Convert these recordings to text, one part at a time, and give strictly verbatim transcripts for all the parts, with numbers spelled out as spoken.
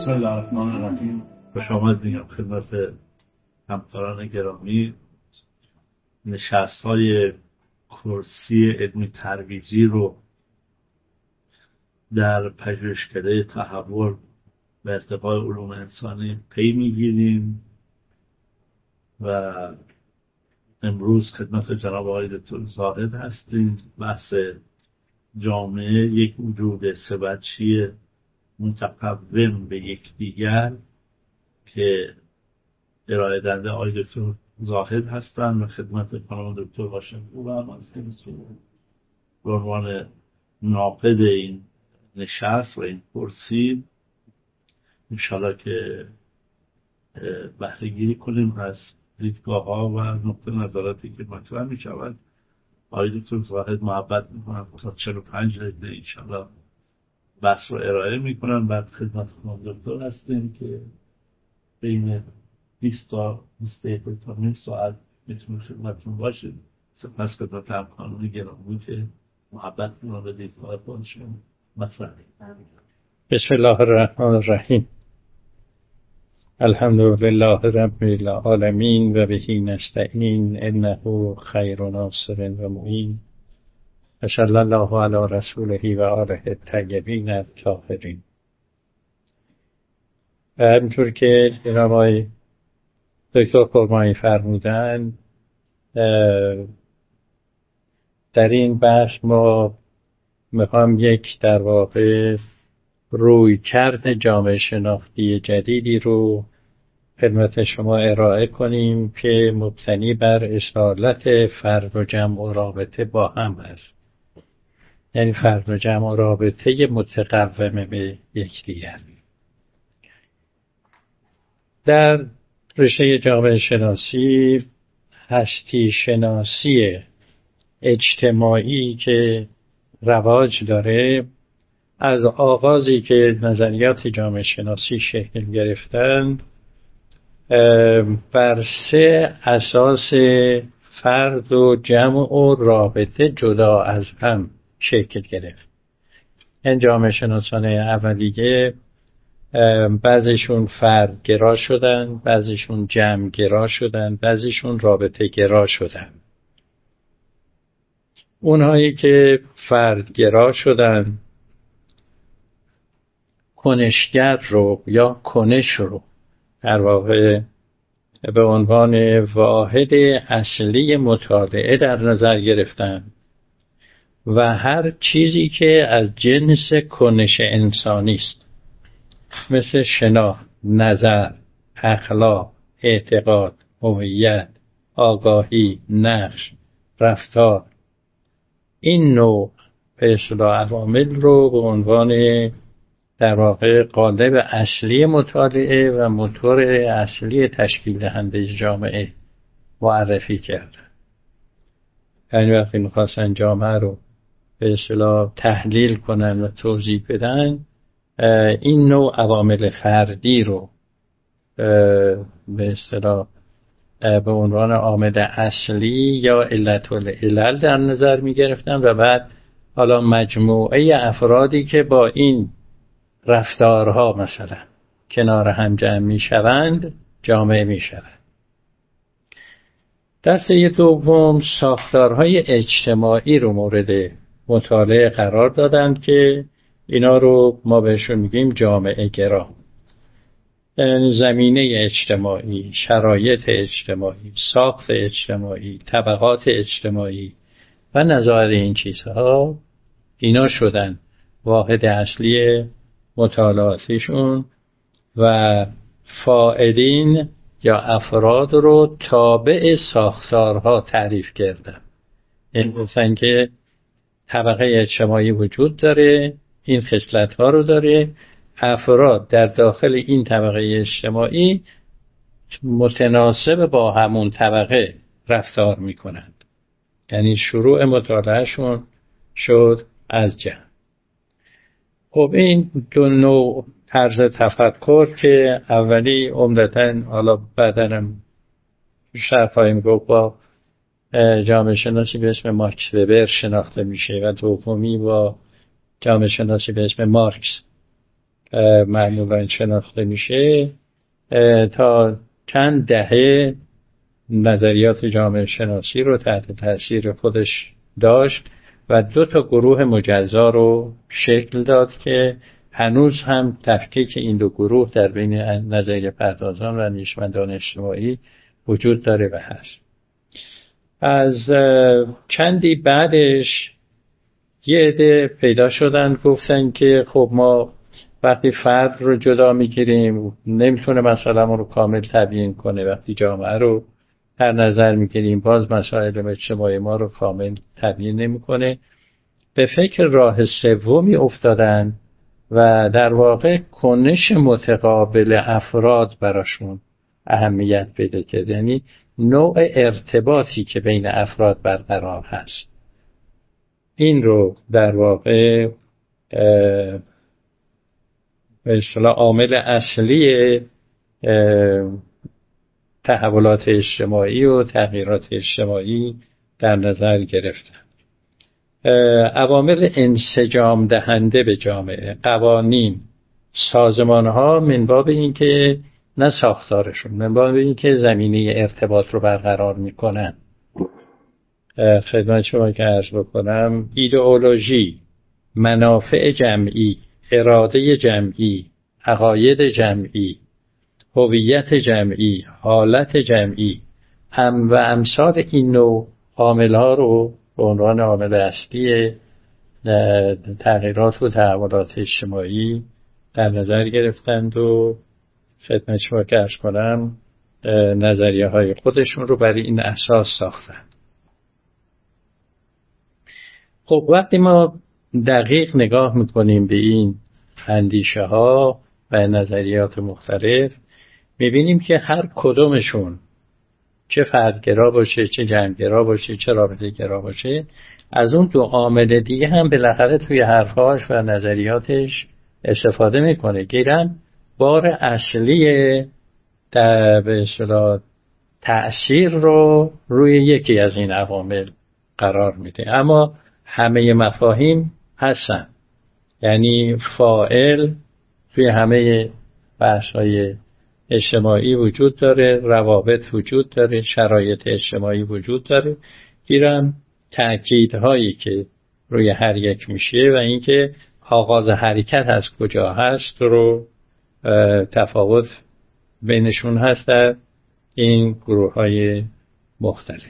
بسم الله الرحمن الرحیم. خوش آمد میگم خدمت همکاران گرامی. نشست‌های کرسی علمی ترویجی رو در پژوهشکده تحول و ارتقای علوم انسانی پی میگیریم و امروز خدمت جناب آقای دکتر زاهد هستیم. بحث جامعه یک وجود سه‌وجهی متقوم به یکدیگر که ارائه دهنده آقای دکتر زاهد هستند و خدمت خانم دکتر هاشم‌پور هم هستیم به عنوان ناقد این نشست و این کرسی. انشاءالله که بهره گیری کنیم از دیدگاه ها و نقطه نظراتی که مطرح می شود. آقای دکتر زاهد محبت می کنم تا چهل و پنج دقیقه انشاءالله بحث رو ارائه می کنم. بعد خدمت خانم دکتر هستیم که بین بیست تا بیست دقیقه تا نیم ساعت میتونه خدمتتون باشید. سپس خدمت همکاران گرامی که محبت کنم به دیدگاه خودشون مطرح کنم. بسم الله الرحمن الرحیم. الحمد لله رب العالمین و بهی نستعین انه خیر ناصر و معین. صلی الله علی رسوله و آله الطیبین الطاهرین. و همینطور که جناب آقای دکتر خرمایی فرمودن، در این بحث ما میخوام یک در واقع رویکرد جامعه شناختی جدیدی رو خدمت شما ارائه کنیم که مبتنی بر اصالت فرد و جمع و رابطه با هم است. یعنی فرد و جمع و رابطه متقوم به یکدیگر. در رشته جامعه شناسی هستی شناسی اجتماعی که رواج داره، از آغازی که نظریات جامعه شناسی شکل گرفتن بر سه اساس فرد و جمع و رابطه جدا از هم شکل گرفت. این جامعه شناسان اولیه بعضیشون فرد گرا شدن، بعضیشون جمع گرا شدن، بعضیشون رابطه گرا شدن. اونهایی که فرد گرا شدن کنشگر رو یا کنش رو در واقع به عنوان واحد اصلی مطالعه در نظر گرفتن و هر چیزی که از جنس کنش انسانی است، مثل شناخت، نظر، اخلاق، اعتقاد، هویت، آگاهی، نقش، رفتار، این نوع به اصطلاح عوامل رو به عنوان در واقع قالب اصلی مطالعه و موتور اصلی تشکیل دهنده جامعه معرفی کردن. یعنی وقتی می‌خواستن جامعه رو به اصطلاح تحلیل کنن و توضیح بدن، این نوع عوامل فردی رو به اصطلاح به عنوان عامل اصلی یا علت العلل در نظر می گرفتن و بعد حالا مجموعه افرادی که با این رفتارها مثلا کنار هم جمع می شوند جامعه می شوند. دسته دوم ساختارهای اجتماعی رو مورد مطالعه قرار دادند که اینا رو ما بهشون میگیم جامعه گرا. یعنی زمینه اجتماعی، شرایط اجتماعی، ساخت اجتماعی، طبقات اجتماعی و نظایر این چیزها، اینا شدن واحد اصلی مطالعاتشون و فاعلین یا افراد رو تابع ساختارها تعریف کردن. این گفتن که طبقه اجتماعی وجود داره، این خصلت‌ها رو داره، افراد در داخل این طبقه اجتماعی متناسب با همون طبقه رفتار میکنند. یعنی شروع مطالعهشون شد از جمع. خب این دو نوع طرز تفکر که اولی عمدتاً، حالا بعدنم شرح خواهیم گفت، با جامعه شناسی به اسم ماکس وبر شناخته میشه و دومی با جامعه شناسی به اسم مارکس معمولا شناخته میشه تا چند دهه نظریات جامعه شناسی رو تحت تاثیر خودش داشت و دو تا گروه مجزا رو شکل داد که هنوز هم تفکیک این دو گروه در بین نظریه پردازان و اندیشمندان اجتماعی وجود داره و هست. از چندی بعدش یه عده پیدا شدن گفتن که خب ما وقتی فرد رو جدا میگیریم نمیتونه مسئله ما رو کامل تبیین کنه، وقتی جامعه رو در نظر میگیریم باز مسائل اجتماعی ما رو کامل تبیین نمیکنه. به فکر راه سومی افتادن و در واقع کنش متقابل افراد براشون اهمیت پیدا کرد، یعنی نوع ارتباطی که بین افراد برقرار هست. این رو در واقع به اصطلاح عامل اصلی تحولات اجتماعی و تغییرات اجتماعی در نظر گرفتن. عوامل انسجام دهنده به جامعه، قوانین، سازمان‌ها من باب این که نه ساختارشون، من باب این که زمینه ارتباط رو برقرار میکنن. خدمت شما که عرض بکنم ایدئولوژی، منافع جمعی، اراده جمعی، عقاید جمعی، هویت جمعی، حالت جمعی هم و امثال این نوع عامل‌ها رو به عنوان عامل اصلی تغییرات و تحولات اجتماعی در نظر گرفتند و خدمت شما که عرض کنم نظریه های خودشون رو برای این اساس ساختن. خب وقتی ما دقیق نگاه میکنیم به این اندیشه ها و نظریات مختلف میبینیم که هر کدومشون چه فردگرا باشه، چه جمعگرا باشه، چه رابطه گرا باشه، از اون دو عامل دیگه هم بالاخره توی حرفاش و نظریاتش استفاده میکنه. گیرن بار اصلی در به اصطلاح تأثیر رو روی یکی از این عوامل قرار میده، اما همه مفاهیم هستن، یعنی فاعل توی همه بحث‌های اجتماعی وجود داره، روابط وجود داره، شرایط اجتماعی وجود داره. گیرم تأکیدهایی که روی هر یک میشه و اینکه آغاز حرکت از کجا هست رو تفاوت بینشون هست در این گروه های مختلف.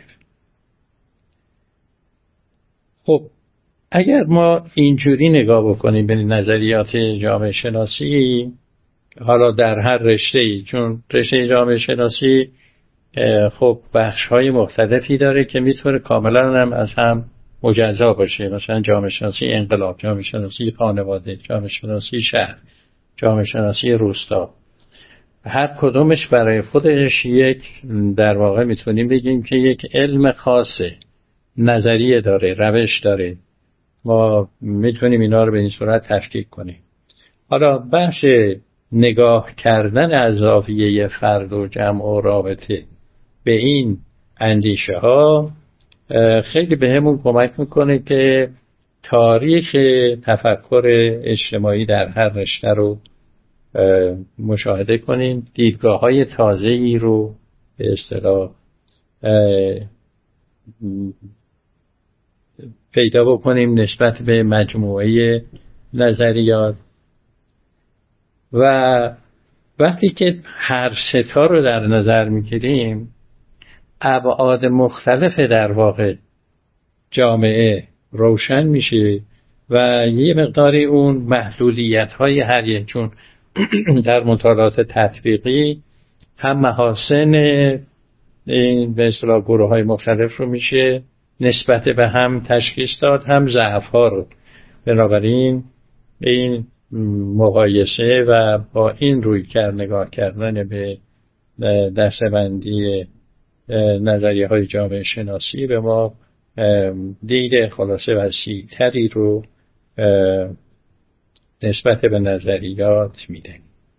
خب اگر ما اینجوری نگاه بکنیم به نظریات جامعه شناسی، حالا در هر رشته‌ای، چون رشته جامعه شناسی خب بخش‌های مختلفی داره که میتونه کاملا هم از هم مجزا باشه، مثلا جامعه شناسی انقلاب، جامعه شناسی خانواده، جامعه شناسی شهر، جامعه شناسی روستا، هر کدومش برای خودش یک در واقع میتونیم بگیم که یک علم خاصه، نظریه داره، روش داره. ما میتونیم اینا رو به این صورت تفکیک کنیم. حالا بحث نگاه کردن از زاویه فرد و جمع و رابطه به این اندیشه ها خیلی به همون کمک میکنه که تاریخ تفکر اجتماعی در هر رشته رو مشاهده کنیم، دیدگاه های تازه‌ای رو به اصطلاح پیدا بکنیم نسبت به مجموعه نظریات. و وقتی که هر ستا رو در نظر میگیریم ابعاد مختلف در واقع جامعه روشن میشه و یه مقداری اون محدودیت های هر یک، چون در مطالعات تطبیقی هم محاسن این به اصطلاح گروه های مختلف رو میشه نسبت به هم تشخیص داد، هم ضعف ها رو. بنابراین این مقایسه و با این روی کرد نگاه کردن به دسته‌بندی نظریه های جامعه شناسی به ما دید خلاصه وسیع‌تری رو نسبت به نظریات میده.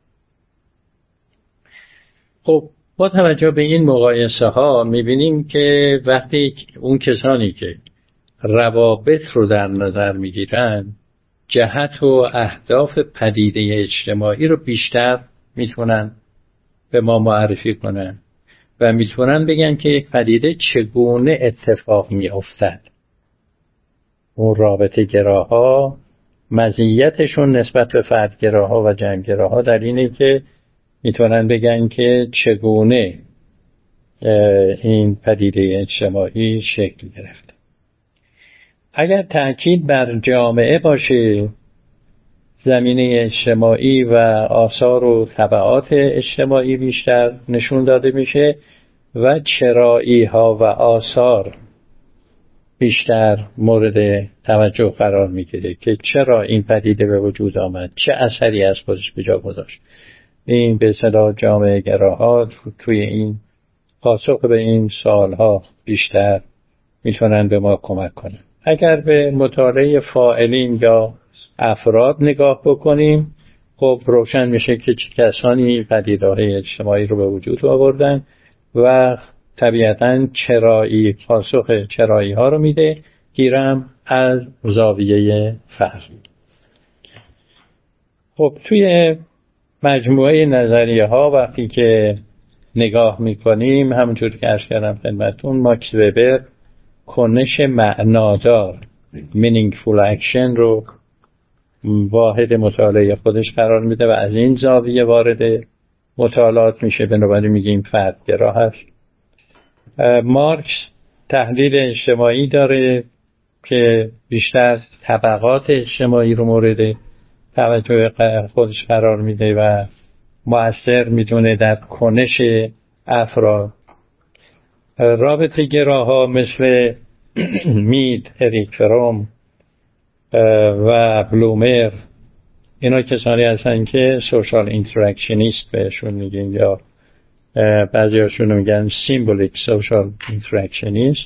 خب با توجه به این مقایسه ها میبینیم که وقتی اون کسانی که روابط رو در نظر میگیرن جهت و اهداف پدیده اجتماعی رو بیشتر میتونن به ما معرفی کنن و میتونن بگن که یک پدیده چگونه اتفاق میافتد. اون رابطه گراها مزیتشون نسبت به فردگراها و جمعگراها در اینه که میتونن بگن که چگونه این پدیده اجتماعی شکل گرفته. اگر تأکید بر جامعه باشه، زمینه اجتماعی و آثار و تبعات اجتماعی بیشتر نشون داده میشه و چرایی ها و آثار بیشتر مورد توجه قرار میگیره که چرا این پدیده به وجود آمد، چه اثری از خودش به جا گذاشت. این به اصطلاح جامعه گراها توی این پاسخ به این سوالها بیشتر میتونن به ما کمک کنن. اگر به مطالعه فاعلین یا افراد نگاه بکنیم، خب روشن میشه که چه کسانی پدیده‌های اجتماعی رو به وجود آوردن و طبیعتاً چرایی، پاسخ چرایی ها رو میده، گیرم از زاویه فرد. خب توی مجموعه نظریه ها وقتی که نگاه میکنیم، همونجور که عرض کردم خدمتتون، ماکس وبر کنش معنادار meaningful action رو واحد مطالعه خودش قرار میده و از این زاویه وارد مطالعات میشه، بنابراین میگیم فردگرا هست. مارکس تحلیل اجتماعی داره که بیشتر طبقات اجتماعی رو مورد توجه خودش قرار میده و مؤثر میدونه در کنش افراد. رابطه گراها مثل مید، اریک فروم و بلومر، اینا کسانی هستن که سوشال اینتراکشنیست بهشون میگن یا بعضی هاشون میگن سیمبولیک سوشال اینتراکشنیست.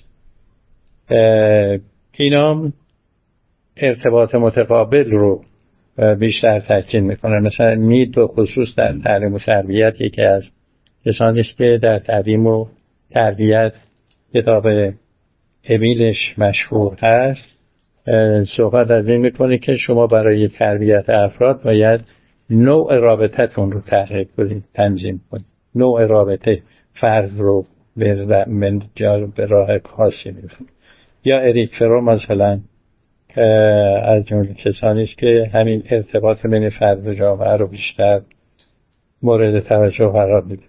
اینا ارتباط متقابل رو بیشتر تاکید میکنن. مثلا مید به خصوص در تعلیم و تربیت یکی از کسانی است که در تعلیم و تربیت کتاب امیلش مشهور هست، صحبت از این میکنه که شما برای تربیت افراد باید نوع رابطتون رو تحریک کنید، تنظیم کنید، نوع رابطه فرد رو به راه خاصی میبرید. یا اریک فرو مثلا از جمله کسانی است که همین ارتباط بین فرد و جامعه رو بیشتر مورد توجه قرار میده.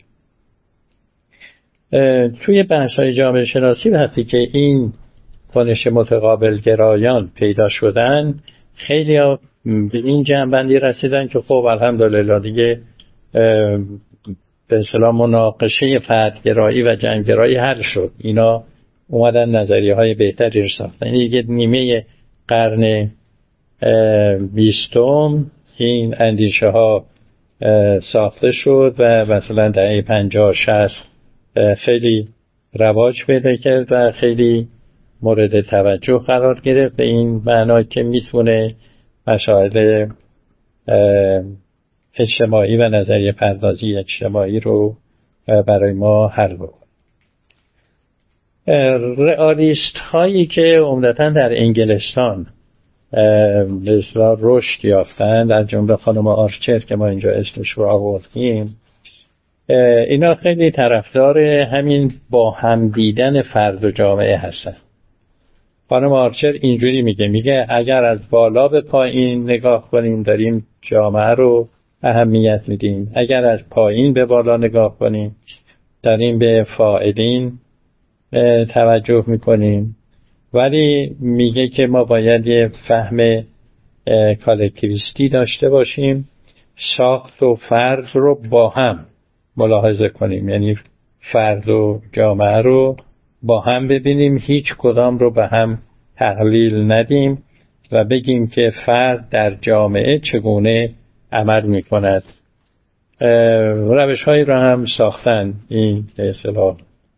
توی بحث‌های جامعه شناسی وقتی که این کنش متقابل گرایان پیدا شدن، خیلی ها به این جنبندی رسیدن که خب الحمدلله دیگه به اصطلاح مناقشه فردگرایی و جمع‌گرایی حل شد. اینا اومدن نظریه های بهتری رو ساختن. این دیگه نیمه قرن بیستم این اندیشه ها ساخته شد و مثلا دهه پنجاه شصت خیلی رواج پیدا کرد و خیلی مورد توجه قرار گرفت، به این معنا که میتونه مسائل اجتماعی و نظریه پردازی اجتماعی رو برای ما حل بکنه. رئالیست هایی که عمدتاً در انگلستان به اصطلاح رشد یافتند، از جمله خانم آرچر که ما اینجا اسمش رو آوردیم، اینا خیلی طرفدار همین با هم دیدن فرد و جامعه هستن. خانم آرچر اینجوری میگه میگه اگر از بالا به پایین نگاه کنیم داریم جامعه رو اهمیت میدیم، اگر از پایین به بالا نگاه کنیم داریم به فاعلین توجه میکنیم. ولی میگه که ما باید یه فهم کالکتیویستی داشته باشیم، ساخت و فرد رو با هم ملاحظه کنیم، یعنی فرد و جامعه رو با هم ببینیم، هیچ کدام رو به هم تقلیل ندیم و بگیم که فرد در جامعه چگونه عمل میکند. روش هایی رو هم ساختن این به اصطلاح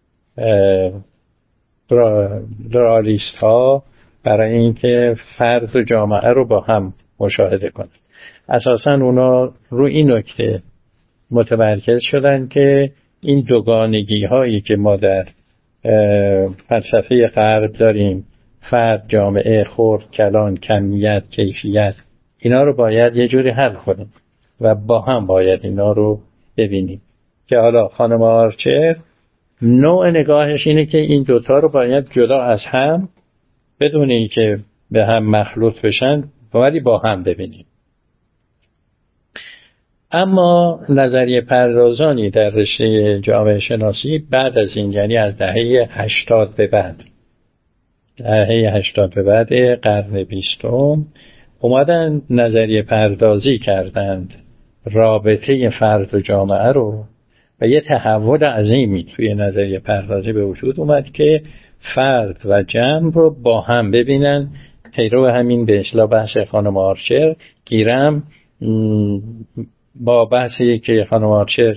رئالیست ها برای اینکه فرد و جامعه رو با هم مشاهده کنند. اساساً اونا رو این نکته متمرکز شدن که این دوگانگی هایی که ما در فلسفه غرب داریم، فرد، جامعه، خرد، کلان، کمیت، کیفیت، اینا رو باید یه جوری حل کنیم و با هم باید اینا رو ببینیم که حالا خانم آرچر نوع نگاهش اینه که این دوتا رو باید جدا از هم بدون اینکه به هم مخلوط بشن ولی با هم ببینیم. اما نظریه پردازانی در رشته جامعه شناسی بعد از این، یعنی از دهه هشتاد به بعد دهه هشتاد به بعد قرن بیستم اومدن نظریه پردازی کردند رابطه فرد و جامعه رو و یه تحول عظیمی توی نظریه پردازی به وجود اومد که فرد و جمع رو با هم ببینن. پیرو همین به اصطلاح بحث خانم آرچر گیرم با بحثی که خانم آرچر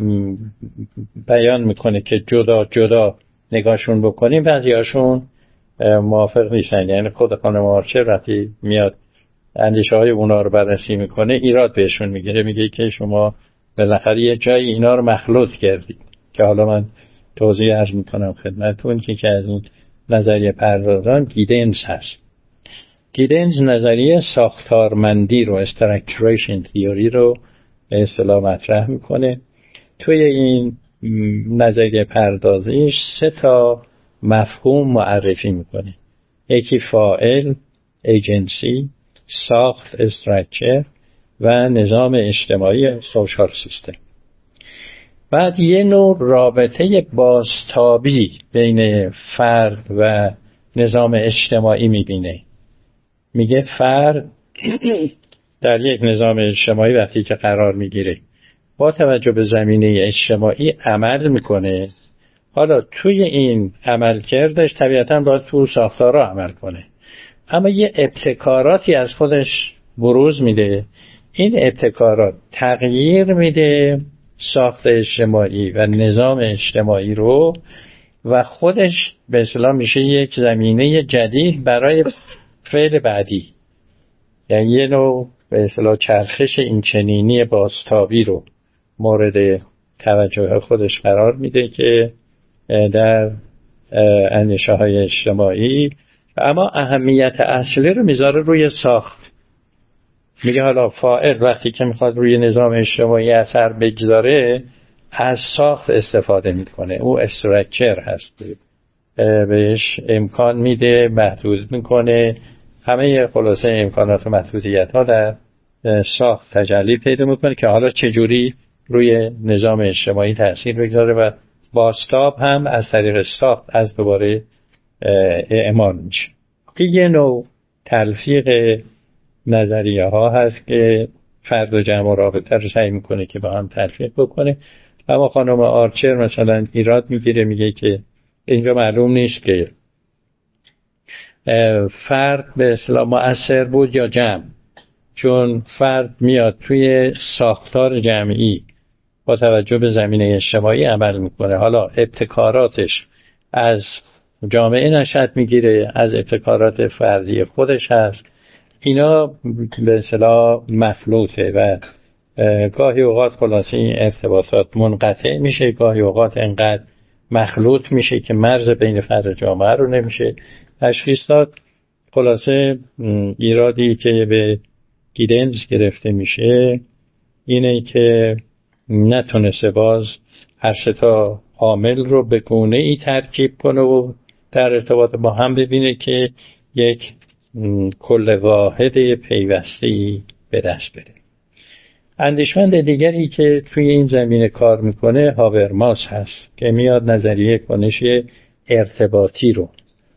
بیان میکنه که جدا جدا نگاهشون بکنیم، بعضی هاشون موافق نیستن. یعنی خود خانم آرچر وقتی میاد اندیشه های اونا رو بررسی میکنه ایراد بهشون میگیره، میگه که شما بالاخره یه جایی اینا رو مخلوط کردید. که حالا من توضیح عرض میکنم خدمتتون که که از این نظریه پردازان گیدنز هست. گیدنز نظریه ساختارمندی رو، استراکچوریشن تیوری رو به اصطلاح مطرح میکنه. توی این نظریه پردازیش سه تا مفهوم معرفی میکنه. یکی فاعل، ایجنسی، ساخت، استراکچر و نظام اجتماعی، سوشال سیستم. بعد یه نوع رابطه بازتابی بین فرد و نظام اجتماعی میبینه. میگه فرد در یک نظام اجتماعی وقتی که قرار میگیره با توجه به زمینه اجتماعی عمل میکنه. حالا توی این عمل کردش طبیعتاً باید تو ساختارا عمل کنه، اما یه ابتکاراتی از خودش بروز میده. این ابتکارات تغییر میده ساخت اجتماعی و نظام اجتماعی رو و خودش به اصطلاح میشه یک زمینه جدید برای فعل بعدی. یعنی یه نوع به اصطلاح چرخش این چنینی بازتابی رو مورد توجه خودش قرار میده که در اندیشه های اجتماعی، اما اهمیت اصلی رو میذاره روی ساخت. میگه حالا فاعل وقتی که میخواد روی نظام اجتماعی اثر بگذاره از ساخت استفاده میکنه، او استراکچر هست، بهش امکان میده، محدود میکنه. همه خلاصه امکانات و محدودیت ها در ساخت تجلی پیدا میکنه که حالا چجوری روی نظام اجتماعی تأثیر بگذاره و بازتاب هم از طریق ساخت از دوباره اعمال میشه. که یه نوع تلفیق نظریه ها هست که فرد و جمع و رابطه رو سعی میکنه که با هم تلفیق بکنه. اما خانم آرچر مثلا ایراد میگیره، میگه که اینجا معلوم نیست که فرد به اصطلاح مؤثر بود یا جمع، چون فرد میاد توی ساختار جمعی با توجه به زمینه اجتماعی عمل میکنه. حالا ابتکاراتش از جامعه نشأت میگیره، از ابتکارات فردی خودش هست. اینا به اصطلاح مخلوطه و گاهی اوقات خلاصه این ارتباطات منقطع میشه، گاهی اوقات انقدر مخلوط میشه که مرز بین فرد و جامعه رو نمیشه تشخیص داد. خلاصه ایرادی که به گیدنز گرفته میشه اینه که نتونسته باز هر سه تا عامل رو به گونه ای ترکیب کنه و در ارتباط با هم ببینه که یک کل واحد پیوستی به دست بره. اندیشمند دیگری که توی این زمینه کار میکنه هابرماس هست که میاد نظریه کنش ارتباطی رو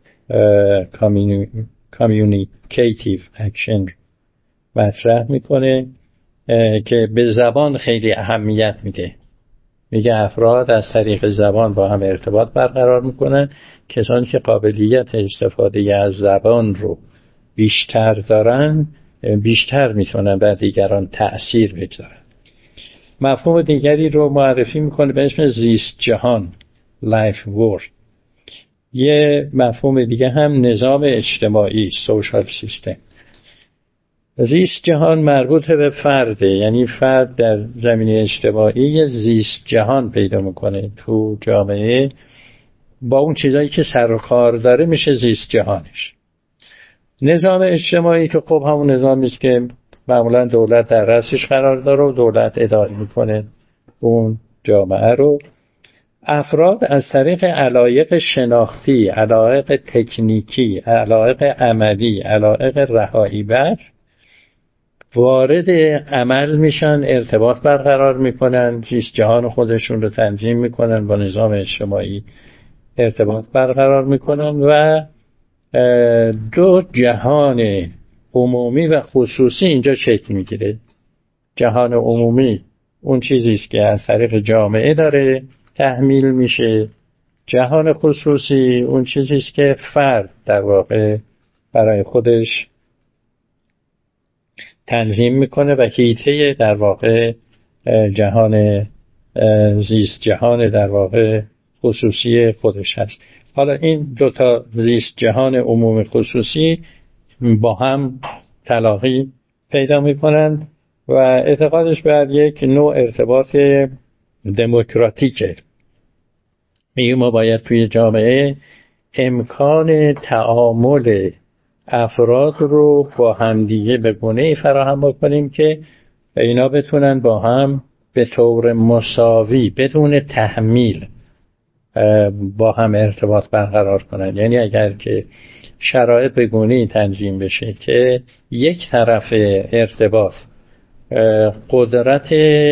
کامیونیکیتیو اکشن مطرح میکنه که به زبان خیلی اهمیت میده. میگه افراد از طریق زبان با هم ارتباط برقرار میکنن. کسانی که قابلیت استفاده از زبان رو بیشتر دارن بیشتر میتونن بر دیگران تأثیر بگذارن. مفهوم دیگری رو معرفی میکنه به اسم زیست جهان، لایف ورد. یه مفهوم دیگه هم نظام اجتماعی، سوشال سیستم. زیست جهان مربوط به فرده، یعنی فرد در زمینه اجتماعی زیست جهان پیدا میکنه تو جامعه، با اون چیزایی که سر و کار داره میشه زیست جهانش. نظام اجتماعی که خب همون نظامی است که معمولا دولت در رأسش قرار داره و دولت اداره میکنه اون جامعه رو. افراد از طریق علایق شناختی، علایق تکنیکی، علایق عملی، علایق رهایی بخش وارد عمل میشن، ارتباط برقرار میکنن، زیست جهان خودشون رو تنظیم میکنن، با نظام اجتماعی ارتباط برقرار میکنن و دو جهان عمومی و خصوصی اینجا شکل میگیره. جهان عمومی اون چیزی است که از طریق جامعه داره تحمیل میشه، جهان خصوصی اون چیزی است که فرد در واقع برای خودش تنظیم میکنه و حیطه در واقع جهان زیست جهان در واقع خصوصی خودش هست. حالا این دوتا زیست جهان عمومی خصوصی با هم تلاقی پیدا میکنند و اعتقادش بر یک نوع ارتباط دموکراتیکه. میگه ما باید توی جامعه امکان تعامل افراد رو با همدیگه به گونه‌ای فراهم بکنیم که اینا بتونن با هم به طور مساوی بدون تحمیل با هم ارتباط برقرار کنن. یعنی اگر که شرایط به گونه‌ای تنظیم بشه که یک طرف ارتباط قدرت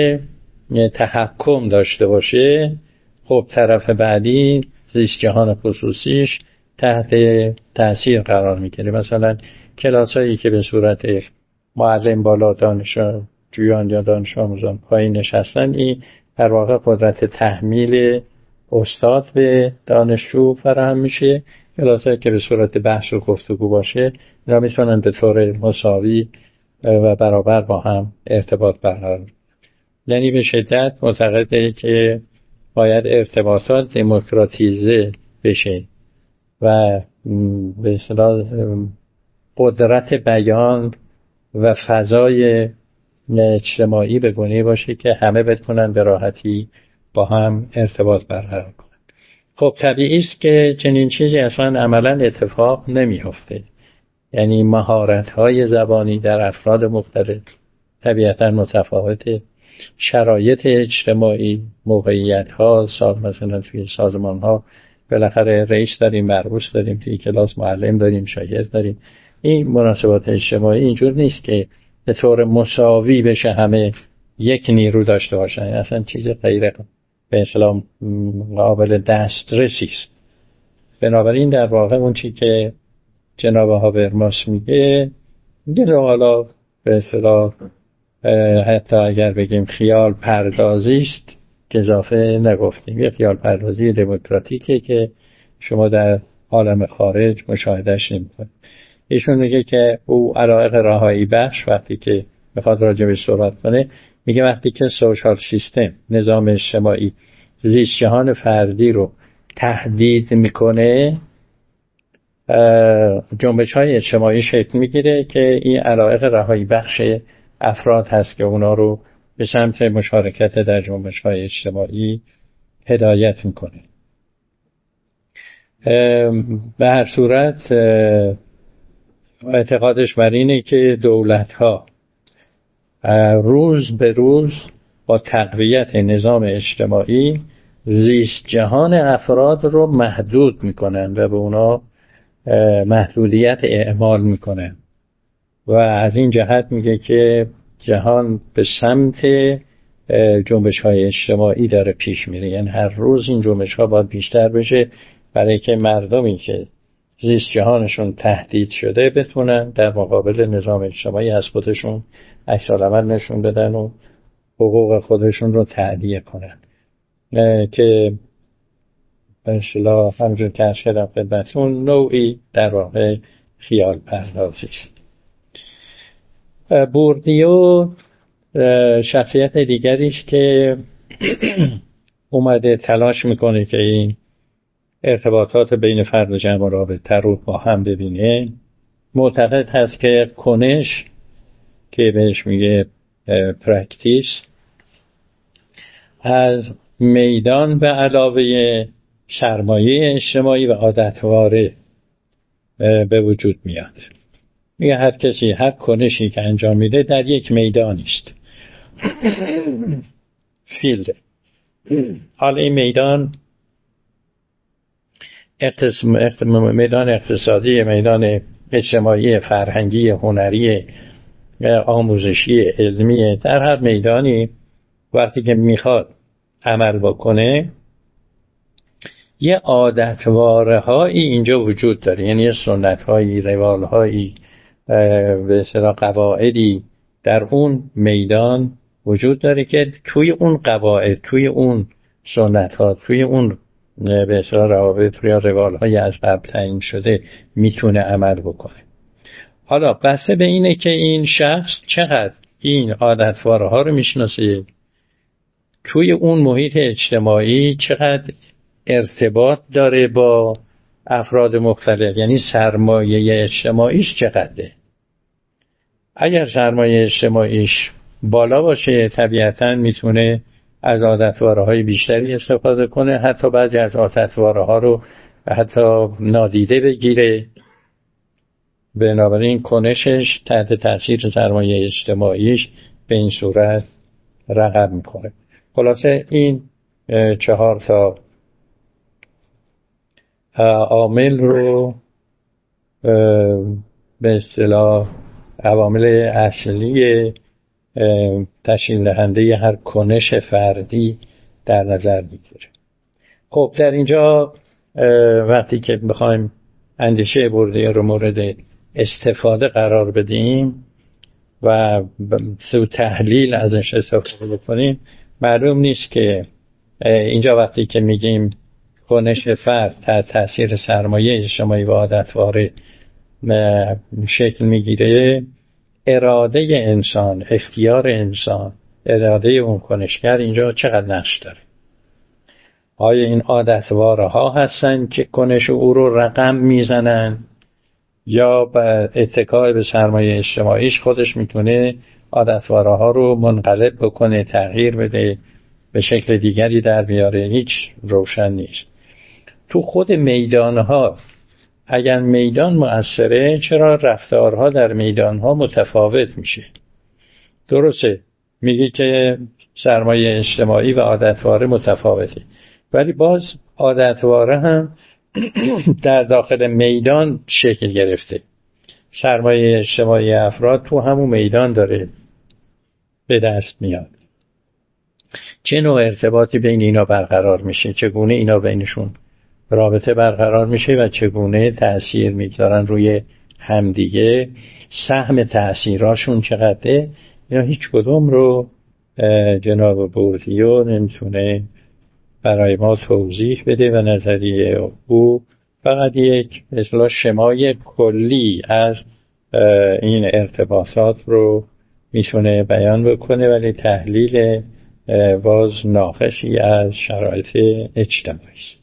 تحکم داشته باشه، خب طرف بعدی زیست جهان خصوصیش تحت تأثیر قرار میگیره. مثلا کلاسایی که به صورت معلم بالا دانشجویان یا دانش آموزان پایین نشستن، این در واقع قدرت تحمیل استاد به دانشجو فراهم میشه. کلاسایی که به صورت بحث و گفتگو باشه، اینا میتونن به طور مساوی و برابر با هم ارتباط برقرار کنن. یعنی به شدت معتقده که باید ارتباطات دموکراتیزه بشه و به اصطلاح قدرت بیان و فضای اجتماعی به گونه‌ای باشه که همه بتونن به راحتی با هم ارتباط برقرار کنن. خب طبیعی است که چنین چیزی اصلا عملا اتفاق نمیفته. یعنی مهارت‌های زبانی در افراد مختلف طبیعتاً متفاوته، شرایط اجتماعی، موقعیت‌ها، سال مثلا توی سازمان‌ها بالاخره رئیس داریم، مرئوس داریم، توی کلاس معلم داریم، شاگرد داریم. این مناسبات اجتماعی اینجور نیست که به طور مساوی بشه همه یک نیرو داشته باشن. اصلا چیز غیر به اصطلاح قابل دسترسی است. بنابراین در واقع اون چیزی که جناب هابرماس میگه دیگه حالا به اصطلاح حتی اگر بگیم خیال پردازی است که اضافه نگفتیم. یه خیال پردازی دموکراتیکه که شما در عالم خارج مشاهدهش نمی‌کنید. ایشون میگه که او علایق رهایی بخش وقتی که میخواد راجع بهش صحبت کنه، میگه وقتی که سوشال سیستم، نظام اجتماعی، زیست جهان فردی رو تهدید میکنه، جنبش‌های اجتماعی شکل میگیره که این علایق رهایی بخش افراد هست که اونا رو به سمت مشارکت در جنبش‌های اجتماعی هدایت میکنه. به هر صورت اعتقادش بر اینه که دولت‌ها روز به روز با تقویت نظام اجتماعی زیست جهان افراد رو محدود میکنن و به اونا محدودیت اعمال میکنن و از این جهت میگه که جهان به سمت جنبش‌های اجتماعی داره پیش میره. یعنی هر روز این جنبش‌ها باید بیشتر بشه برای که مردمی که زیست جهانشون تهدید شده بتونن در مقابل نظام اجتماعی از خودشون عکس‌العمل نشون بدن و حقوق خودشون رو تأدیه کنن که به اصطلاح همونجور که عرض کردم خدمتتون نوعی در واقع خیال پردازی است. بوردیو شخصیت دیگری است که اومده تلاش میکنه که این ارتباطات بین فرد و جمع رابطه رو با هم ببینه. معتقد هست که کنش که بهش میگه پرکتیس از میدان به علاوه سرمایه اجتماعی و عادتواره به وجود میاد. میگه هر کسی هر کنشی که انجام میده در یک میدانی است. فیلد. حالا این میدان اقتص... میدان اقتصادی، میدان اجتماعی، فرهنگی، هنری، آموزشی، علمی، در هر میدانی وقتی که میخواد عمل بکنه یه عادتواره هایی اینجا وجود داره، یعنی یه سنت هایی، روال هایی، به اصطلاح قواعدی در اون میدان وجود داره که توی اون قواعد، توی اون سنت ها، توی اون به اصطلاح روابط یا روال های از قبل تعیین شده میتونه عمل بکنه. حالا بسته به اینه که این شخص چقدر این عادتواره ها رو میشناسه، توی اون محیط اجتماعی چقدر ارتباط داره با افراد مختلف، یعنی سرمایه اجتماعیش چقدره. اگر سرمایه اجتماعیش بالا باشه طبیعتاً میتونه از عادتواره های بیشتری استفاده کنه، حتی بعضی از عادتواره ها رو حتی نادیده بگیره. بنابراین کنشش تحت تاثیر سرمایه اجتماعیش به این صورت رقم میکنه. خلاصه این چهار تا عامل رو به اصطلاح عوامل اصلی تشکیل دهنده هر کنش فردی در نظر میگیره. خب در اینجا وقتی که بخوایم اندیشه برده رو مورد استفاده قرار بدیم و سو تحلیل ازش استفاده بکنیم، معلوم نیست که اینجا وقتی که میگیم کنش فرد تحت تاثیر سرمایه اجتماعی و عادتواره شکل میگیره، اراده انسان، اختیار انسان، اراده اون کنشگر اینجا چقدر نقش داره. آیا این عادتواره ها هستن که کنش او رو رقم میزنن یا به اتکای به سرمایه اجتماعیش خودش میتونه عادتواره ها رو منقلب بکنه، تغییر بده، به شکل دیگری در بیاره؟ هیچ روشن نیست. تو خود میدان ها اگر میدان مؤثره، چرا رفتارها در میدان ها متفاوت میشه؟ درسته میگه که سرمایه اجتماعی و عادتواره متفاوته، ولی باز عادتواره هم در داخل میدان شکل گرفته. سرمایه اجتماعی افراد تو همون میدان داره به دست میاد. چه نوع ارتباطی بین اینا برقرار میشه؟ چگونه اینا بینشون رابطه برقرار میشه و چگونه تأثیر میگذارن روی همدیگه؟ سهم تأثیراشون چقدره؟ اینا هیچ کدوم رو جناب بوردیو نمیتونه برای ما توضیح بده و نظریه او فقط یک اصطلاح شمای کلی از این ارتباطات رو میتونه بیان بکنه، ولی تحلیل باز ناقصی از شرایط اجتماعی است.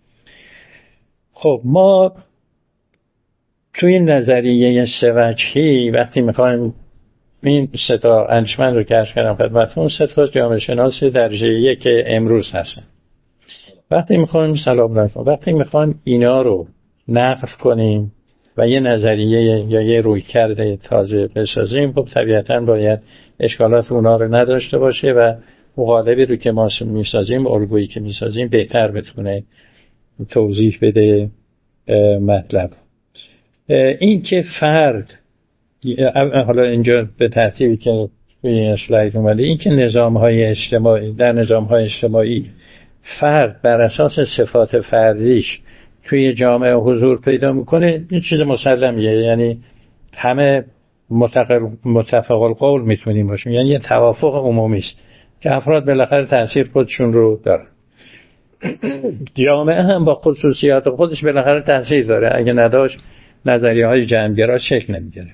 خب ما توی نظریه سه وجهی وقتی میخوایم این سه تا انجمن رو کشف کردم خدمتتون، سه تا جامعه شناس درجه یک امروز هستن. وقتی میخوایم سلام علیکم وقتی میخوایم اینا رو نقد کنیم و یه نظریه یا یه رویکرد تازه بسازیم، خب طبیعتاً باید اشکالات اونا رو نداشته باشه و مقالبی رو که ما میسازیم، الگویی که میسازیم بهتر بتونه توضیح بده مطلب. این که فرد، حالا اینجا به ترتیبی که این اسلاید اومده، این که نظام‌های اجتماعی در نظام‌های اجتماعی فرد بر اساس صفات فردیش توی جامعه حضور پیدا میکنه، این چیز مسلمیه، یعنی همه متفق القول میتونیم باشیم، یعنی یه توافق عمومی است که افراد بالاخره تأثیر خودشون رو دارن. جامعه هم با خصوصیات خودش بالاخره تأثیر داره، اگه نداشت نظریه های جمع‌گرا شکل نمیگیره.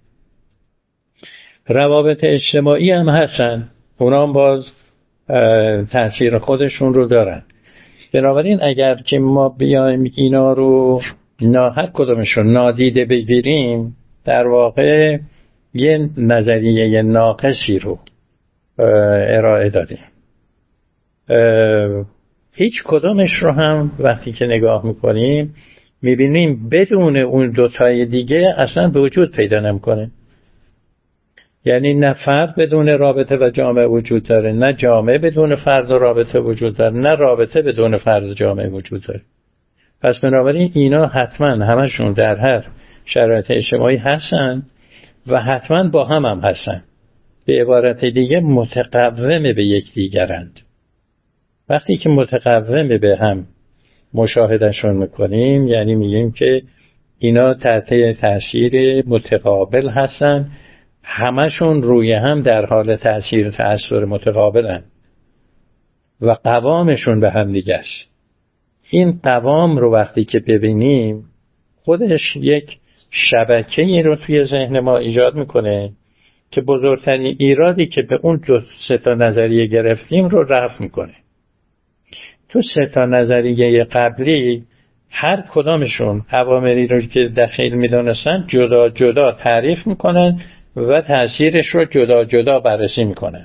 روابط اجتماعی هم هستن، اونا هم باز تأثیر خودشون رو دارن. بنابراین اگر که ما بیایم اینا رو نا هر کدومش رو نادیده بگیریم، در واقع یه نظریه ناقصی رو ارائه دادیم. هیچ کدومش رو هم وقتی که نگاه میکنیم میبینیم بدون اون دوتای دیگه اصلا به وجود پیدا نمیکنه. یعنی نه فرد بدون رابطه و جامعه وجود داره، نه جامعه بدون فرد و رابطه وجود داره، نه رابطه بدون فرد و جامعه وجود داره. پس بنابراین اینا حتما همشون در هر شرایط اجتماعی هستن و حتما با هم هم هستن. به عبارت دیگه متقوم به یکدیگرند. وقتی که متقوم به هم مشاهدهشون میکنیم، یعنی میگیم که اینا تحت تاثیر متقابل هستن، همشون روی هم در حال تاثیر تأثیر متقابلن و قوامشون به هم دیگه است. این قوام رو وقتی که ببینیم خودش یک شبکه‌ای رو توی ذهن ما ایجاد میکنه که بزرگترین ایرادی که به اون دو سه تا نظریه گرفتیم رو رفع میکنه. تو سه تا نظریه قبلی هر کدامشون عواملی رو که دخیل میدونستن جدا جدا تعریف میکنن و تأثیرش رو جدا جدا بررسی میکنن.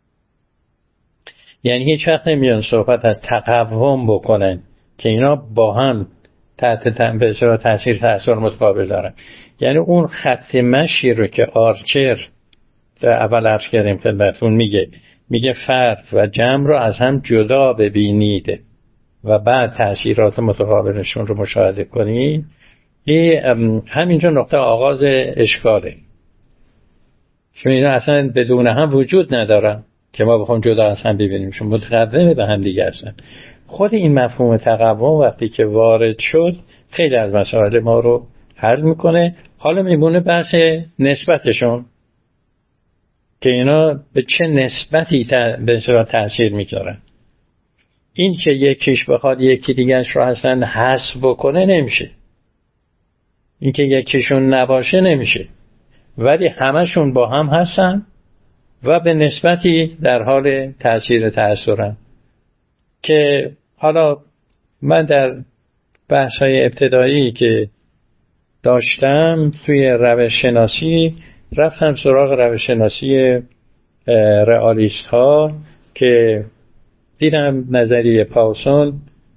یعنی هیچ وقت نمیان صحبت از تقوم بکنن که اینا با هم تحت تنبیه تأثیر تأثیر متقابل دارن. یعنی اون خط مشی رو که آرچر در اول عرض کردیم خدمتتون میگه میگه فرد و جمع رو از هم جدا ببینید و بعد تأثیرات متقابلشون رو مشاهده کنید. این همینجا نقطه آغاز اشکاله، چون اینا اصلا بدون هم وجود ندارن که ما بخوام جدا از هم ببینیم، چون متقوم به هم دیگه هستن. خود این مفهوم تقوم وقتی که وارد شد خیلی از مسائل ما رو حل میکنه. حالا میمونه بحث نسبتشون که اینا به چه نسبتی به اصطلاح تأثیر میذارن. این که یکیش بخواد یکی دیگرش رو اصلا حذف بکنه نمیشه، این که یکیشون نباشه نمیشه، ولی همشون با هم هستن و به نسبتی در حال تأثیر تأثیرن. که حالا من در بحث‌های ابتدایی که داشتم توی روش شناسی رفتم سراغ روش شناسی رئالیست ها که دیدم نظریه پاوسون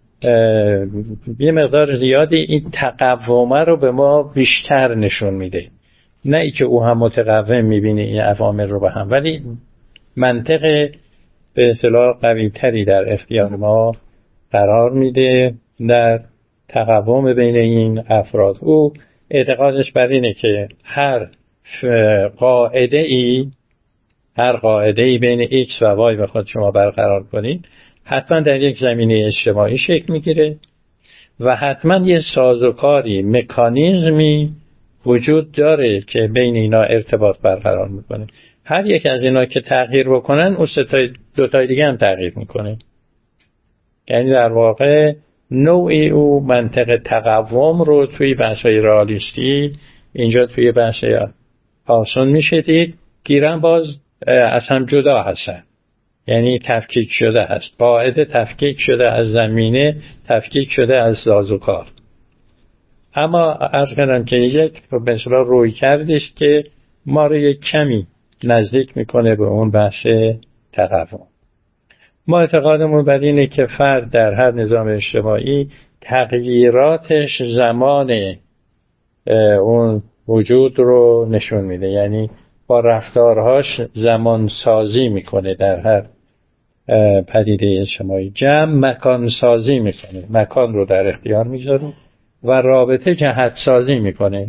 یه مقدار زیادی این تقومه رو به ما بیشتر نشون میده. نه ای که او هم متقوم میبینه این عوامل رو به هم، ولی منطق به اصطلاح قوی تری در اختیار ما قرار میده در تقوم بین این افراد. او اعتقادش بر اینه که هر قاعده ای هر قاعده ای بین X و Y بخواد شما برقرار کنید حتما در یک زمینه اجتماعی شکل میگیره و حتما یه سازوکاری مکانیزمی وجود داره که بین اینا ارتباط برقرار میکنه. هر یک از اینا که تغییر بکنن اون سه تا دو تای دیگه هم تغییر میکنه. یعنی در واقع نوعی او منطق تقوم رو توی بحث‌های رئالیستی اینجا توی بحث پاوسون میشه دید گیرن باز از هم جدا هستن. یعنی تفکیک شده هست، قاعده تفکیک شده از زمینه، تفکیک شده از سازوکار. اما عرض کردم که یک به اصطلاح روی کردیست که ما رو یک کمی نزدیک میکنه به اون بحث تقوم. ما اعتقادمون بر اینه که فرد در هر نظام اجتماعی تغییراتش زمان اون وجود رو نشون میده، یعنی با رفتارهاش زمان سازی میکنه. در هر پدیده اجتماعی جمع مکان سازی میکنه، مکان رو در اختیار میذاره و رابطه جهت سازی میکنه،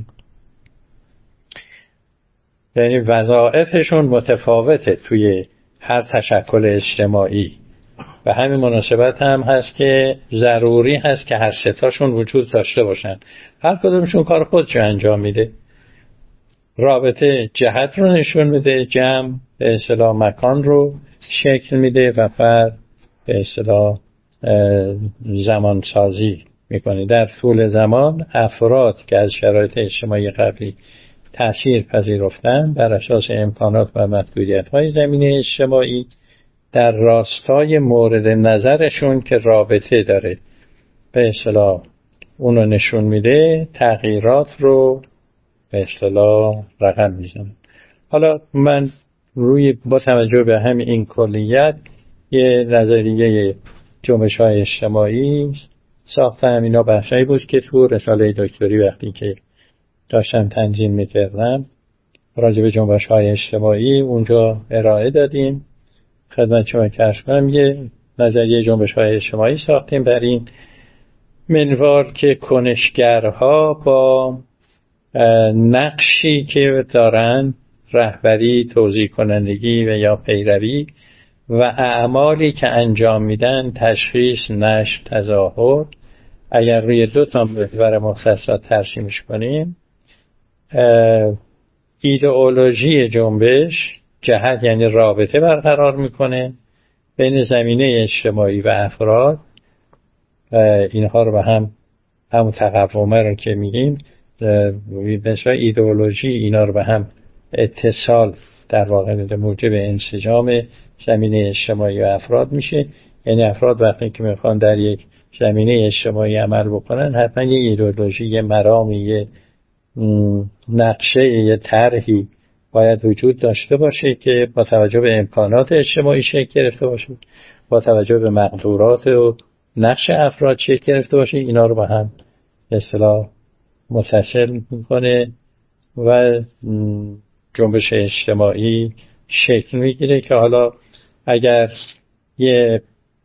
یعنی وظایفشون متفاوته توی هر تشکل اجتماعی. به همین مناسبت هم هست که ضروری هست که هر ستاشون وجود داشته باشن، هر کدومشون کار خودشو انجام میده. رابطه جهت رو نشون میده، جمع به اصطلاح مکان رو شکل میده و فرد به اصطلاح زمان سازی میکنه. در طول زمان افراد که از شرایط اجتماعی قبلی تأثیر پذیرفتن بر اساس امکانات و محدودیت‌های زمینه اجتماعی در راستای مورد نظرشون که رابطه داره به اصطلاح اونو نشون میده، تغییرات رو به اصطلاح رقم میزنه. حالا من روی با توجه به همین این کلیت یه نظریه جنبش‌های اجتماعی ساختم. اینا بحثایی بود که تو رساله دکتری وقتی که داشتم تنظیم میکردم راجع به جنبش‌های اجتماعی اونجا ارائه دادیم خدمت شما که عرض کنم. یه نظریه جنبش‌های اجتماعی ساختیم بر این منوال که کنشگرها با نقشی که دارن، رهبری، توزیع کنندگی و یا پیروی و اعمالی که انجام میدن، تشخیص، نشر، تظاهر، اگر روی دو تا محور مختصات ترسیمش کنیم، ایدئولوژی جنبش جهت یعنی رابطه برقرار میکنه بین زمینه اجتماعی و افراد، اینها رو به هم همون تقومه رو که میگیم مثلا ایدئولوژی اینا رو به هم اتصال در واقع موجب انسجام زمینه اجتماعی و افراد میشه. یعنی افراد وقتی که میخوان در یک زمینه اجتماعی عمل بکنن حتما یه ایدئولوژی، یه مرامی، یه نقشه، یه طرحی باید وجود داشته باشه که با توجه به امکانات اجتماعی شکل گرفته باشه، با توجه به مقدورات و نقش افراد شکل گرفته باشه. اینا رو با هم به اصطلاح متصل میکنه و جنبش اجتماعی شکل میگیره که حالا اگر یه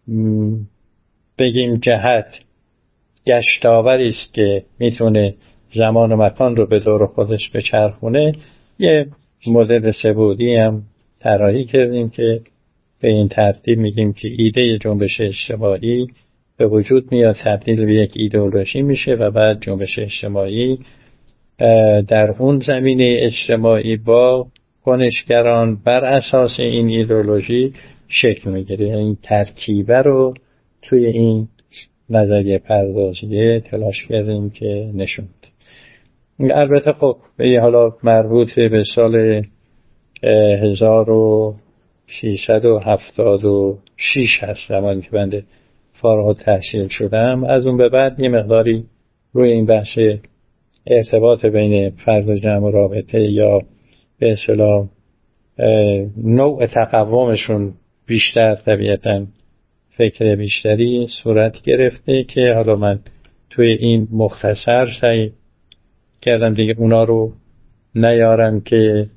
بگیم جهت گشتاوری است که میتونه زمان و مکان رو به دور خودش بچرخونه، یه مدل سه‌بعدی هم طراحی کردیم که به این ترتیب میگیم که ایده جنبش اجتماعی به وجود میاد، تبدیل به یک ایدئولوژی میشه و بعد جنبش اجتماعی در اون زمینه اجتماعی با کنشگران بر اساس این ایدئولوژی شکل میگیره. این ترکیبه رو توی این نظریه پردازیه تلاش کردیم که نشون بده. البته خب به حالا مربوط به سال هزار و سیصد و هفتاد و شش هست، زمانی که بنده فارغ التحصیل شدم. از اون به بعد یه مقداری روی این بحث ارتباط بین فرد و جمع و رابطه یا به اصطلاح نوع تقومشون بیشتر طبیعتاً فکر بیشتری صورت گرفته که حالا من توی این مختصر سعی کردم دیگه اونا رو نیارم که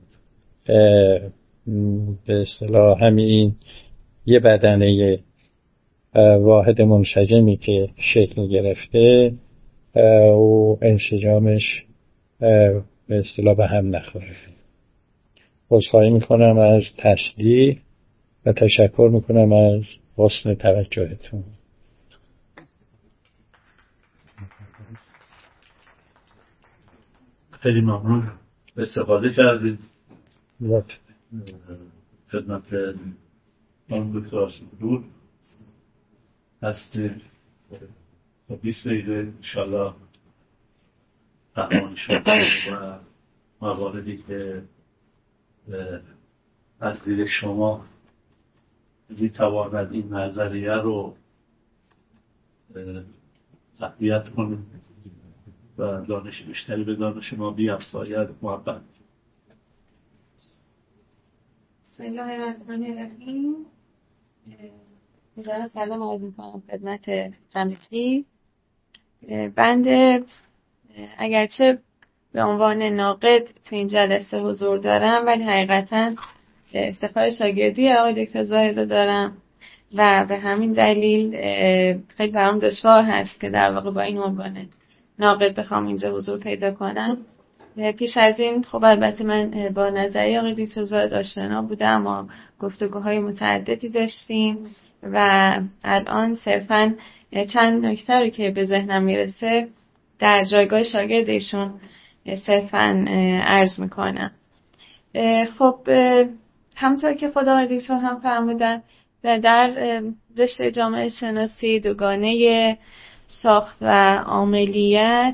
به اصطلاح همین یه بدنه واحد منسجمی که شکل گرفته و انسجامش به اصطلاح به هم نخوره. عذرخواهی میکنم از تصدیح و تشکر میکنم از حسن توجهتون. خیلی ممنون، استفاده کردید. خدمت آن دکتر آسودور هستید و بیست دقیقه انشالله فهمان شد و مواردی که از دید شما میتواند این نظریه رو تقویت کنید و دانش بیشتری به دانش ما بیفزاید. محبت. بسم الله الرحمن الرحیم. می‌ذارم سلام عرض می‌کنم خدمت همگی. بنده اگرچه به عنوان ناقد تو این جلسه حضور دارم ولی حقیقتاً افتخار شاگردی آقای دکتر زاهد رو دارم و به همین دلیل خیلی برام دشوار هست که در واقع با این عنوان ناقد بخوام اینجا حضور پیدا کنم. پیش از این خب البته من با نظریه آقای دکتر زاهد آشنا بودم و گفتگوهای متعددی داشتیم و الان صرفاً چند نکته رو که به ذهنم میرسه در جایگاه شاگرد ایشون صرفاً عرض میکنم. خب همونطور که خود آقای دکتر هم فرمودن در رشته جامعه شناسی دوگانه ساخت و عاملیت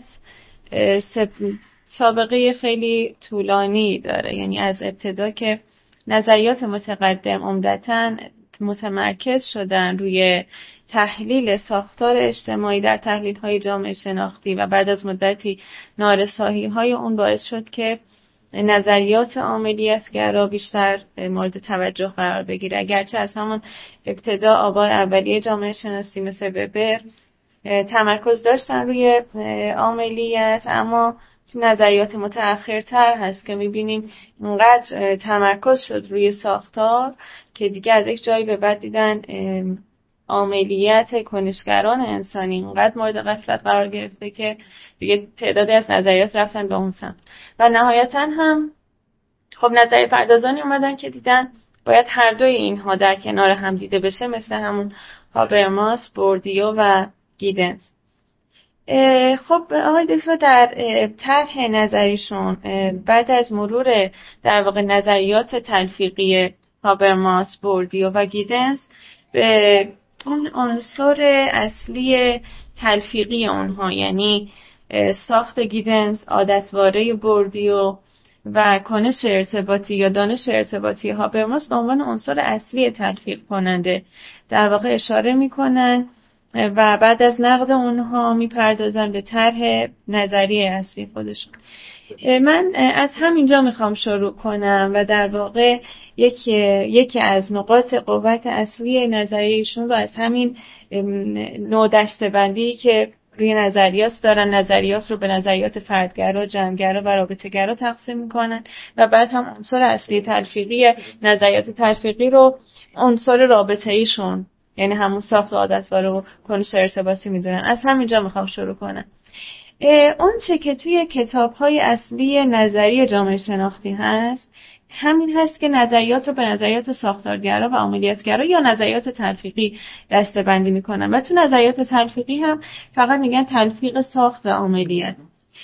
سابقه خیلی طولانی داره. یعنی از ابتدا که نظریات متقدم عمدتاً متمرکز شدن روی تحلیل ساختار اجتماعی در تحلیل‌های جامعه شناختی و بعد از مدتی نارسایی‌های اون باعث شد که نظریات عاملیت‌گرا بیشتر مورد توجه قرار بگیره. اگرچه از همون ابتدا آبای اولیه جامعه شناسی مثل وبر تمرکز داشتن روی عاملیت، اما تو نظریات متأخرتر هست که میبینیم اینقدر تمرکز شد روی ساختار که دیگه از یک جایی به بعد دیدن عاملیت کنشگران انسانی اینقدر مورد غفلت قرار گرفته که دیگه تعدادی از نظریات رفتن به اون سمت. و نهایتا هم خب نظریه پردازانی اومدن که دیدن باید هر دوی اینها در کنار هم دیده بشه، مثل همون هابرماس، بوردیو و گیدنز. خب آقای دکتر در طرح نظریشون بعد از مرور در واقع نظریات تلفیقی هابرماس، بوردیو و گیدنز به اون عنصر اصلی تلفیقی اونها، یعنی ساخت گیدنز، عادتواره بوردیو و کنش ارتباطی یا دانش ارتباطی هابرماس به عنوان عنصر اصلی تلفیق کننده در واقع اشاره میکنن و بعد از نقد اونها میپردازن به طرح نظریه اصلی خودشون. من از همینجا میخوام شروع کنم و در واقع یکی یکی از نقاط قوت اصلی نظریهشون رو از همین نوع دسته‌بندی که روی نظریات دارن، نظریات رو به نظریات فردگرا، جمع‌گرا و رابطه‌گرا تقسیم میکنن و بعد هم عنصر اصلی تلفیقی نظریات تلفیقی رو عنصر رابطه‌ایشون، یعنی همون ساخت و عادتواره و کنش ارتباطی میدونن. از همینجا میخوام شروع کنم. اون چه که توی کتاب‌های اصلی نظریه جامعه شناختی هست همین هست که نظریات رو به نظریات ساختارگرا و عملیاتگرا یا نظریات تلفیقی دسته‌بندی میکنن و تو نظریات تلفیقی هم فقط میگن تلفیق ساخت و عملیات.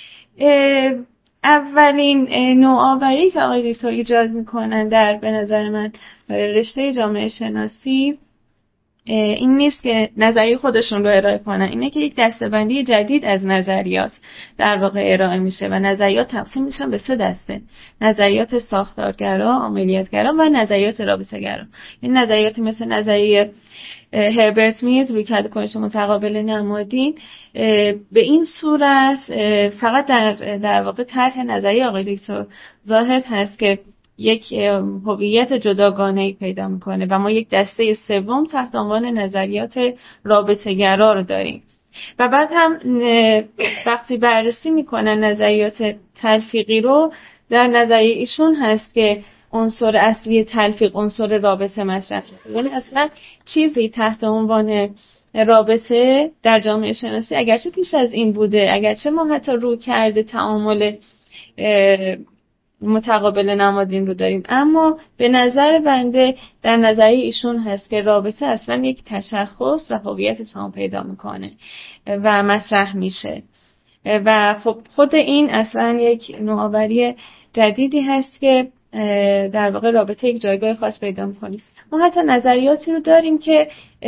اولین نوآوری که آقای دکتر ایجاد میکنن در به نظر من رشته جامعه شناسی این نیست که نظریه خودشون رو ارائه کنن، اینه که یک دسته‌بندی جدید از نظریات در واقع ارائه میشه و نظریات تقسیم میشن به سه دسته: نظریات ساختارگرا، عملیاتگرا و نظریات رابطه‌گرا. این نظریاتی مثل نظریه هربرت میز رویکرد کنش متقابل نمادین به این صورت فقط در در واقع طرح نظریه آقای دکتر زاهد هست که یک هویت جداگانه‌ای پیدا میکنه و ما یک دسته سوم تحت عنوان نظریات رابطه‌گرا رو داریم. و بعد هم وقتی بررسی میکنن نظریات تلفیقی رو، در نظریه ایشون هست که عنصر اصلی تلفیق عنصر رابطه مطرح شده. یعنی اصلا چیزی تحت عنوان رابطه در جامعه شناسی اگرچه پیش از این بوده، اگرچه ما حتی رو کرده تعامل متقابل نمادین رو داریم، اما به نظر بنده در نظریه ایشون هست که رابطه اصلا یک تشخص و هویت تام پیدا میکنه و مطرح میشه و خب خود این اصلا یک نوآوری جدیدی هست که در واقع رابطه یک جایگاه خاص پیدا میکنه. ما حتی نظریاتی رو داریم که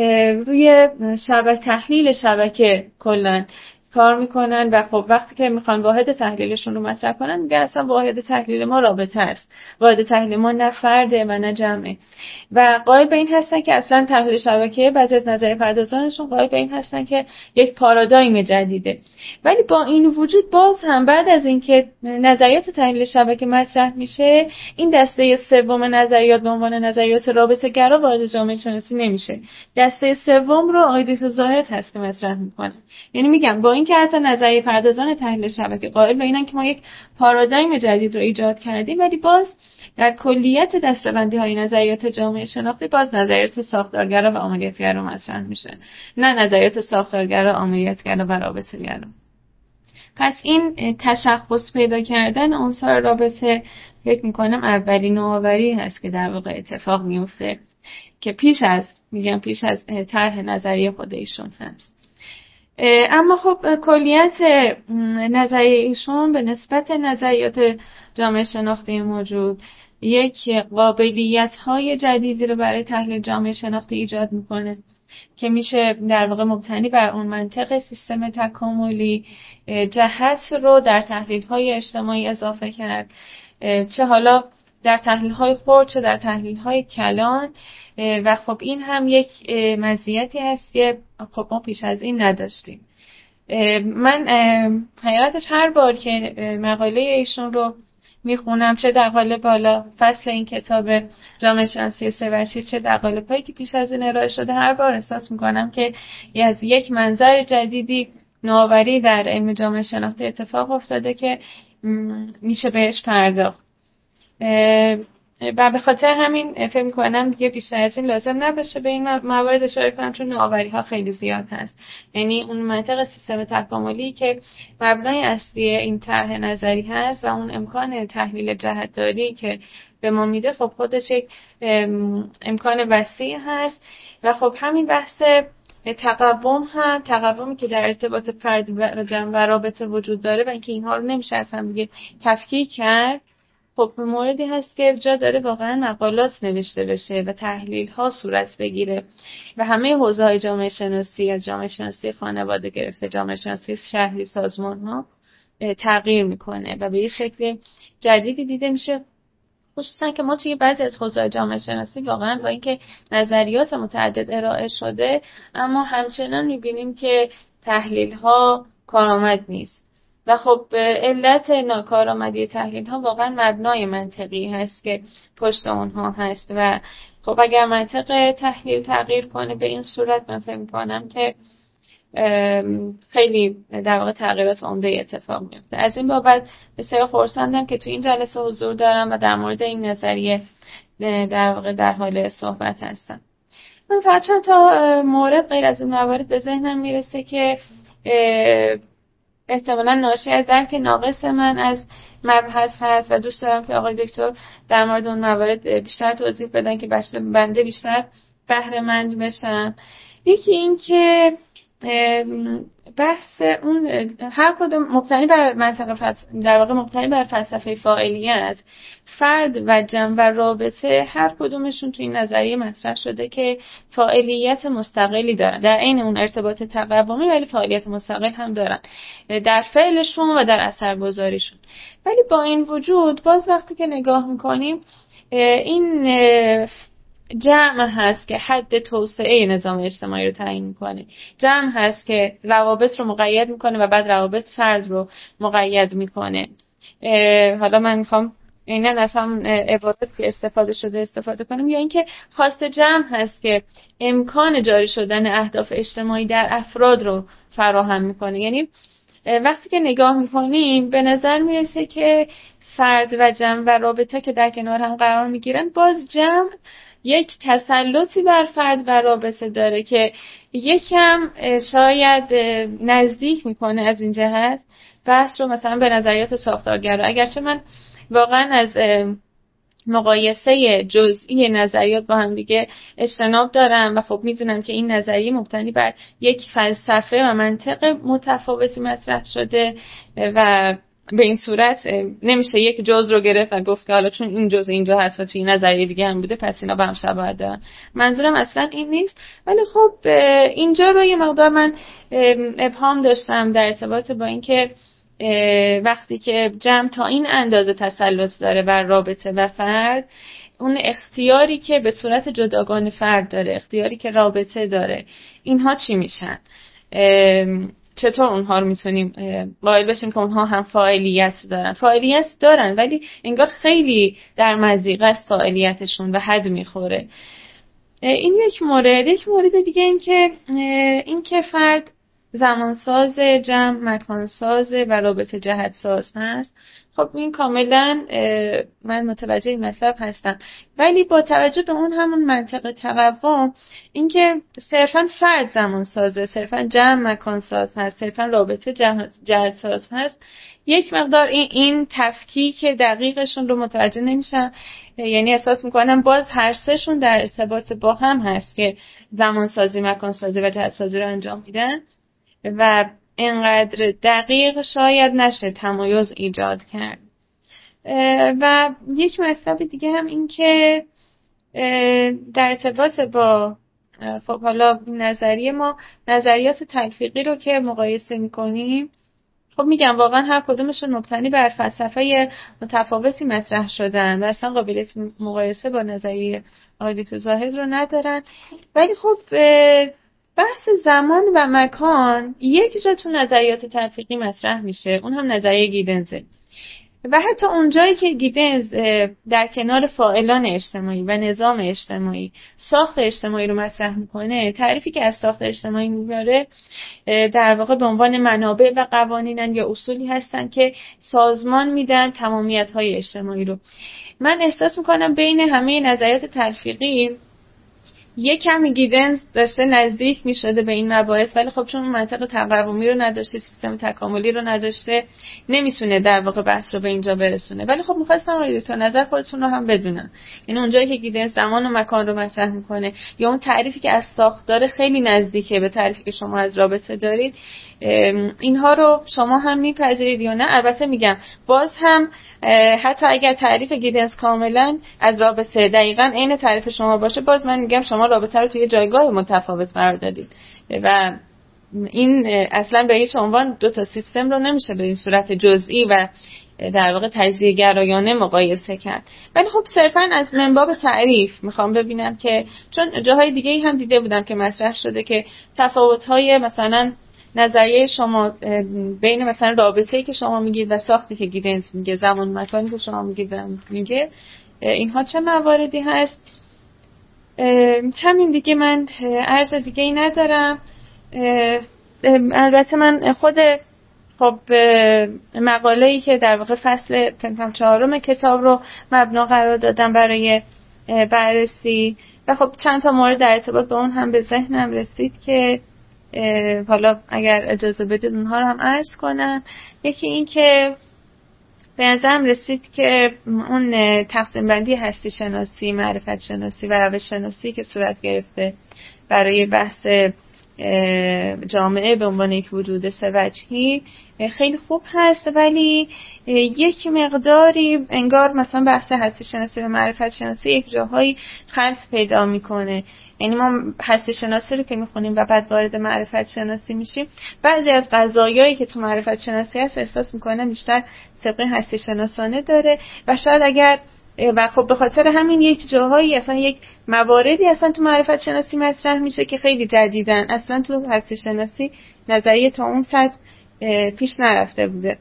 روی شبکه تحلیل شبکه کلن کار میکنن و خب وقتی که میخوان واحد تحلیلشون رو مطرح کنن میگن اصلا واحد تحلیل ما رابطه است، واحد تحلیل ما نه فرده و نه جمعه و قائل به این هستن که اصلا تحلیل شبکه بعضی از نظریه پردازانشون قائل به این هستن که یک پارادایم جدیده. ولی با این وجود باز هم بعد از اینکه نظریات تحلیل شبکه مطرح میشه، این دسته سوم نظریات به عنوان نظریات رابطه گرا وارد جامعه شناسی نمیشه. دسته سوم رو آقای دکتر زاهد هست که مطرح میکنه. یعنی میگم با این که حتی نظریه پردازان تحلیل شبکه قائل به اینن که ما یک پارادایم جدید رو ایجاد کردیم، ولی باز در کلیت دسته‌بندی های نظریات جامعه شناختی باز نظریات ساختارگرا و عملیاتگرا مطرح میشه، نه نظریات ساختارگرا، عملیاتگرا و رابطه‌گرا. پس این تشخص پیدا کردن عنصر رابطه فکر میکنم اولین نوآوری هست که در واقع اتفاق میفته که پیش از میگم پیش از طرح نظریه خود ایشون هست. اما خب کلیت نظریه ایشون به نسبت نظریات جامعه شناختی موجود یک قابلیت‌های جدیدی رو برای تحلیل جامعه شناختی ایجاد میکنه که میشه در واقع مبتنی بر اون منطق سیستم تکاملی جهت رو در تحلیل‌های اجتماعی اضافه کرد، چه حالا در تحلیل‌های خرد چه در تحلیل‌های کلان. و خب این هم یک مزیتی هست که خب ما پیش از این نداشتیم. من حقیقتش هر بار که مقاله ایشون رو میخونم، چه در قالب بالا فصل این کتاب جامعه شناسی سه وجهی، چه در قالب هایی که پیش از این ارائه شده، هر بار احساس میکنم که از یک منظر جدیدی نوآوری در علم جامعه شناختی اتفاق افتاده که میشه بهش پرداخت و به خاطر همین فکر می‌کنم دیگه بیشتر از این لازم نباشه به این موارد اشاره کنم، چون نوآوری‌ها خیلی زیاد هست. یعنی اون منطق سیستم تکاملی که مبنای اصلی این طرح نظری هست و اون امکان تحلیل جهت‌داری که به ما میده، خب خودش یک امکان وسیع هست و خب همین بحث تقوم هم تقومی که در ارتباط فرد و جمع و رابطه وجود داره و اینکه اینها رو نمیشه از هم دیگه تفکیک کرد، خب موردی هست که جا داره واقعا مقالات نوشته بشه و تحلیل ها صورت بگیره و همه حوزه های جامعه شناسی، از جامعه شناسی خانواده گرفته جامعه شناسی شهری، سازمان ها تغییر میکنه و به یه شکل جدیدی دیده میشه. خصوصا که ما توی بعضی از حوزه‌های جامعه شناسی واقعا با اینکه نظریات متعدد ارائه شده، اما همچنان میبینیم که تحلیل ها کارآمد نیست و خب علت ناکارآمدی تحلیل ها واقعا مبنای منطقی هست که پشت اونها هست و خب اگر منطق تحلیل تغییر کنه به این صورت، من فکر می‌کنم که خیلی در واقع تغییرات عمده اتفاق میفته. از این بابت بسیار خرسندم که تو این جلسه حضور دارم و در مورد این نظریه در واقع در حال صحبت هستم. من فقط چند تا مورد غیر از این موارد به ذهنم میرسه که احتمالاً ناشی از درک ناقص من از مبحث هست و دوست دارم که آقای دکتر در مورد اون موارد بیشتر توضیح بدن که بنده بیشتر بهره مند بشم. یکی این که بحث اون هر کدوم مبتنی بر منطق در واقع مبتنی بر فلسفه فاعلیت، فرد و جمع و رابطه هر کدومشون تو این نظریه مطرح شده که فاعلیت مستقلی دارن، در عین اون ارتباط تقومی ولی فاعلیت مستقل هم دارن در فعلشون و در اثرگذاریشون. ولی با این وجود باز وقتی که نگاه میکنیم این جمع هست که حد توسعه نظام اجتماعی رو تعیین میکنه، جمع هست که روابط رو مقید میکنه و بعد روابط فرد رو مقید میکنه. حالا من میخوام عیناً از هم عبارت که استفاده شده استفاده کنم، یا اینکه خواست جمع هست که امکان جاری شدن اهداف اجتماعی در افراد رو فراهم میکنه. یعنی وقتی که نگاه میکنیم به نظر میرسه که فرد و جمع و رابطه که در کنار هم قرار میگیرن، باز جمع یک تسلطی بر فرد و رابطه داره که یکم شاید نزدیک میکنه از این جهت بحث رو مثلا به نظریات ساختارگرا. اگرچه من واقعا از مقایسه جزئی نظریات با هم دیگه اجتناب دارم و خب میدونم که این نظریه مبتنی بر یک فلسفه و منطق متفاوتی مطرح شده و به این صورت نمیشه یک جزء رو گرفت و گفت که حالا چون این جزء اینجا هست و توی این نظریه دیگه هم بوده پس اینا به هم شباهت دارن. منظورم اصلا این نیست، ولی خب اینجا رو یه مقدار من ابهام داشتم در ارتباط با اینکه وقتی که جمع تا این اندازه تسلط داره بر رابطه و فرد، اون اختیاری که به صورت جداگانه فرد داره، اختیاری که رابطه داره، اینها چی میشن؟ چطور اونها رو میتونیم قائل بشیم که اونها هم فاعلیت دارن؟ فاعلیت دارن ولی انگار خیلی در مضیقه است فاعلیتشون و حد میخوره. این یک مورد. یک مورد دیگه این که این که فرد زمانساز، جمع مکانساز و رابطه جهتساز هست. خب این کاملا من متوجه این مطلب هستم، ولی با توجه به اون همون منطق تقوم، این که صرفا فرد زمانسازه، صرفا جمع مکانساز هست، صرفا رابطه جهتساز هست، یک مقدار این این تفکیک دقیقشون رو متوجه نمیشم. یعنی احساس میکنم باز هر سهشون در ارتباط با هم هست که زمانسازی، مکانسازی و جهتسازی رو انجام میدن و اینقدر دقیق شاید نشه تمایز ایجاد کرد. و یک مطلب دیگه هم این که در ارتباط با خب حالا نظریه ما نظریات تلفیقی رو که مقایسه میکنیم، خب میگم واقعا هر کدومشون مبتنی بر فلسفه متفاوتی مطرح شدن و اصلا قابلیت مقایسه با نظریه آقای دکتر زاهد رو ندارن. ولی خب بحث زمان و مکان یک جا تو نظریات تلفیقی مطرح میشه، اون هم نظریه گیدنزه. و حتی اونجایی که گیدنز در کنار فاعلان اجتماعی و نظام اجتماعی ساخت اجتماعی رو مطرح میکنه، تعریفی که از ساخت اجتماعی میاره در واقع به عنوان منابع و قوانینن یا اصولی هستن که سازمان میدن تمامیت‌های اجتماعی رو. من احساس میکنم بین همه نظریات تلفیقی یک کمی گیدنز داشته نزدیک میشده به این مباحث، ولی خب چون منطق تقومی رو نداشته، سیستم تکاملی رو نداشته، نمیتونه در واقع بحث رو به اینجا برسونه. ولی خب می‌خواستم آقای دکتر نظر خودتون رو هم بدونم، یعنی اونجایی که گیدنز زمان و مکان رو مطرح میکنه یا اون تعریفی که از ساختار خیلی نزدیکه به تعریفی که شما از رابطه دارید، اینها رو شما هم میپذیرید یا نه؟ البته میگم باز هم حتی اگر تعریف گیدنز کاملا از رابطه دقیقاً عین تعریف شما باشه، باز من میگم شما رابطه رو توی جایگاه متفاوت قرار دادید و این اصلا به هیچ عنوان دو تا سیستم رو نمیشه به این صورت جزئی و در واقع تجزیه گرایانه مقایسه کرد. ولی خب صرفاً از منباب تعریف میخوام ببینم که چون جاهای دیگه هم دیده بودم که مطرح شده که تفاوت‌های مثلا نظریه شما بین مثلا رابطه‌ای که شما میگید و ساختی که گیدنز میگه، زمان مکانی که شما میگید و میگه، اینها چه مواردی هست. همین دیگه، من عرض دیگه ای ندارم. البته من خود خب مقاله‌ای که در واقع فصل فکر چهارم کتاب رو مبنا قرار دادم برای بررسی و خب چند تا مورد در ارتباط با اون هم به ذهنم رسید که حالا اگر اجازه بدید اونها رو هم عرض کنم. یکی این که به نظرم رسید که اون تقسیم بندی هستی شناسی، معرفت شناسی و روش شناسی که صورت گرفته برای بحث جامعه به عنوان یک وجود سه وجهی خیلی خوب هست، ولی یک مقداری انگار مثلا بحث هستی شناسی و معرفت شناسی یک جاهایی خلط پیدا میکنه. یعنی ما هستی شناسی رو که میخونیم و بعد وارد معرفت شناسی میشیم، بعضی از قضایایی که تو معرفت شناسی هست احساس میکنم بیشتر سبق هستی شناسانه داره و شاید اگر و خب به خاطر همین یک جاهایی اصلا یک مواردی اصلا تو معرفت شناسی مطرح میشه که خیلی جدیدن، اصلا تو هستی شناسی نظریه تا اون سطح پیش نرفته بوده.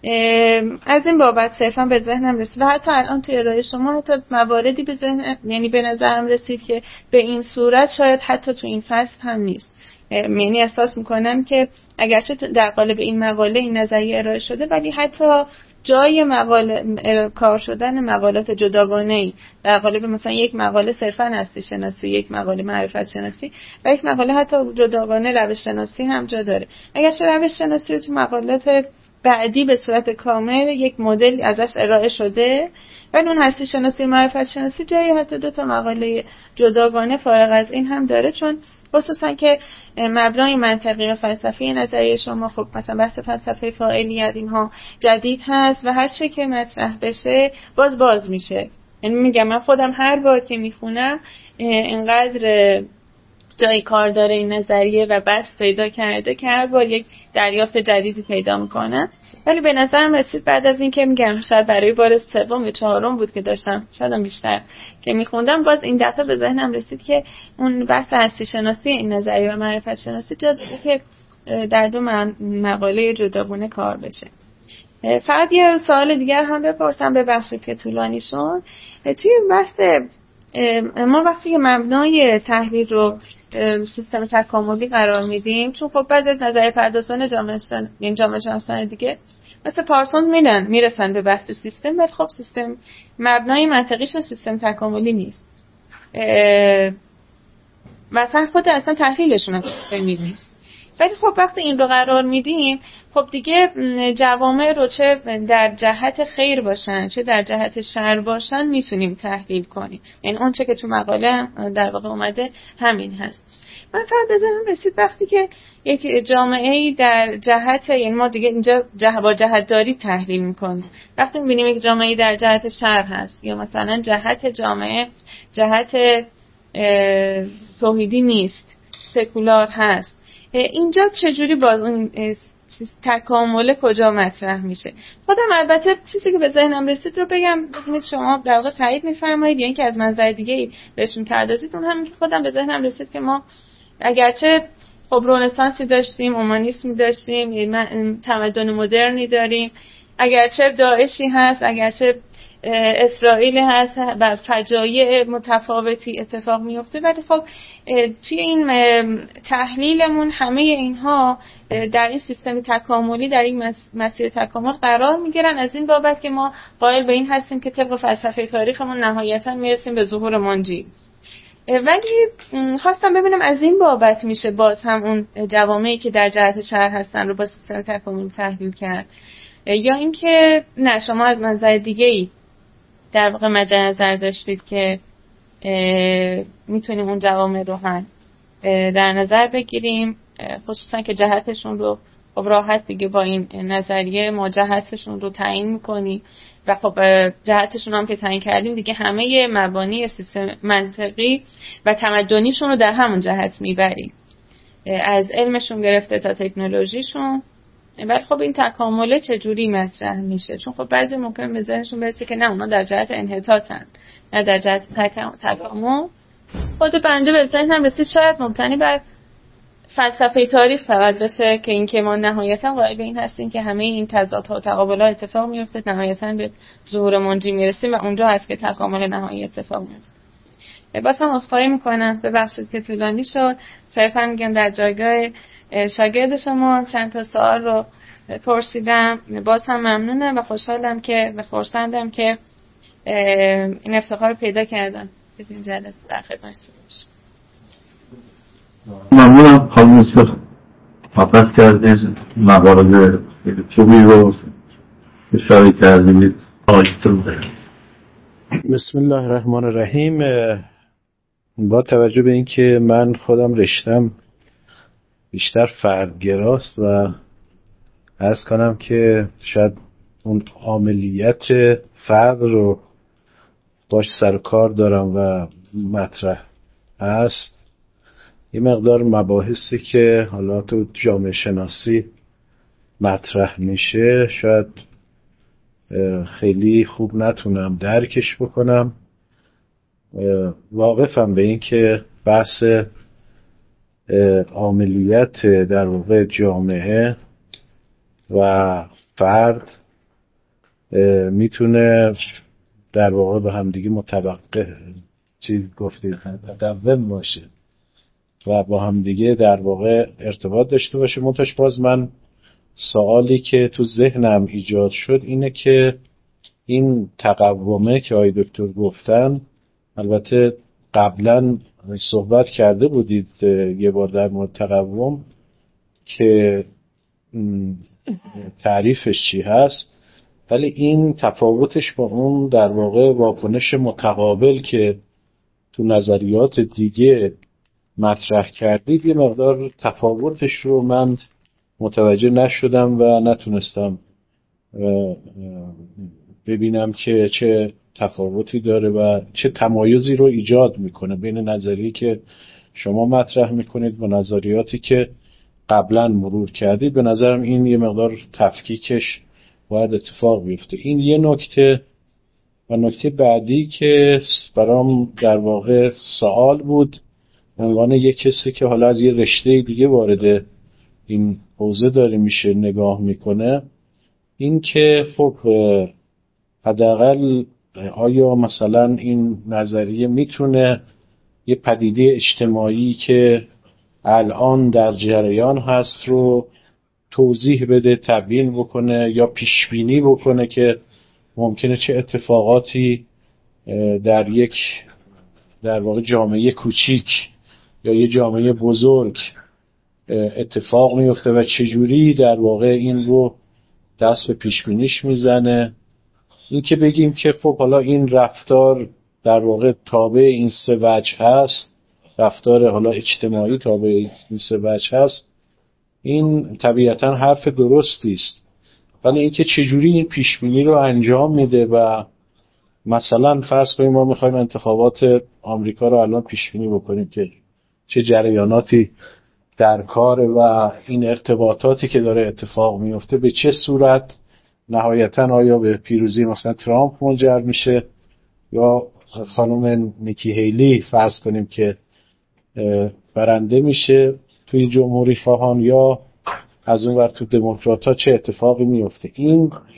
از این بابت صرفا به ذهنم رسید و حتی الان توی ارائه شما حتی مواردی به ذهن، یعنی به نظرم رسید که به این صورت شاید حتی تو این فصل هم نیست. یعنی احساس میکنم که اگرچه در قالب این مقاله این نظریه ارائه شده، ولی حتی جای مقاله کار شدن مقالات جداگانه‌ای در قالب مثلا یک مقاله صرفا هستی شناسی، یک مقاله معرفت شناسی و یک مقاله حتی جداگانه روش شناسی هم جا داره. اگرچه روش شناسی رو تو مقالات بعدی به صورت کامل یک مدل ازش ارائه شده، ولی اون هستی شناسی و معرفت شناسی جایی حتی دو تا مقاله جداگانه فارغ از این هم داره، چون خصوصا که مبنای منطقی و فلسفی نظریه شما خب مثلا بحث فلسفه فاعلیت اینها جدید هست و هر چه که مطرح بشه باز باز میشه. یعنی میگم من خودم هر بار که میخونم اینقدر جای کار داره این نظریه و بس پیدا کرده که هر بار یک دریافت جدیدی پیدا میکنم. ولی به نظرم رسید بعد از این که میگم شاید برای بار سوم یا چهارم بود که داشتم شاید بیشتر که میخوندم، باز این دفعه به ذهنم رسید که اون بحث هستی شناسی این نظریه و معرفت شناسی جا داره که در دو مقاله جداگانه کار بشه. فقط یه سوال دیگر هم بپرسم به بخشی که طولانی شد. توی بحث ما وقتی که مبنای تحلیل رو سیستم تکاملی قرار میدیم، چون خب بعضی از نظریه پردازان جامعه شناسی یعنی جامعه شناسان دیگه مثل پارسون میرن میرسن به بحث سیستم، ولی خب سیستم مبنای منطقیش سیستم تکاملی نیست. مثلا خود اصلا تحلیلشون هم فهمید نیست. ولی خب وقتی این رو قرار میدیم، خب دیگه جوامع رو چه در جهت خیر باشن چه در جهت شر باشن میتونیم تحلیل کنیم. یعنی اون چه که تو مقاله در واقع اومده همین هست. من فقط به ذهنم رسید وقتی که یک جامعه‌ای در جهت، یعنی ما دیگه اینجا جه با جهت داری تحلیل میکنیم، وقتی میبینیم یک جامعه‌ای در جهت شر هست یا مثلا جهت جامعه جهت توحیدی نیست، سکولار هست، اینجا چجوری باز اون تکامل کجا مطرح میشه؟ خودم البته چیزی که به ذهنم رسید رو بگم، ببینید شما در واقع تایید میفرمایید یا اینکه از منظر دیگه بهشون پردازید. اون همین که خودم به ذهنم رسید که ما اگرچه خب رنسانسی داشتیم، اومانیسم داشتیم، تمدن مدرنی داریم، اگرچه داعشی هست، اگرچه اسرائیل هست و فجایع متفاوتی اتفاق میفته، ولی خب توی این تحلیلمون همه اینها در این سیستم تکاملی، در این مسیر تکامل قرار میگیرن. از این بابت که ما قائل به این هستیم که طبق فلسفه تاریخمون نهایتا میرسیم به ظهور منجی. ولی خواستم ببینم از این بابت میشه باز هم اون جوامعی که در جهت شر هستن رو با سیستم تکاملی تحلیل کرد، یا اینکه نه شما از منظر دیگه‌ای در واقع مد نظر داشتید که میتونیم اون جوامع رو هم در نظر بگیریم، خصوصا که جهتشون رو خب راحت دیگه با این نظریه ما جهتشون رو تعیین میکنیم و خب جهتشون هم که تعیین کردیم دیگه همه مبانی سیستم منطقی و تمدنیشون رو در همون جهت میبریم، از علمشون گرفته تا تکنولوژیشون. ولی خب این تکامله چجوری مطرح میشه؟ چون خب بعضی ممکن به ذهنشون برسه که نه اونا در جهت انحطاطن، نه در جهت تکامل. خود بنده به ذهنم رسید شاید مبتنی بر فلسفه تاریخ فقط بشه که این که ما نهایتا قائل به این هستیم که همه این تضادها و تقابل‌ها اتفاق میفته، نهایتا به ظهور منجی میرسیم و اونجا هست که تکامل نهایی اتفاق میفته. باز هم عذرخواهی میکنم، ببخشید که طولانی شد. صرفا میگم در جایگاه شاگرد شما چند تا سوال رو پرسیدم. باز هم ممنونم و خوشحالم که و خرسندم که این افتخار رو پیدا کردم که این جلسه در خدمتتون باشم. ممنونم خانم استاد، مطرح کردید موارد خوبی رو اشاره کردید. آیتون بسم الله الرحمن الرحیم. با توجه به اینکه من خودم رشتم بیشتر فردگراست و عرض کنم که شاید اون عاملیت فرد رو باش سر کار دارم و مطرح است، یه مقدار مباحثی که حالا تو جامعه شناسی مطرح میشه شاید خیلی خوب نتونم درکش بکنم. واقفم به این که بحث عاملیت در واقع جامعه و فرد میتونه در واقع به همدیگه متوقع چی گفتید متقوم باشه و با همدیگه در واقع ارتباط داشته باشه. منتش باز من سوالی که تو ذهنم ایجاد شد اینه که این تقومه که آقای دکتر گفتن، البته قبلا صحبت کرده بودید یه بار در مورد تقوم که تعریفش چی هست، ولی این تفاوتش با اون در واقع واکنش متقابل که تو نظریات دیگه مطرح کردید یه مقدار تفاوتش رو من متوجه نشدم و نتونستم ببینم که چه تفاوتی داره و چه تمایزی رو ایجاد میکنه بین نظریه‌ای که شما مطرح میکنید و نظریاتی که قبلا مرور کردید. به نظرم این یه مقدار تفکیکش باید اتفاق بیفته. این یه نکته. و نکته بعدی که برام در واقع سوال بود، عنوان یک کسی که حالا از یه رشته دیگه وارد این حوزه داره میشه نگاه میکنه، این که خب حداقل آیا مثلا این نظریه میتونه یه پدیده اجتماعی که الان در جریان هست رو توضیح بده، تبیین بکنه یا پیشبینی بکنه که ممکنه چه اتفاقاتی در یک در واقع جامعه کوچیک یا یه جامعه بزرگ اتفاق میفته و چجوری در واقع این رو دست به پیشبینیش میزنه. این که بگیم که خب حالا این رفتار در واقع تابع این سه وجه هست، رفتار حالا اجتماعی تابع این سه وجه هست، این طبیعتا حرف درستی است، ولی این که چجوری این پیشبینی رو انجام میده و مثلا فرض کنیم ما میخوایم انتخابات آمریکا رو الان پیشبینی بکنیم که چه جریاناتی در کار و این ارتباطاتی که داره اتفاق میفته به چه صورت نهایتا آیا به پیروزی مثلا ترامپ منجر میشه یا خانم نیکی هیلی فرض کنیم که برنده میشه توی جمهوری خواهان، یا از اون ور تو دموکرات ها چه اتفاقی میفته. این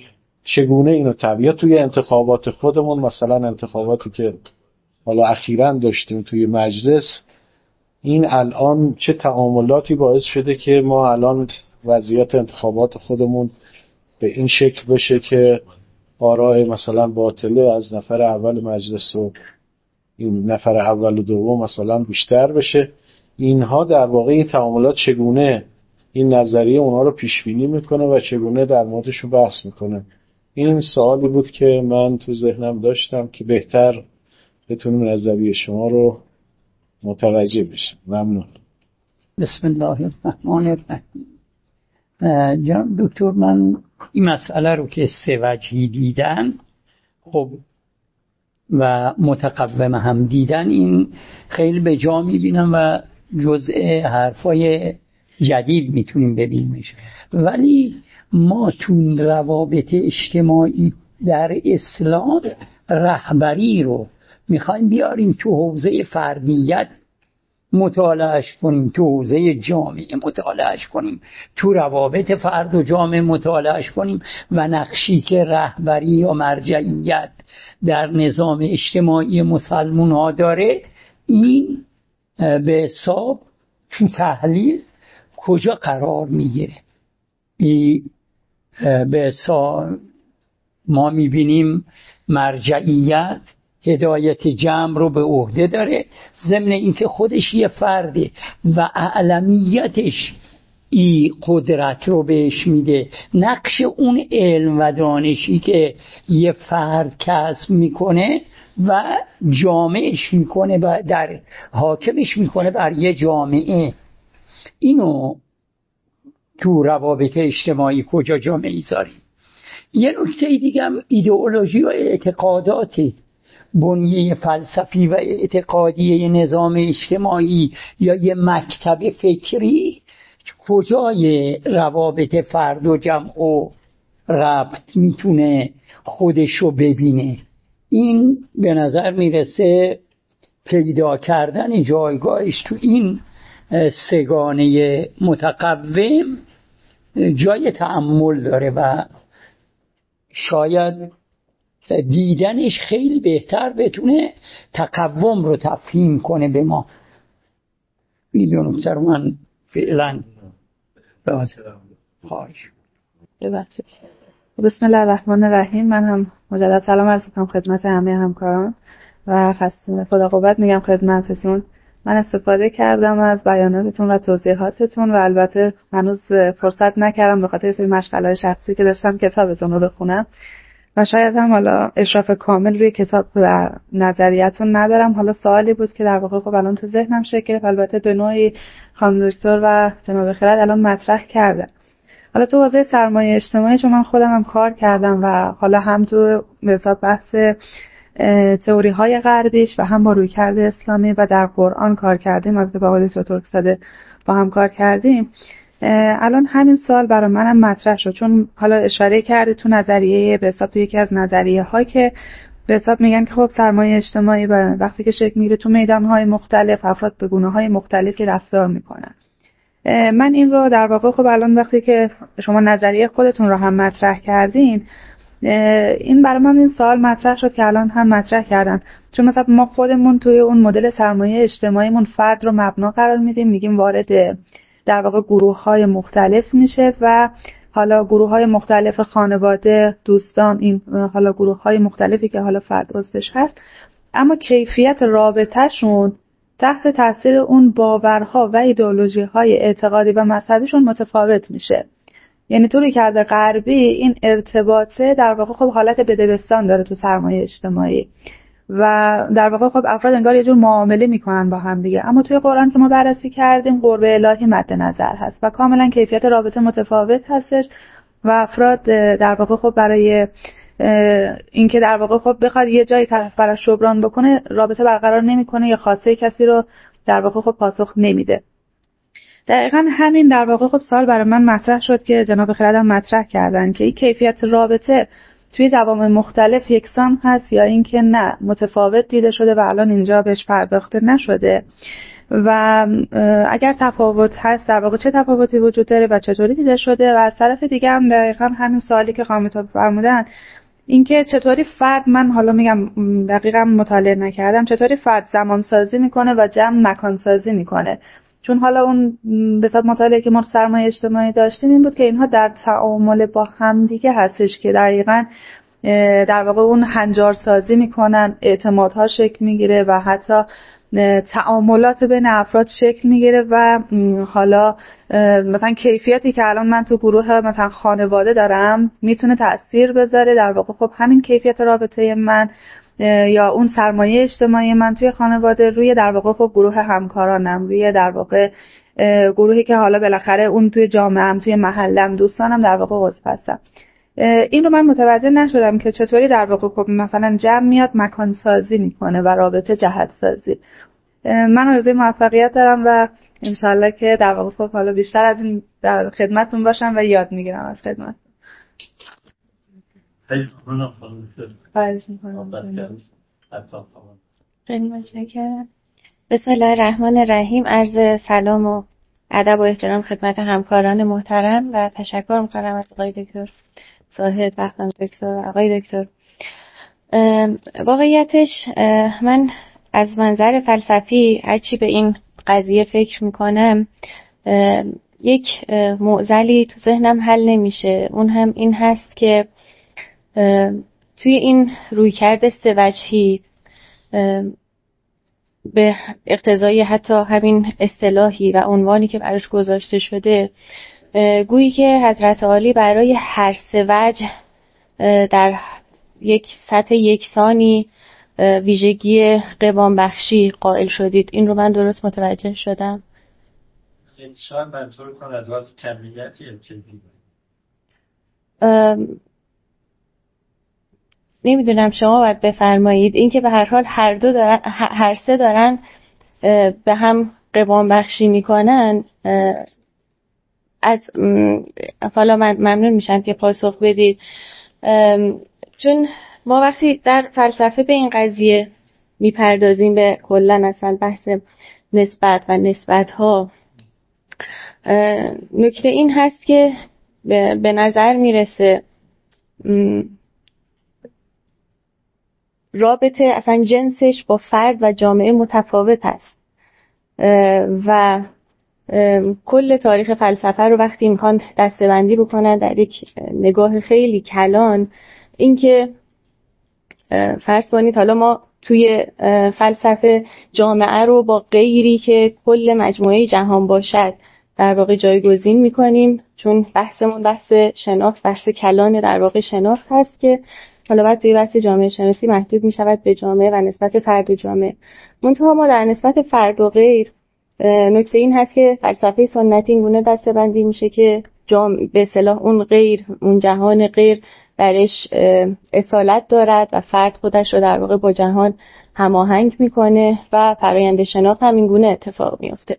چگونه اینو تبیین توی انتخابات خودمون، مثلا انتخاباتی که حالا اخیراً داشتیم توی مجلس، این الان چه تعاملاتی باعث شده که ما الان وضعیت انتخابات خودمون به این شکل بشه که آراء مثلا باطله از نفر اول مجلس و این نفر اول و دوم مثلا بیشتر بشه. اینها در واقع این تعاملات چگونه این نظریه اونها رو پیش بینی میکنه و چگونه در موردشون بحث میکنه. این سوالی بود که من تو ذهنم داشتم که بهتر بتونیم نظریه شما رو متوجه بشیم. ممنون. بسم الله الرحمن الرحیم. جناب دکتر، من این مسئله رو که سه وجهی دیدن خب و متقوم هم دیدن، این خیلی به جا میبینم و جزء حرفای جدید میتونیم ببینیمش. ولی ما تو روابط اجتماعی در اسلام رهبری رو میخوایم بیاریم تو حوزه فردیت مطالعهش کنیم، تو حوزه جامعه مطالعهش کنیم، تو روابط فرد و جامعه مطالعهش کنیم و نقشی که رهبری یا مرجعیت در نظام اجتماعی مسلمان ها داره، این به حساب تو تحلیل کجا قرار میگیره. این به حساب ما میبینیم مرجعیت هدایت جمع رو به عهده داره، ضمن اینکه خودش یه فرده و اعلمیتش این قدرت رو بهش میده. نقش اون علم و دانشی که یه فرد کسب میکنه و جامعش میکنه و در حاکمش میکنه بر یه جامعه، اینو تو روابط اجتماعی کجا جامعه ایزاریم. یه نکته دیگه هم ایدئولوژی و اعتقاداتی، بنیه فلسفی و اعتقادی نظام اجتماعی یا یه مکتب فکری کجای روابط فرد و جمع و ربط میتونه خودشو ببینه. این به نظر میرسه پیدا کردن جایگاهش تو این سگانه متقوم جای تأمل داره و شاید دیدنش خیلی بهتر بتونه تقوم رو تفهیم کنه به ما. میدونم سر من فعلا بازم خواهش ببخشید. بسم الله الرحمن الرحیم. من هم مجدد سلام عرض می‌کنم خدمت همه همکاران و خسته خدا قوت میگم خدمتتون. من استفاده کردم از بیاناتتون و توضیحاتتون و البته هنوز فرصت نکردم به خاطر سری مشغله‌های شخصی که داشتم کتابتون رو بخونم و شاید هم حالا اشراف کامل روی کتاب و نظریتون ندارم. حالا سوالی بود که در واقع خب الان تو ذهنم شکل گرفت، البته به نوعی خانم دکتر و جناب خرد الان مطرح کردن. حالا تو حوزه سرمایه اجتماعی چون من خودم هم کار کردم و حالا هم تو مثلا بحث تئوری های غربیش و هم با رویکرد اسلامی و در قرآن کار کردیم، البته با آقای دکتر ساده با هم کار کردیم. الان همین سوال برای منم مطرح شد چون حالا اشاره کردی تو نظریه به حساب تو یکی از نظریه ها که به حساب میگن که خب سرمایه اجتماعی وقتی که شکل میگیره تو میدان های مختلف افراد به گونه های مختلفی رفتار میکنن. من این رو در واقع خب الان وقتی که شما نظریه خودتون رو هم مطرح کردین، این برای من این سوال مطرح شد که الان هم مطرح کردن، چون مثلا ما خودمون توی اون مدل سرمایه اجتماعیمون فرد رو مبنا قرار میدیم، میگیم وارد در واقع گروه‌های مختلف میشه و حالا گروه‌های مختلف خانواده، دوستان، این حالا گروه‌های مختلفی که حالا فرد عضوش هست، اما کیفیت رابطه‌شون تحت تاثیر اون باورها و ایدئولوژی‌های اعتقادی و مذهبیشون متفاوت میشه. یعنی طوری کرده غربی این ارتباطه در واقع خب حالت بدبستان داره تو سرمایه اجتماعی و در واقع خب افراد انگار یه جور معامله میکنن با هم دیگه، اما توی قرآن که ما بررسی کردیم قرب الهی مد نظر هست و کاملا کیفیت رابطه متفاوت هستش و افراد در واقع خب برای اینکه در واقع خب بخواد یه جایی طرف براش جبران بکنه رابطه برقرار نمیکنه یا خواسته کسی رو در واقع خب پاسخ نمیده. دقیقاً همین در واقع خب سوال برای من مطرح شد که جناب خردم مطرح کردن که این کیفیت رابطه توی جوامع مختلف یکسان هست یا اینکه نه متفاوت دیده شده و الان اینجا بهش پرداخته نشده. و اگر تفاوت هست در واقع چه تفاوتی وجود داره و چطوری دیده شده. و از طرف دیگه هم دقیقاً همین سوالی که خانم فرمودن، اینکه چطوری فرد، من حالا میگم دقیقاً مطالعه نکردم، چطوری فرد زمان سازی میکنه و جمع مکان سازی میکنه. چون حالا اون به صورت مطالعه که ما سرمایه اجتماعی داشتیم این بود که اینها در تعامل با هم دیگه هستش که دقیقاً در واقع اون هنجار سازی میکنن، اعتمادها شکل میگیره و حتی تعاملات بین افراد شکل میگیره و حالا مثلا کیفیتی که الان من تو گروه مثلا خانواده دارم میتونه تأثیر بذاره در واقع خب همین کیفیت رابطه من یا اون سرمایه اجتماعی من توی خانواده روی در واقع خب گروه همکارانم، روی در واقع گروهی که حالا بالاخره اون توی جامعه‌ام، توی محلم، دوستانم در واقع عضو هستم. این رو من متوجه نشدم که چطوری در واقع خب مثلا جمع میاد مکان سازی میکنه و رابطه جهت سازی. من آرزوی موفقیت دارم و انشالله که در واقع خب حالا بیشتر از این در خدمتتون باشم و یاد میگیرم از خدمت. خیلی ممنونم خانم. خواهش می‌کنم. خیلی متشکرم. بسم الله الرحمن الرحیم. عرض سلام و ادب و احترام خدمت همکاران محترم و تشکر می‌کنم از آقای دکتر زاهد و خانم دکتر آقای دکتر. واقعیتش من از منظر فلسفی هرچی به این قضیه فکر میکنم یک معضلی تو ذهنم حل نمیشه. اون هم این هست که توی این رویکرد سه وجهی به اقتضای حتی همین اصطلاحی و عنوانی که براش گذاشته شده گویی که حضرت عالی برای هر سه وجه در یک سطح یکسانی ویژگی قوام بخشی قائل شدید. این رو من درست متوجه شدم؟ شاید منظور کن از وقت کمیتی امتدی نمیدونم، شما باید بفرمایید. این که به هر حال هر دو دارن، هر سه دارن به هم قوام بخشی میکنن، از حالا من ممنون میشم که پاسخ بدید. چون ما وقتی در فلسفه به این قضیه میپردازیم، به کلن اصلا بحث نسبت و نسبت ها، نکته این هست که به نظر میرسه رابطه اصلا جنسش با فرد و جامعه متفاوت است و کل تاریخ فلسفه رو وقتی میخوان دسته‌بندی بکنن در یک نگاه خیلی کلان، اینکه فرض کنید حالا ما توی فلسفه جامعه رو با غیری که کل مجموعه جهان باشد در واقع جایگزین میکنیم، چون بحثمون بحث شناخت، بحث کلان در واقع شناخت هست که حالا بعد توی بحث جامعه شناسی محدود میشود به جامعه و نسبت فرد و جامعه. منتها ما در نسبت فرد و غیر نکته این هست که فلسفه سنتی اینگونه دسته‌بندی میشه که جامعه به اصطلاح اون غیر، اون جهان غیر درش اصالت دارد و فرد خودش رو در واقع با جهان هماهنگ میکنه و فرآیند شناخت هم اینگونه اتفاق میفته.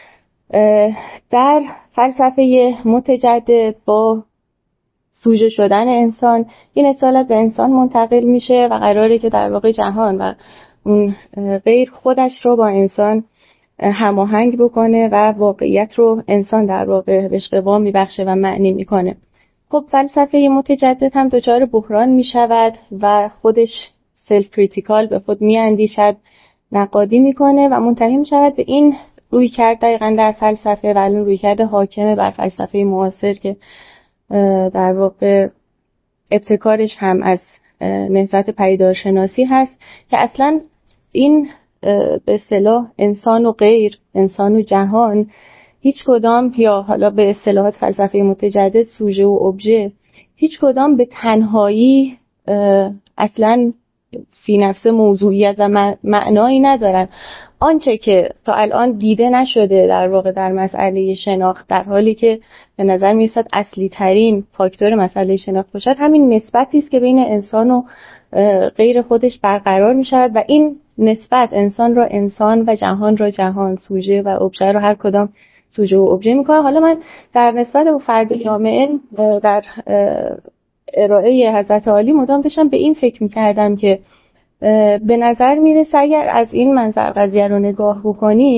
در فلسفه متجدد با سوژه شدن انسان این اصالت به انسان منتقل میشه و قراره که در واقع جهان و اون غیر خودش رو با انسان هماهنگ بکنه و واقعیت رو انسان در واقع بهش قوام میبخشه و معنی میکنه. خب فلسفه متجدد هم دچار بحران میشود و خودش سلف کریتیکال به خود میاندیشد، نقادی میکنه و منتهی میشود به این روی کرد دقیقا در فلسفه و الان روی کرد حاکمه بر فلسفه معاصر که در واقع ابتکارش هم از نهضت پدیدارشناسی هست که اصلا این به اصطلاح انسان و غیر، انسان و جهان، هیچ کدام، یا حالا به اصطلاحات فلسفه متجدد سوژه و ابژه، هیچ کدام به تنهایی اصلا فی نفس موضوعیت و معنایی ندارن. آنچه که تا الان دیده نشده در واقع در مسئله شناخت، در حالی که به نظر میرسد اصلی ترین فاکتور مسئله شناخت باشد، همین نسبتی است که بین انسان و غیر خودش برقرار میشود و این نسبت انسان را انسان و جهان را جهان، سوژه و ابژه را هر کدام سوژه و ابژه میکنه. حالا من در نسبت به فرد جامعه در ارائه حضرت عالی مدام داشتم به این فکر میکردم که به نظر میرسه اگر از این منظر قضیه رو نگاه بکنیم،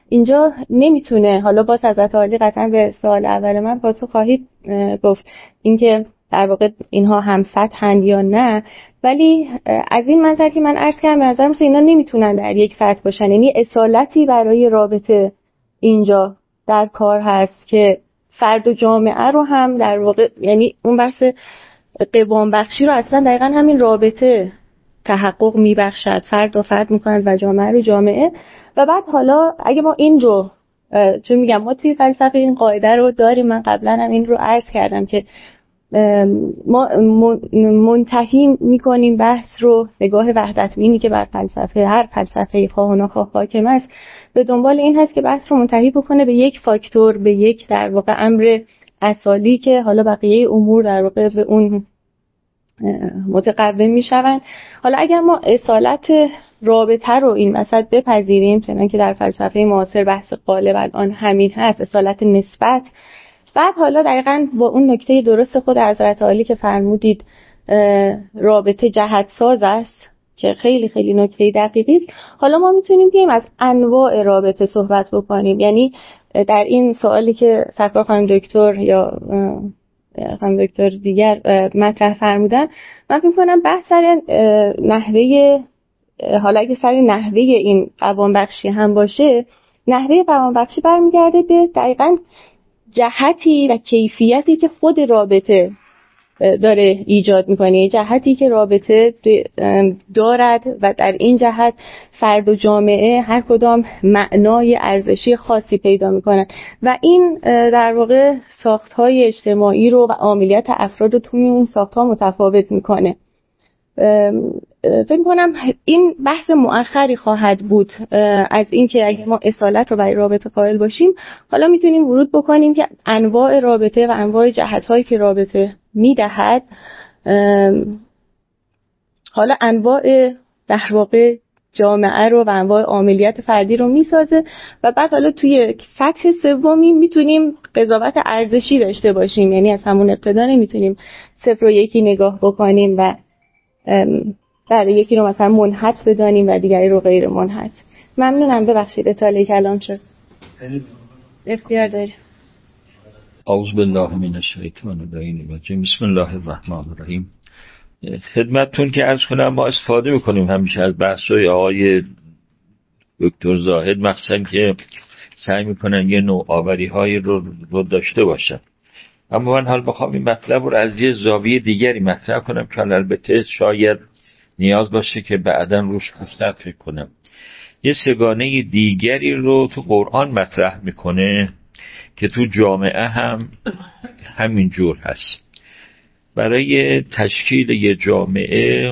اینجا نمیتونه، حالا باز حضرت عالی قطعا به سوال اول من پاسخ خواهید گفت اینکه در واقع اینها هم سطحن یا نه، ولی از این منظر که من عرض کردم به نظر میاد اینا نمیتونن در یک سطح باشن، یعنی اصالتی برای رابطه اینجا در کار هست که فرد و جامعه رو هم در واقع، یعنی اون بحث قوام بخشی رو اصلا دقیقا همین رابطه تحقق میبخشد، فرد و فرد میکنند و جامعه رو جامعه. و بعد حالا اگه ما این رو، چون میگم ما توی فلسفه این قاعده رو داریم، من قبلا هم این رو عرض کردم که ما منتهی میکنیم بحث رو، نگاه وحدت بینی که بر فلسفه هر فلسفه خواه و ناخواه حاکم است به دنبال این هست که بحث رو منتهی بکنه به یک فاکتور، به یک در واقع امر اصالی که حالا بقیه امور در واقع به اون متقوم میشوند. حالا اگر ما اصالت رابطه رو این وسط بپذیریم، چنانکه که در فلسفه معاصر بحث غالب الان همین هست، اصالت نسبت، بعد حالا دقیقاً با اون نکته درست خود حضرت عالی که فرمودید رابطه جهت ساز است که خیلی خیلی نکته دقیقی است، حالا ما میتونیم بیایم از انواع رابطه صحبت بکنیم. یعنی در این سوالی که سرکار خانم دکتر یا خانم دکتر دیگر مطرح فرمودن، من فکر می‌کنم بحث سر نحوه، حالا اگه سر نحوه این قوام بخشی هم باشه، نحوه قوام بخشی برمیگرده به دقیقاً جهتی و کیفیتی که خود رابطه داره ایجاد میکنه، جهتی که رابطه دارد و در این جهت فرد و جامعه هر کدام معنای ارزشی خاصی پیدا میکنن و این در واقع ساختهای اجتماعی رو و عاملیت افراد رو توی اون ساختها متفاوت میکنه. فکر کنم این بحث مؤخری خواهد بود از این که اگه ما اصالت رو برای رابطه قائل باشیم، حالا میتونیم ورود بکنیم که انواع رابطه و انواع جهت‌هایی که رابطه میدهد، حالا انواع در واقع جامعه رو و انواع عاملیت فردی رو میسازه و بعد حالا توی سطح سومی میتونیم قضاوت ارزشی داشته باشیم، یعنی از همون ابتدا نمیتونیم صفر و یکی نگاه بکنیم و بله یکی رو مثلا منحط بدانیم و دیگری رو غیر منحط. ممنونم، ببخشید اطاله کلام شد. اختیار داری. اعوذ بالله من الشیطان الرجیم. بسم الله الرحمن الرحیم. خدمتتون که عرض کنم ما استفاده میکنیم همیشه از بحث‌های آقای دکتر زاهد، مخصوصا که سعی میکنن یه نوآوری‌هایی رو رو داشته باشن، اما من حال بخوام این مطلب رو از یه زاویه دیگری مطرح کنم که البته شاید نیاز باشه که بعداً روش بیشتر فکر کنم. یه سگانه دیگری رو تو قرآن مطرح میکنه که تو جامعه هم همین جور هست. برای تشکیل یه جامعه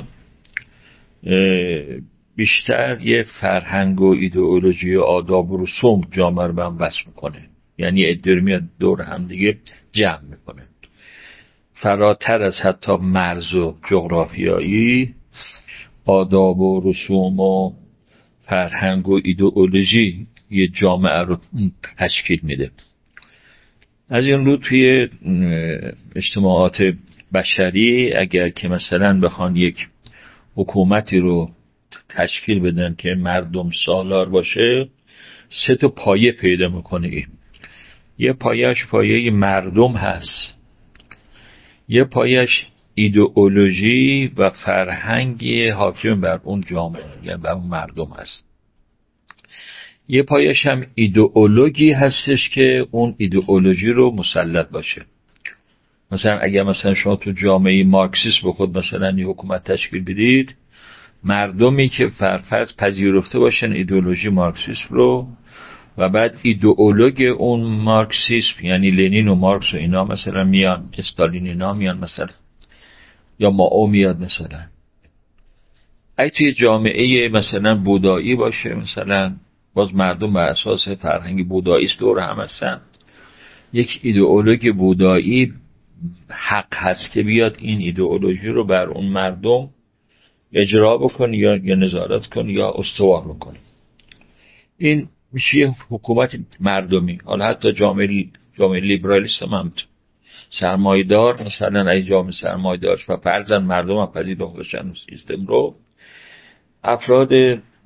بیشتر یه فرهنگ و ایدئولوژی و آداب و رسوم جامعه رو به هم وصل میکنه، یعنی ادعا میاد دور هم دیگه جمع میکنه. فراتر از حتی مرز و جغرافیایی، آداب و رسوم و فرهنگ و ایدئولوژی یه جامعه رو تشکیل میده. از این رو توی اجتماعات بشری اگر که مثلا بخوان یک حکومتی رو تشکیل بدن که مردم سالار باشه، سه تا پایه پیدا میکنه. این یه پایهش پایه مردم هست، یه پایهش ایدئولوژی و فرهنگی حاکم بر اون جامعه یعنی بر اون مردم هست، یه پایهش هم ایدئولوژی هستش که اون ایدئولوژی رو مسلط باشه. مثلا اگر مثلا شما تو جامعه مارکسیست به خود مثلا یه حکومت تشکیل بدید، مردمی که فرفرض پذیرفته باشن ایدئولوژی مارکسیسم رو و بعد ایدئولوژ اون مارکسیسم یعنی لنین و مارکس و اینا مثلا میان، استالین اینا میان مثلا، یا مائو میاد مثلا. اگه توی جامعه مثلا بودایی باشه، مثلا باز مردم بر اساس فرهنگ بودایی است دور هم هستن، یک ایدئولوژ بودایی حق هست که بیاد این ایدئولوژی رو بر اون مردم اجرا بکنه یا یا نظارت کنه یا استوار بکنه. این میشه حکومت مردمی. حالا حتی جامعه جامعه لیبرالیست هم سرمایه‌دار، مثلا ای جامعه سرمایه‌دار و فرضاً مردم هم پذیرفته باشن سیستم رو، افراد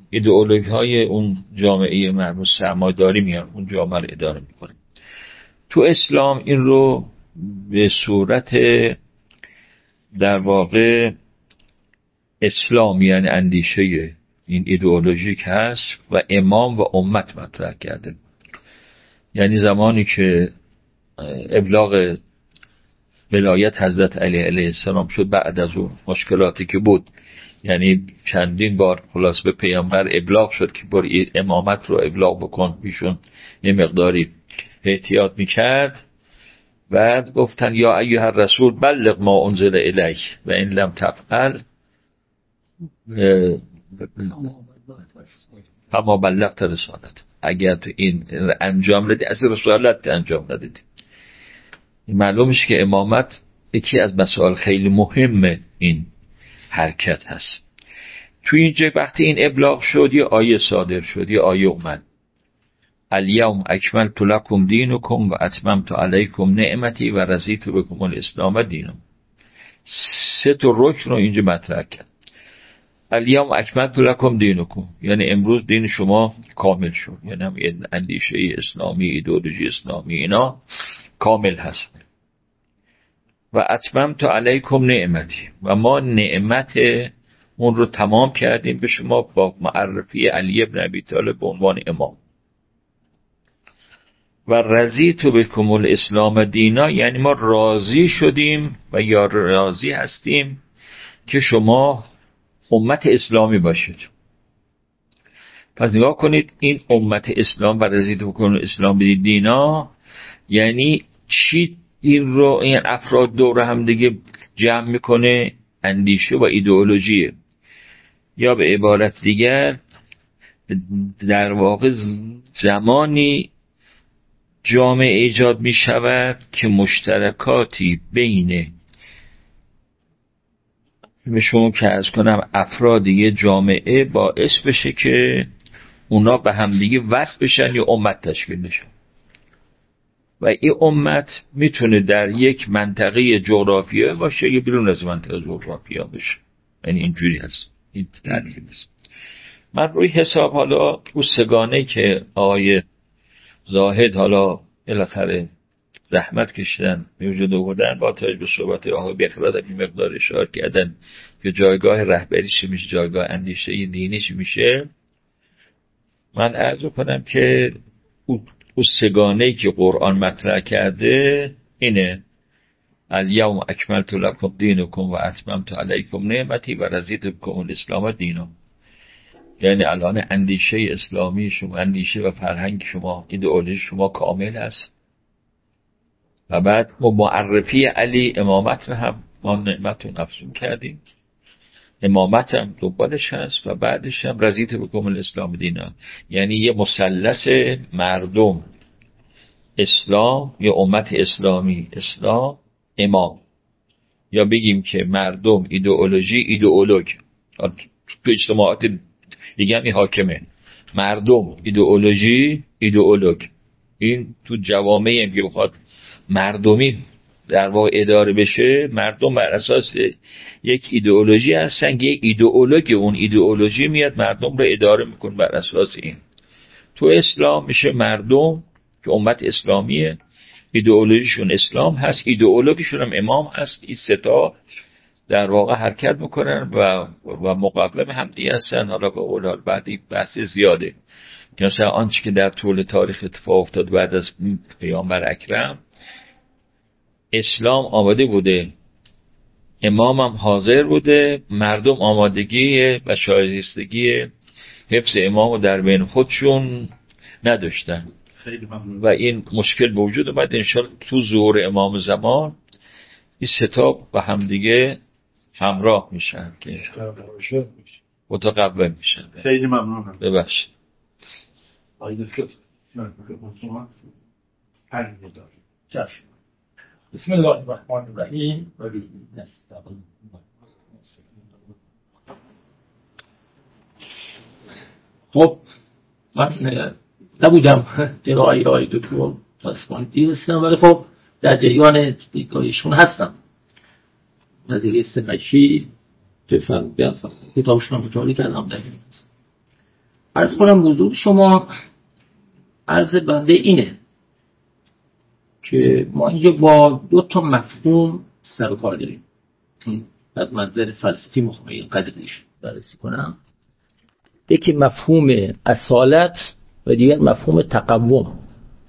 ایدئولوژی های اون جامعه مرموز سرمایه‌داری میان اون جامعه رو اداره میکنه. تو اسلام این رو به صورت در واقع اسلام یعنی اندیشه این ایدئولوژیک هست و امام و امت مطرح کرده. یعنی زمانی که ابلاغ ولایت حضرت علی علیه السلام شد بعد از اون مشکلاتی که بود، یعنی چندین بار خلاص به پیامبر ابلاغ شد که بر امامت رو ابلاغ بکن، ایشون یه مقداری احتیاط میکرد. بعد گفتن یا ایها الرسول بلغ ما انزل الیک و این لم تفعل فما بلغت رسالت، اگر تو این انجام ندی از رسالت انجام ندیدی. معلوم میشه که امامت یکی از مسائل خیلی مهم این حرکت هست. تو اینجا وقتی این ابلاغ شد یه آیه صادر شد، یه آیه اومد الیوم اکملت لکم دینکم و اتممت علیکم نعمتی و رضیت بکم الاسلام دینا. سه تا رکن رو اینجا مطرح کرد. الیوم اکملت لکم دینکم یعنی امروز دین شما کامل شد، یعنی هم اندیشه اسلامی، ایدئولوژی اسلامی اینا کامل هست. و اتممت علیکم نعمتی و ما نعمت اون رو تمام کردیم به شما با معرفی علی ابن ابی طالب به عنوان امام. و رضیت بکم الاسلام دینا یعنی ما راضی شدیم و یا راضی هستیم که شما امت اسلامی باشید. پس نگاه کنید این امت اسلام و رضیت بکم الاسلام دینا یعنی چی؟ این رو این افراد دور هم دیگه جمع میکنه اندیشه و ایدئولوژیه، یا به عبارت دیگر در واقع زمانی جامعه ایجاد می شود که مشترکاتی بین به شما که از کنم افراد یه جامعه باعث بشه که اونا به همدیگه وصل بشن یا امت تشکیل بشن. و این امت میتونه در یک منطقه جغرافیایی باشه یا بیرون از منطقه جغرافیایی بشه، یعنی اینجوری هست، این ترکیب است. من روی حساب حالا اون سگانه که آقای زاهد حالا بالاخره زحمت کشیدن موجود آوردن با توجه به صحبت آقای بخراد این مقدار اشاره کردن که جایگاه رهبریش میشه، جایگاه اندیشه دینیش میشه. من عرض کنم که اون سگانه‌ای که قرآن مطرح کرده اینه الیوم اکملت لکم دینکم و اتممت علیکم نعمتی و رضیت بکم الاسلام دینا. یعنی الان اندیشه اسلامی شما، اندیشه و فرهنگ شما، ایدئولوژی شما کامل است. و بعد با معرفی علی امامت رو هم ما نعمت رو افزون کردیم، امامت هم دوبارش هست و بعدش هم رضیت بکم الاسلام دینا، یعنی یه مثلث مردم، اسلام یا امت اسلامی، اسلام امام، یا بگیم که مردم ایدئولوژی ایدئولوگ. تو اجتماعات دیگه هم این حاکمه، مردم ایدئولوژی ایدئولوگ. این تو جوامعی هم که بخواد مردمی در واقع اداره بشه، مردم بر اساس یک ایدئولوژی هستن که یک ایدئولوگ اون ایدئولوژی میاد مردم رو اداره میکنه بر اساس این. تو اسلام میشه مردم که امت اسلامیه، ایدئولوژیشون اسلام هست، ایدئولوژیشون هم امام هست. این سه تا در واقع حرکت میکنن و و مقابل هم دیگه هستن. حالا به اولاد بعدی بحث زیاده که مثلا آنچه که در طول تاریخ اتفاق افتاد بعد از پیامبر اکرم، اسلام آماده بوده، امام هم حاضر بوده، مردم آمادگی و شایستگی حفظ امام رو در بین خودشون نداشتن و این مشکل به وجود اومد. انشاءالله تو ظهور امام زمان این ستا با همدیگه همراه میشن که متقوم میشن. خیلی ممنونم. ببخشید. بسم الله الرحمن الرحیم. خب من نبودم ارائه های دکتر تاسفانتی هستم، ولی خب در جریان دیدگاهشون هستم. نظریه سمشی که فرمودن کتابشون هم مطالعه کردم در این هست. عرض کنم حضور شما، عرض بنده اینه که ما اینجا با دو تا مفهوم سر و کار داریم. از منظر فلسفی میخوام این قدرش بررسی کنم. یکی مفهوم اصالت و دیگر مفهوم تقوم.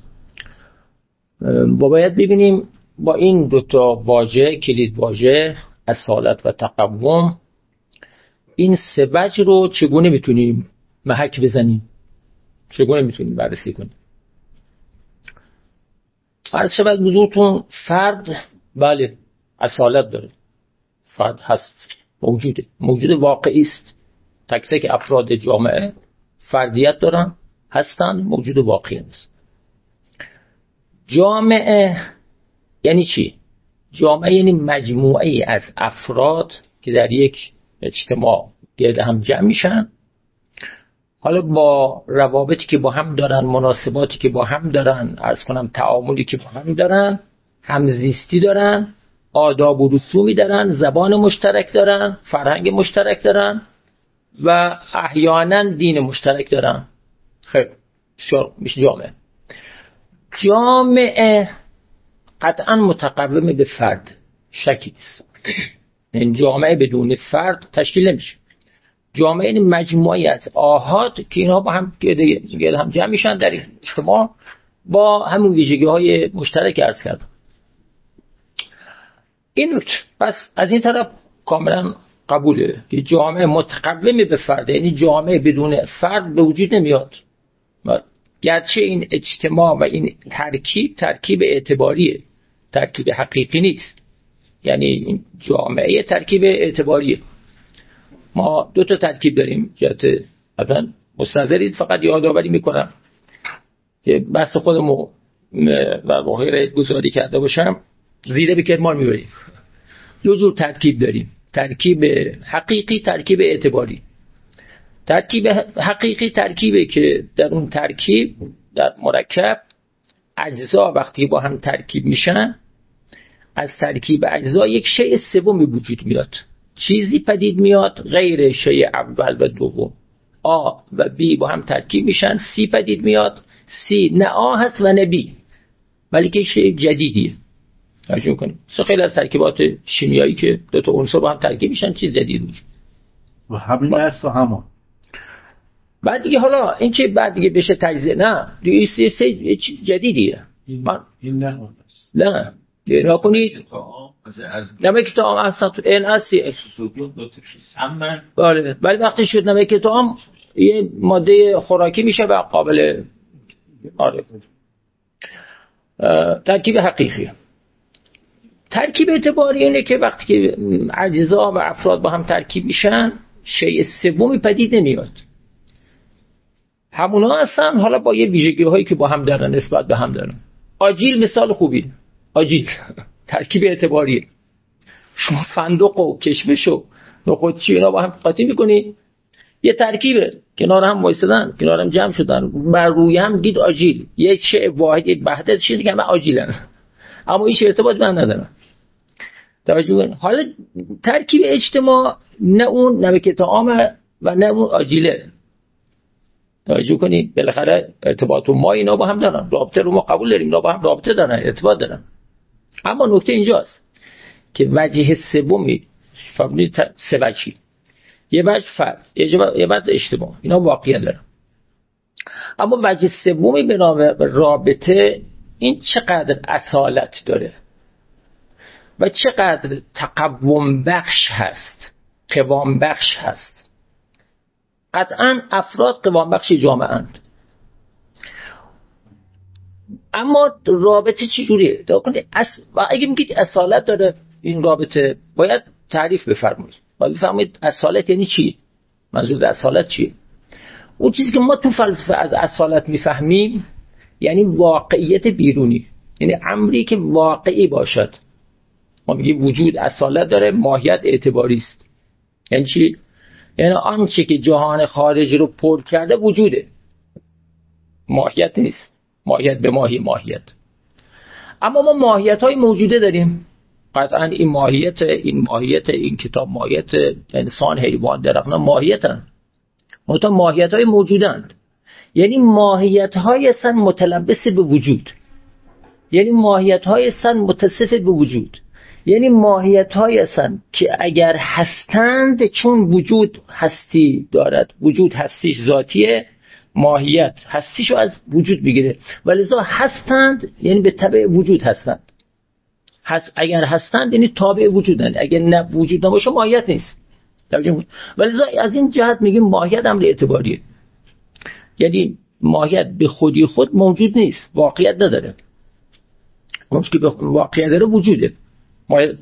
با باید ببینیم با این دو تا واژه، کلید واژه اصالت و تقوم، این سه وجه رو چگونه میتونیم محک بزنیم، چگونه میتونیم بررسی کنیم. عرض شود حضورتون فرد بله اصالت داره، فرد هست، موجوده، موجود واقعی است. تک تک افراد جامعه فردیت دارن، هستن، موجود واقعی است. جامعه یعنی چی؟ جامعه یعنی مجموعه ای از افراد که در یک اجتماع گرد هم جمع میشن، حالا با روابطی که با هم دارن، مناسباتی که با هم دارن، عرض کنم تعاملی که با هم دارن، همزیستی دارن، آداب و رسومی دارن، زبان مشترک دارن، فرهنگ مشترک دارن و احیانا دین مشترک دارن. خب میشه جامعه. جامعه قطعا متقوم به فرد، شکی نیست. این جامعه بدون فرد تشکیل نمیشه. جامعه این مجموعی از آحاد که اینها با هم گرد هم جمع میشن در اجتماع با همون ویژگی های مشترک عرض کردم. این نکته پس از این طرف کاملا قبوله که جامعه متقوم به فرد، یعنی جامعه بدون فرد به وجود نمیاد. گرچه این اجتماع و این ترکیب ترکیب اعتباریه، ترکیب حقیقی نیست. یعنی این جامعه ترکیب اعتباریه. ما دو تا ترکیب داریم. جهت مثلا مستحضرید فقط یادآوری میکنم که بحث خودمو و واقعا گزارش کرده باشم، زیره به کرمان میبریم. دو جور ترکیب داریم، ترکیب حقیقی، ترکیب اعتباری. ترکیب حقیقی ترکیبه که در اون ترکیب در مرکب اجزا وقتی با هم ترکیب میشن، از ترکیب اجزا یک شیء سومی وجود میاد، چیزی پدید میاد غیر شیء اول و دوم. آ و بی با هم ترکیب میشن، سی پدید میاد. سی نه آ هست و نه بی، ولی که شیء جدیدیه. توجه کنید. خیلی از ترکیبات شیمیایی که دو تا عنصر با هم ترکیب میشن چیز جدید میشه و همین است و همان. بعد دیگه حالا این که بعد دیگه بشه تجزیه، نه دیگه سی سی چیز جدیدیه. من این نه است. نه دیگه کنید نمک تو آم اصلا تو این اصلی اکسوسوبیوم دو تا سمن. بله ولی وقتی شد نمک تو آم یه ماده خوراکی میشه و قابل آره ترکیب حقیقیه. ترکیب اعتباری اینه که وقتی که اجزا و افراد با هم ترکیب میشن شیء سومی پدید نمیاد. همونا هستن، حالا با یه ویژگی هایی که با هم دارن، نسبت به هم دارن. آجیل مثال خوبی، آجیل ترکیب اعتباریه. شما فندق و کشمش و نخودچی اینا با هم قاطی میکنی، یه ترکیبه، کنار هم وایسادن، کنار هم جمع شدن، بر روی هم دید آجیل، یک شیء واحد، یک وحدت شده که همه آجیلن، اما این ارتباط به هم ندارن. توجه کنید. حالا ترکیب اجتماع نه اون نمک طعام و نه اون آجیله. توجه کنید. بالاخره ارتباط و ما اینا با هم دارن، رابطه رو ما قبول داریم، اینا با هم رابطه دارن، ارتباط دارن. اما نکته اینجاست که وجه سومی فهمید سه وجهی، یه وجه فرد، یه وجه اجتماع، اینا واقعیت دارن. اما وجه سومی به نام رابطه، این چقدر اصالت داره و چقدر تقوم بخش هست، قوام بخش هست. قطعا افراد قوام بخش جامعه اند، اما رابطه چی جوریه؟ و اگه میگید اصالت داره این رابطه، باید تعریف بفرمایید، باید بفرمایید اصالت یعنی چی؟ منظور اصالت چیه؟ اون چیزی که ما تو فلسفه از اصالت میفهمیم یعنی واقعیت بیرونی، یعنی امری که واقعی باشد. ما میگیم وجود اصالت داره، ماهیت اعتباری است. یعنی چی؟ یعنی آنچه که جهان خارجی رو پر کرده وجوده، ماهیت نیست. ماهیت به ماهی ماهیت. اما ما ماهیت های موجوده داریم. قطعا این ماهیت این ماهیت این کتاب ماهیت انسان، حیوان، درخت ماهیتن. منتها ماهیت‌های موجودند. یعنی ماهیت‌های اصلا متلبس به وجود، یعنی ماهیت‌های اصلا متصف به وجود، یعنی ماهیت‌های اصلا که اگر هستند چون وجود هستی دارد، وجود هستیش ذاتیه، ماهیت هستیشو از وجود میگیره و لذا هستند یعنی به تبع وجود هستند. هست اگر هستند یعنی تابع وجودند، اگر نه وجود نباشه ماهیت نیست. و لذا از این جهت میگیم ماهیت امر اعتباریه، یعنی ماهیت به خودی خود موجود نیست، واقعیت نداره. اون که به واقعیت داره وجوده. ماهیت.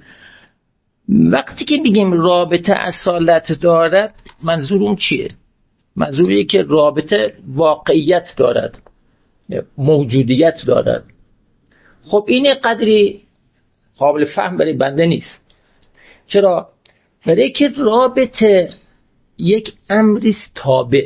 وقتی که میگیم رابطه اصالت دارد، منظور اون چیه؟ منظور اینه که رابطه واقعیت دارد، موجودیت دارد. خب این قدری قابل فهم برای بنده نیست. چرا؟ برای که رابطه یک امری تابع،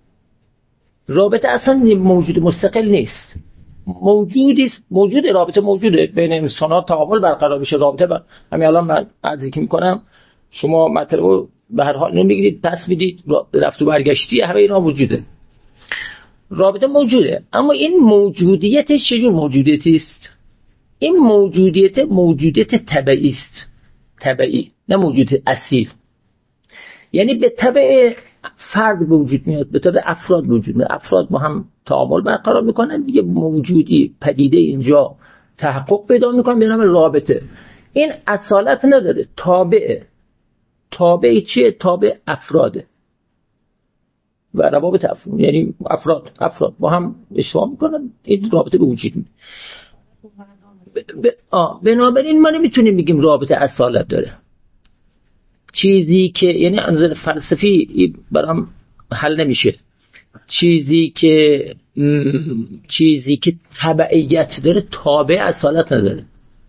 رابطه اصلا موجود مستقل نیست، موجودی است، موجود رابطه موجوده بین انسان‌ها، تعامل برقرار بشه. رابطه بر... همین الان من عرضی که میکنم شما مطلب رو به هر حال نمیگیرید، پس میدید، رفت و برگشتی همه اینا وجوده، رابطه موجوده. اما این موجودیت چجور موجودیتی است؟ این موجودیت موجودیت طبیعی است، طبیعی، نه موجود اصیل. یعنی به تبع فرد به وجود میاد، به تبع افراد وجود میاد، افراد با هم تعامل برقرار میکنن دیگه، موجودی پدیده اینجا تحقق پیدا میکنه به نام رابطه. این اصالت نداره، تابعه. تابع چیه؟ تابع افراده و روابط افراد، یعنی افراد افراد با هم اشتراک میکنن، این رابطه به وجود میاد. ب... آه بنابراین ما نمیتونیم بگیم رابطه اصالت داره. چیزی که یعنی از نظر فلسفی برام حل نمیشه. چیزی که م... چیزی که تبعیت داره تابع اصالت نداره.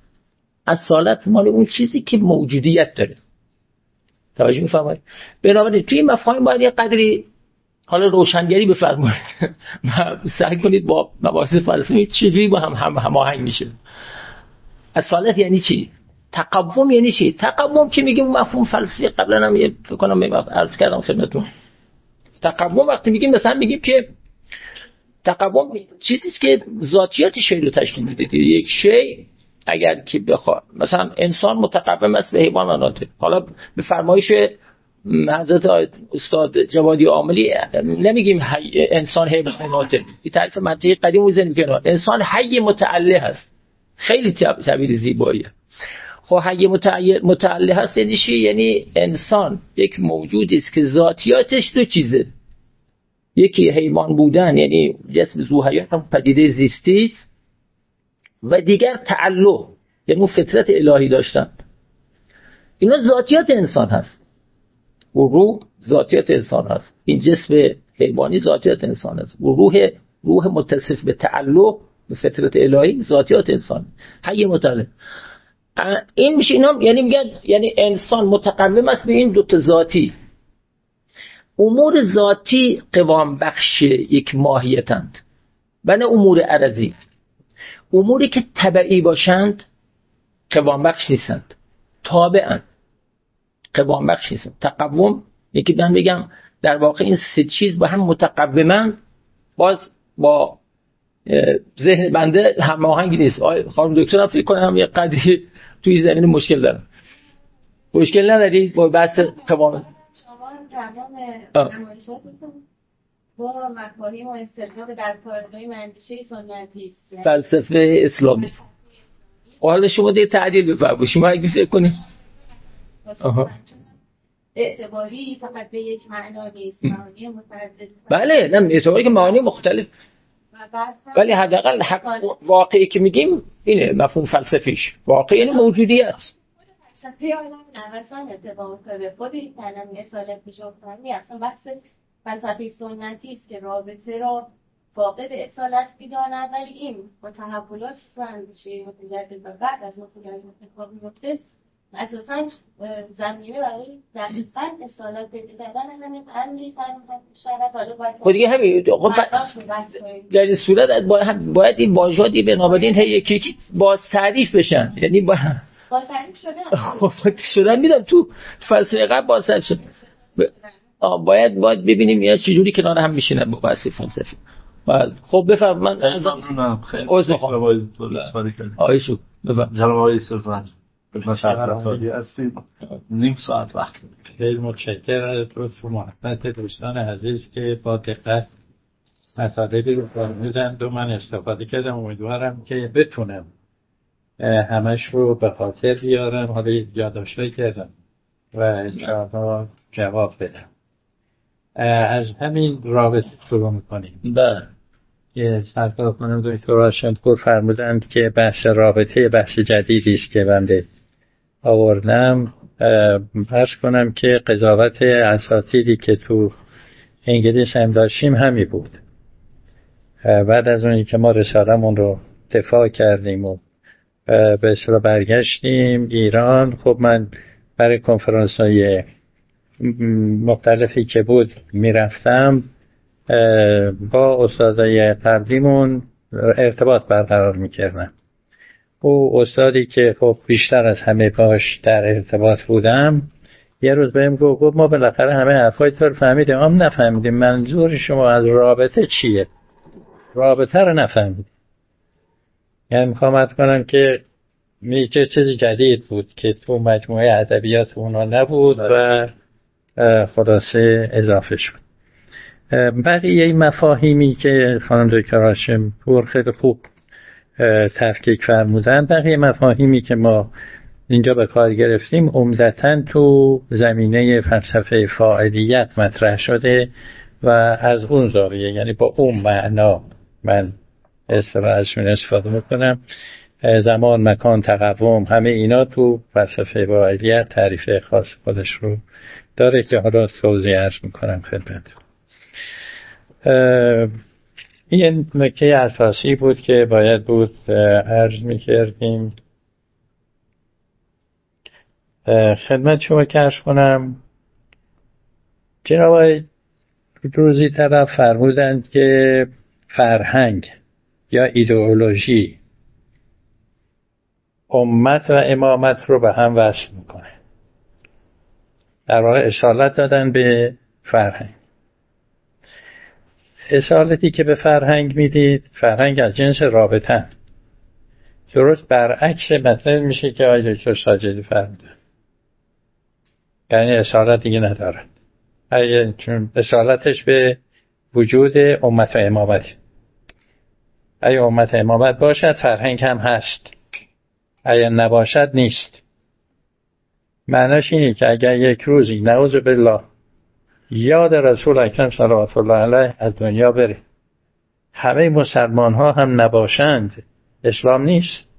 اصالت مال اون چیزی که موجودیت داره. توجه می‌فرمایید؟ بنابراین توی این مفاهیم باید یه قدری حالا روشنگری بفرمایید و سعی کنید با مباحث فلسفی چجوری با هم هم هماهنگ میشه. اصالت یعنی چی؟ تقوم یعنی چی؟ تقوم که میگیم مفهوم فلسفی قبلا هم فکر کنم عرض کردم خدمتتون. تقوم وقتی میگیم مثلا میگیم که تقوم چیزی است که ذاتیات شی رو تشکیل میده. یک شی اگر که بخواد مثلا انسان متقوم است به حیوانات، حالا به فرمایش حضرت استاد جوادی عاملی نمیگیم انسان حیوانات، این تعریف منطقی قدیم میزنیم که انسان حی متعله است. خیلی تعبیر زیباییه. خب حی متعله هست یعنی چی؟ یعنی انسان یک موجودی است که ذاتیاتش دو چیزه، یکی حیوان بودن یعنی جسم ذو حیات هم پدیده زیستی است، و دیگر تعلق یعنی فطرت الهی داشتن. اینا ذاتیات انسان هست. و روح ذاتیات انسان هست. این جسم حیوانی ذاتیات انسان هست. و روح روح متصف به تعلق به فطرت الهی ذاتیات انسان. حی متعلق. این میشه اینا یعنی میگن یعنی انسان متقوم است به این دو تا ذاتی. امور ذاتی قوام بخش یک ماهیتند و نه امور عرضی. اموری که تبعی باشند قوام بخش نیستند، تابعند، قوام بخش نیستند. تقوم یکی من بگم در واقع این سه چیز با هم متقومند، باز با ذهن بنده هماهنگ نیست. خانم دکتر هم فکر کنم یه قدری توی زمین مشکل دارن. مشکل نداری با بحث قوام؟ شما تمام نمایشاتتون با مفاهیم و اصطلاحات در کارگاه اندیشه سنتی است، فلسفه اسلامی. حالا شما دیگه تعدیل بفرمایید، شما اگه فکر کنید اعتباری فقط به یک معنا نیست، معانی متعدد. بله، نه اعتباری که معانی مختلف، ولی حداقل حق واقعی که میگیم اینه مفهوم فلسفیش. واقعی یعنی موجودیت. فلسفه عالم نوسان اتفاق افتاده. خود این کلمه اصالت میشه فهمی اصلا بحث فلسفه سنتی است که رابطه را فاقد اصالت می‌داند، ولی این متحولات اندیشه متجدد و بعد از متجدد اتفاق میفته اساساً زمینه برای دقیقاً اصالت پیدا کردن همین امری فرمود شود. حالا باید خب دیگه همین در این صورت باید باید این واژه‌ای بنابراین هی یکی یکی باز تعریف بشن، یعنی با باز تعریف شده. خب شدن میدم تو فلسفه قبل باز تعریف شد. باید باید ببینیم یا چه جوری کنار هم میشینن با بحث فلسفی. بعد خب بفرم من ممنونم خیلی عذر میخوام آیشو بفرم جناب آقای سلطان خدمت هستید نیم ساعت وقت خیلی متشکرم از لطف و محبت دوستان عزیز که با دقت مطالبی رو فرمودند و من استفاده کردم. امیدوارم که بتونم همش رو به خاطر بیارم، حالا یادداشت‌هایی کردم و انشاءالله جواب بدم. از همین رابطه شروع میکنیم. بله. یه سرکار خانم دکتر هاشمپور فرمودند که بحث رابطه بحث جدیدی است که بنده آوردم. عرض کنم که قضاوت اساتیدی که تو انگلیس هم داشتیم همی بود. بعد از اونی که ما رسالمون رو دفاع کردیم و به اصطلاح برگشتیم ایران، خب من برای کنفرانس های مختلفی که بود میرفتم با استادای قبلیمون ارتباط برقرار میکردم. او استادی که خب بیشتر از همه باش در ارتباط بودم یه روز بهم گفت گفت ما بالاخره همه حرفای تو رو فهمیدیم، اما نفهمیدیم منظور شما از رابطه چیه. رابطه رو نفهمیدیم. یعنی میخوام ارز کنم که میگه چیز جدید بود که تو مجموعه ادبیات اونا نبود و خلاصه اضافه شد. بقیه مفاهیمی که خانم دکتر هاشمپور خیلی خوب تفکیک فرمودن، بقیه مفاهیمی که ما اینجا به کار گرفتیم عمدتاً تو زمینه فلسفه فاعلیت مطرح شده و از اون زاویه، یعنی با اون معنا من ازشون استفاده میکنم. زمان، مکان، تقوم، همه اینا تو فلسفه فاعلیت تعریف خاص خودش رو داره که حالا توضیح عرض میکنم خدمتتون. این نکته اساسی بود که باید بود عرض میکردیم خدمت شما کشف کنم. جناب روزی طرف فرمودند که فرهنگ یا ایدئولوژی امت و امامت رو به هم وصل میکنه. در واقع اشارت دادن به فرهنگ. اشارتی که به فرهنگ میدید، فرهنگ از جنس رابطه، درست برعکس مطلب میشه که آقای دکتر ساجدی فرمودن. یعنی اشارت دیگه ندارد. چون اشارتش به وجود امت و امامت. اگه امت و امامت باشد فرهنگ هم هست، اگه نباشد نیست. معناش اینه که اگر یک روزی نعوذ بالله یاد رسول اکرم صلوات الله علیه از دنیا بره، همه مسلمان ها هم نباشند، اسلام نیست.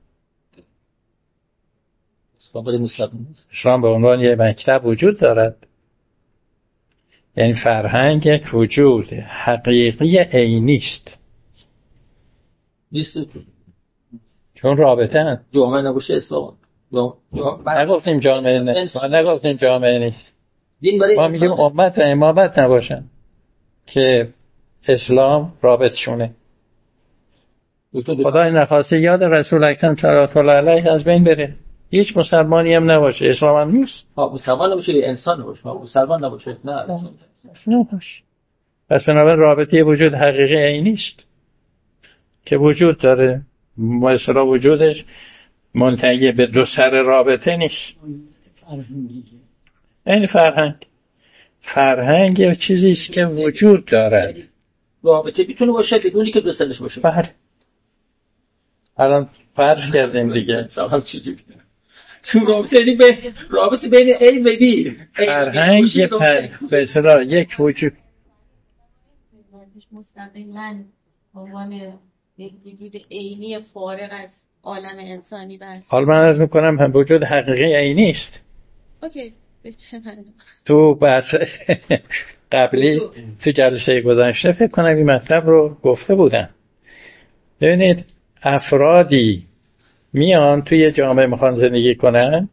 اسلام به عنوان یک مکتب وجود دارد. یعنی فرهنگ یک وجود حقیقی عینی است. نیست چون رابطه هست. جامعه نباشه اسلام. نگفتیم جامعه نیست. نگفتیم جامعه نیست. ما میگیم امت و امامت نباشن که اسلام رابط شونه. خدای نخواسته یاد رسول اکرم صلوات الله علیه از بین بره، هیچ مسلمانی هم نباشه، اسلام هم نیست. ها مسلمان نباشه انسان نباشه، مسلمان نباشه نه نباشه. پس بنابراین رابطه وجود حقیقی عینی است که وجود داره، مثلا وجودش منتهی به دو سر رابطه نیست. این فرهنگ فرهنگ یه چیزی است که وجود دارد. رابطه میتونه باشه بدونی که دو سرش باشه. بله. الان فرض کردیم دیگه. تو رابطه به رابطه بین A و B. فرهنگ یه به اصطلاح یک وجود مستقلاً به عنوان یک وجود عینی فارغ از عالم انسانی بس. حالا من عرض میکنم هم وجود حقیقی عینی است. اوکی. به چه معنی؟ تو بحث قبلی تو جلسه گذشته فکر کنم این مطلب رو گفته بودم. ببینید افرادی میان توی جامعه میخوان زندگی کنن،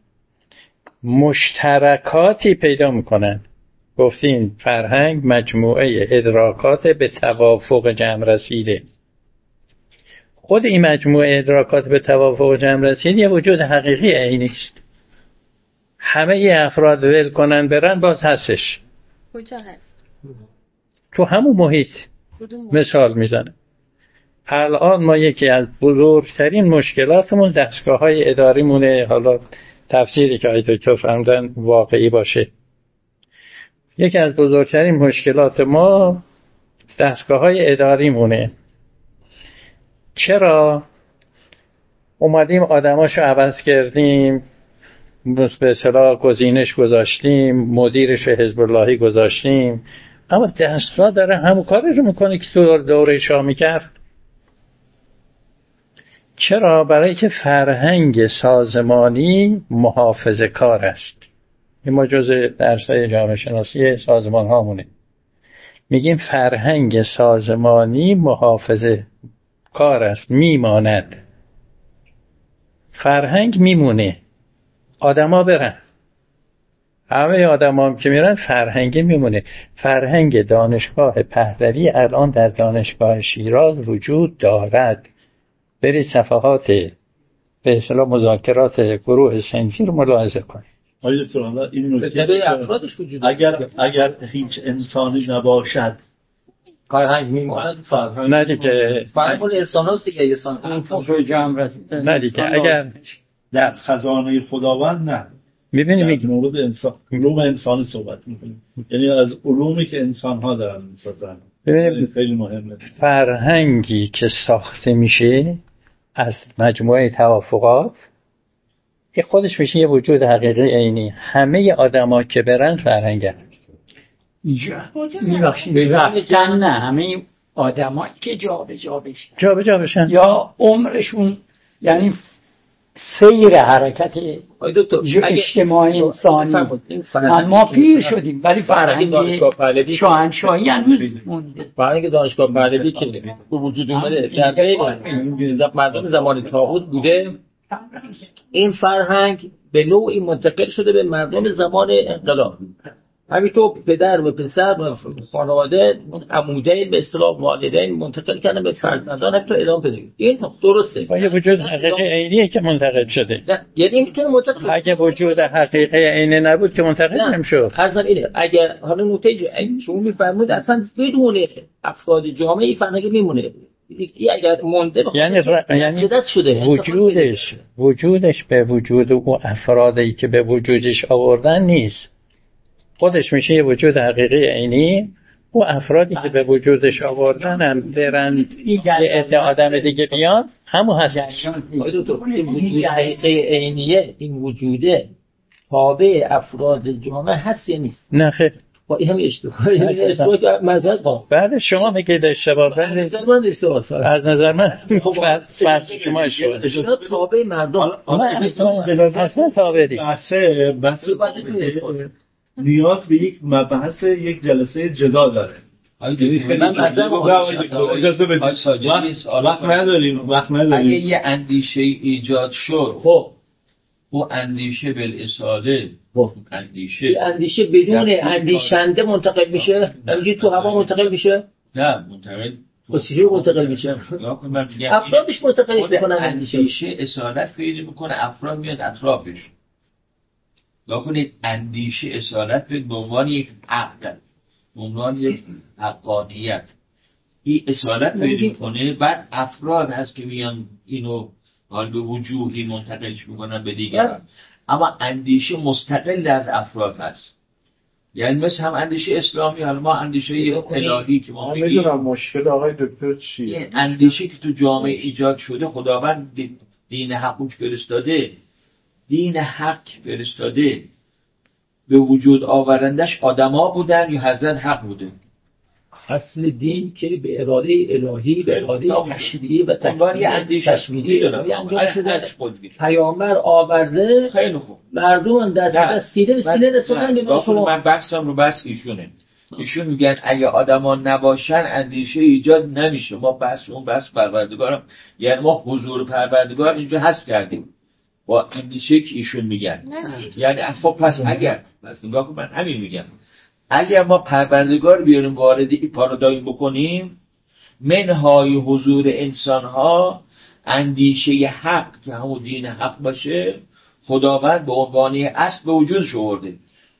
مشترکاتی پیدا میکنن. گفتیم فرهنگ مجموعه ادراکات به توافق جمع رسیده. خود این مجموعه ادراکات به توافق جمع رسیده یه وجود حقیقی عینی است. همه ی افراد ول کنن برن باز هستش. کجا هست؟ تو همون محیط. مثال میزنه الان ما یکی از بزرگترین مشکلاتمون دستگاه های اداری مونه. حالا تفسیری که آیت دکتر فرمودن واقعی باشه، یکی از بزرگترین مشکلات ما دستگاه های اداری مونه. چرا؟ اومدیم آدماشو عوض کردیم، به اصطلاح گزینش گذاشتیم، مدیرش حزب اللهی گذاشتیم، اما دستگاه داره همون کارش رو میکنه که تو دوره شاه میکرد. چرا؟ برای که فرهنگ سازمانی محافظه کار است. این ما جزء درسای جامعه شناسی سازمان هامونه. میگیم فرهنگ سازمانی محافظه کار است، میماند. فرهنگ میمونه، آدما برن، همه آدم هم که میرن فرهنگ میمونه. فرهنگ دانشگاه پهلوی الان در دانشگاه شیراز وجود دارد. برید صفحات به اصطلاح مذاکرات گروه صنفی رو ملاحظه کنید. آیا دکتر حالا این نکته اگر اگر هیچ انسانی نباشد فرهنگ میماند. فرهنگ نه دیگه فرهنگ اون انسان هست دیگه. انسان نه دیگه اگر در خزانه خداوند نه. میبینیم در مورد انسان علوم انسانی صحبت میکنیم، یعنی از علومی که انسان ها دارن میسازن. ببینیم خیلی مهمه. فرهنگی که ساخته میشه از مجموعه توافقات، که خودش میشه یه وجود حقیقی عینی. همه آدما که برن فرهنگ هست. میبخشید رفتن نه، همه آدمایی که جا به جا بشن جا به جا بشن یا عمرشون، یعنی سیر حرکت اجتماعی انسانی. ما پیر شدیم ولی فرهنگ شاهنشاهی هنوز مونده. فرهنگ دانشگاه پهلوی که به وجود اومده در بین مردم زمان طاغوت بوده، این فرهنگ به نوعی منتقل شده به مردم زمان انقلاب. همینطور پدر و پسر و خانواده عمودین به اصطلاح والدین منتقل کردن به فرزندان حتی ادامه بده. این درسته. با یه وجود حقیقی عینیه که منتقل شده. نه یعنی میتونه منتقل. اگه وجود حقیقی عینی نبود که منتقل نمیشد. اصلا اینه. اگر حالا نکته شما میفرمایید اصلا بدون افراد جامعه فرهنگ میمونه. اگر مونده یعنی یعنی شده وجودش وجودش به وجود او افرادی که به وجودش آوردن نیست. خودش میشه یه وجود حقیقی عینی. او افرادی که به وجودش آوردن هم برن یه عده آدم دیگه بیان همون هست. این وجود حقیقی عینیه، این وجوده تابع افراد جامعه هست یا نیست؟ نه خیر. با این هم اشتباهی اشتباهی که مزاج با بعد شما میگید اشتباه. از نظر من اشتباه از نظر من بحث شما اشتباه. تابع مردم اصلا تابع دیگه. بحث بحث نیاز به یک مبحث یک جلسه جدا داره. اجازه بدید. وقت نداریم وقت نداریم. اگه یه اندیشه ایجاد شد، خب او اندیشه بالاصاله اندیشه اندیشه بدون اندیشنده منتقل میشه؟ همینجوری تو هوا منتقل میشه؟ نه منتقل چجوری منتقل میشه؟ افرادش منتقلش میکنن. اندیشه اصالت پیدا میکنه، افراد میاد اطرافش. نکنید اندیشه اصالت به عنوان یک عقل، به عنوان یک حقانیت این اصالت پیدا میکنه. بعد افراد هست که میان اینو حال به وجوهی منتقلش میکنن به دیگر. اما اندیشه مستقل از افراد هست. یعنی مثل هم اندیشه اسلامی، حالا ما اندیشه الهی که ما میدونم مشکل آقای دکتر چیه. این اندیشه که تو جامعه ایجاد شده، خداوند دین حق فرستاده، دین حق فرستاده، به وجود آورندش آدما بودن یا حضرت حق بوده؟ اصل دین که به اراده الهی، به اراده تشریعی و تشمیلی انجام شده. پیامبر آورده، خیلی خوب، مردم دست دست سینه به سینه رسوندن به شما. من بحثم رو بس ایشونه. ایشون میگن اگه آدما نباشن اندیشه ایجاد نمیشه. ما بحث اون بحث پروردگارم، یعنی ما حضور پروردگار اینجا حذف کردیم با اندیشه که ایشون میگن. یعنی خب پس اگر پس نگاه کن، من همین میگم، اگر ما پروردگار بیاریم وارد این پارادایم بکنیم، منهای حضور انسانها اندیشه حق که همون دین حق باشه، خداوند به عنوان اصل به وجود آورده.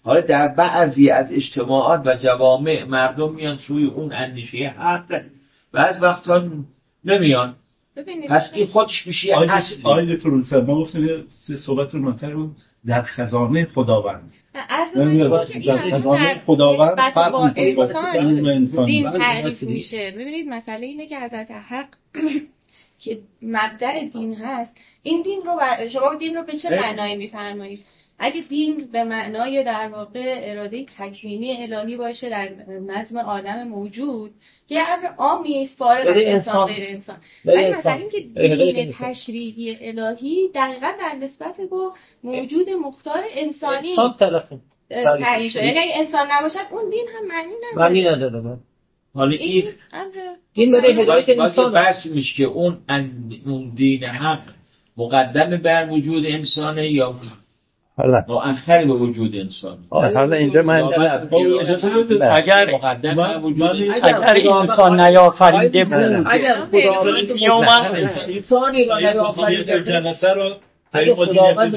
حالا در بعضی از اجتماعات و جوامع مردم میان سوی اون اندیشه حق و از وقتا نمیان. پس این خودش میشه اصلی. آیه دکتر ما گفتیم صحبت رو مطرح بود در خزانه خداوند. در خزانه خداوند با انسان دین تعریف میشه. ببینید مسئله اینه که حضرت حق که مبدأ دین هست، این دین رو بر... شما دین رو به چه معنایی میفرمایید؟ اگه دین به معنای در واقع اراده تکوینی الهی باشه در نظم عالم موجود که امر عامی است فارغ از انسان غیر انسان، ولی مثلا اینکه دین تشریعی الهی دقیقاً در نسبت با موجود مختار انسانی تعیین شده. یعنی اگه انسان نباشد اون دین هم معنی نداره. معنی نداره. حالا این دین برای هدایت انسان بحث میشه که اون اون دین حق مقدم بر وجود انسانه یا حالا مؤخر به وجود انسان. حالا اینجا من اگر مقدم بر وجود اگر انسان نیافریده بود، اگر خداوند انسانی را نیافریده بود، اگر خداوند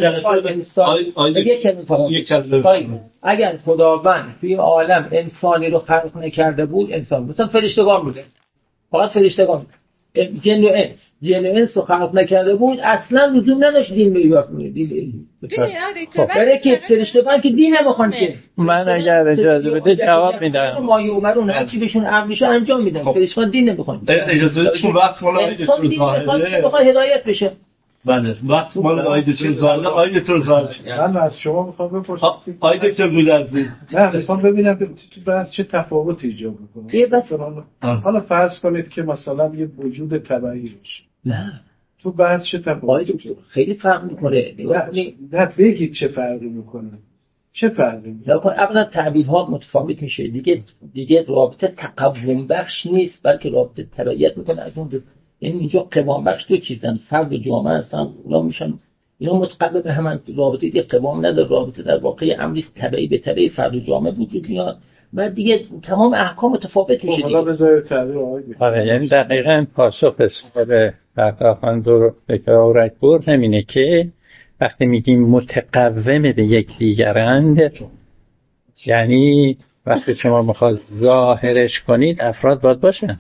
اگر خداوند توی عالم انسانی رو خلق نکرده بود، انسان مثلا فرشتگان بوده، فقط فرشتگان، جن و انس جن و انس رو خلق نکرده بود، اصلا لزوم نداشت دین بگیرد. دین برای که فرشتگان که دین نمیخوان که. من اگر اجازه بده جواب میدم. ما یومرون هر چی بهشون امر میشه انجام میدن. فرشتگان دین نمیخوان. اجازه بده چون وقت مال آیه دکتر بخواد هدایت بشه. بله وقت مال آیه دکتر زاده آیه دکتر زاده من از شما میخوام بپرسم آیه دکتر بودرزی نه میخوام ببینم تو بحث چه تفاوتی ایجاد میکنه. حالا فرض کنید که مثلا یه وجود طبیعی باشه. نه تو بحث چه تفاوتی خیلی فرق میکنه. نه بگید چه فرقی میکنه. چه فرقی میکنه؟ نکن اولا تعبیرها متفاوت میشه. دیگه دیگه رابطه تقوم بخش نیست بلکه رابطه تبعیت میکنه. از اون یعنی اینجا قوام بخش دو چیزن، فرد و جامعه هستن، اونا میشن اینا متقابل به هم. رابطه دیگه قوام نداره، رابطه در واقع امری تبعی به تبعی فرد و جامعه وجود میاد و دیگه تمام احکام متفاوت میشه. حالا بذارید تعبیر آقای آره یعنی دقیقاً پاسخ به سوال فرخان دو دکتر رکبور همینه که وقتی میگیم متقوم به یک دیگرند، یعنی وقتی شما میخواد ظاهرش کنید افراد باید باشن،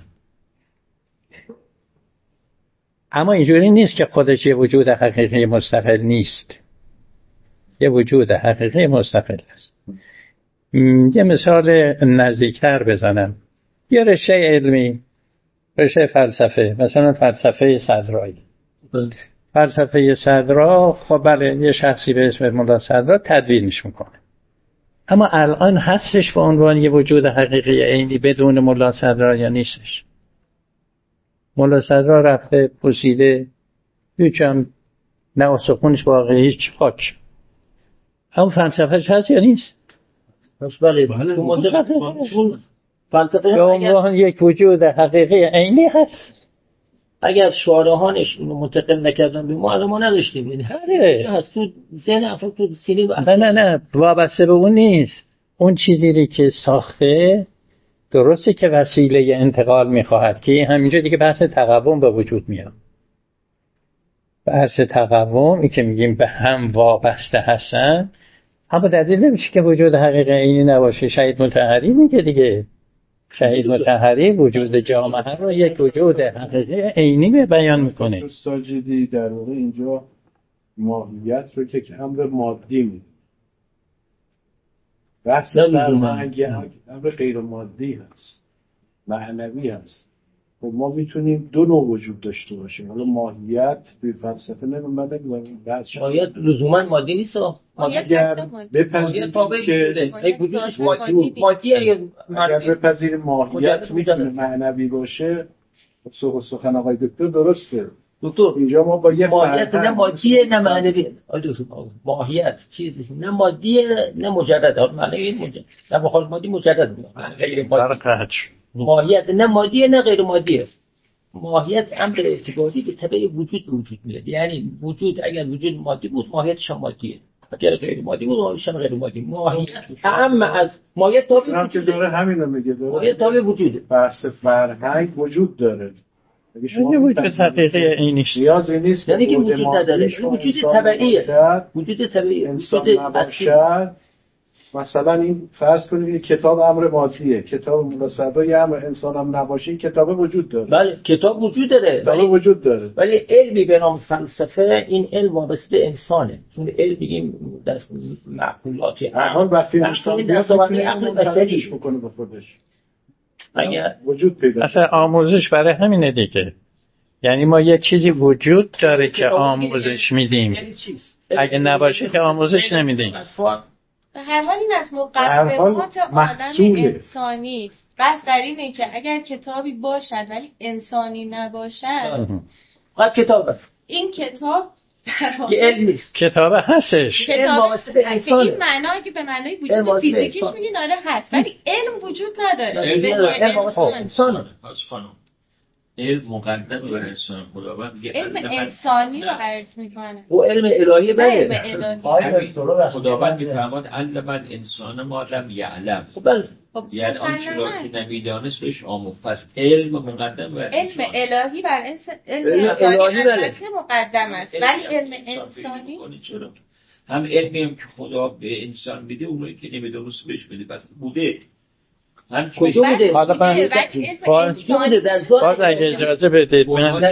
اما اینجوری نیست که خودش یه وجود حقیقی مستقل نیست، یه وجود حقیقی مستقل است. یه مثال نزدیکتر بزنم، یه رشته علمی، رشته فلسفه، مثلا فلسفه صدرایی. فلسفه صدرا خب بله یه شخصی به اسم ملا صدرا تدوینش میکنه، اما الان هستش به عنوان یه وجود حقیقی عینی بدون ملا صدرا یا نیستش؟ ملا صدرا رفته پوسیده هیچم نه استخونش واقعی هیچ پاک، اما فلسفهش هست یا نیست؟ بله تو منطقه فلسفه به عنوان یک وجود حقیقی عینی هست. اگر شارحانش اینو منتقل نکردن به ما الان ما نداشتیم. یعنی هست تو ذهن افراد تو سینی نه نه نه وابسته به اون نیست. اون چیزی که ساخته درسته که وسیله انتقال میخواهد که همینجا دیگه بحث تقوم به وجود میاد. بحث تقوم این که میگیم به هم وابسته هستن، اما دلیل نمیشه که وجود حقیقی عینی نباشه. شهید مطهری میگه دیگه، شهید مطهری وجود جامعه رو یک وجود حقیقی عینی بیان میکنه. ساجدی در واقع اینجا ماهیت رو که امر مادی میده، بحث در امر غیر مادی هست، معنوی هست. و ما میتونیم دو نوع وجود داشته باشیم. حالا ماهیت به فلسفه نمی‌مونه، بحث ماهیت لزوما مادی نیست. اگر بپذیریم که یک وجودش مادی مادی اگر بپذیریم ماهیت میتونه معنوی باشه، سخن آقای دکتر درسته. دکتر اینجا ما با یه ماهیت نه مادیه نه معنوی. ماهیت چیزی نه مادیه نه مجرد. معنی این مجرد نه بخواد مادی مجرد میاد. غیر مادی. ماهیت نه مادیه نه غیر مادیه. ماهیت امر اعتباری به تبع وجود به وجود میاد. یعنی وجود اگر وجود مادی بود ماهیتش مادیه، اگر غیر مادی بود ماهیتش غیر مادی. ماهیت اهم از ماهیت تابع وجود داره. همین رو میگه داره. ماهیت تابع وجوده. بحث فرهنگ وجود داره. یه وجود حقیقی عینی نیازی نیست یعنی که وجود نداره. وجود طبیعیه. وجود طبیعی انسان نباشد مثلا این فرض کنید کتاب امر مادیه، کتاب ملاصدای یه امر انسان هم نباشه، این کتاب وجود داره. بله کتاب وجود داره، ولی وجود داره. ولی علمی به نام فلسفه، این علم وابسته به انسانه، چون علم میگیم دست معقولاتی هر وقتی انسان دستاوردی عقل بشری بکنه به خودش اگر وجود پیدا. اصلا آموزش برای همینه دیگه، یعنی ما یه چیزی وجود داره که آموزش میدیم، اگه نباشه که آموزش نمیدیم. به هر حال این از مقدمات آدم انسانی است. بس در اینه که اگر کتابی باشد ولی انسانی نباشد، فقط کتاب است. این کتاب یه علم نیست. کتاب هستش. کتاب به این معنا اگه به معنای وجود فیزیکیش میگین آره هست، ولی علم وجود نداره. علم انسان خانم علم مقدم بر انسان، خداوند میگه علم انسانی رو عرض میکنه. او علم الهی بله. خداوند میفرماد علم الانسان ما لم یعلم. یعنی آنچه را که نمیدانست بهش آموخت. پس علم مقدم بر علم الهی بر انسان، علم الهی البته مقدم است، ولی علم انسانی هم علمی هم که خدا به انسان میده اونایی که نمیدونست بهش میده. پس بوده هم کجا بوده؟ حالا من باز اگه اجازه بدید من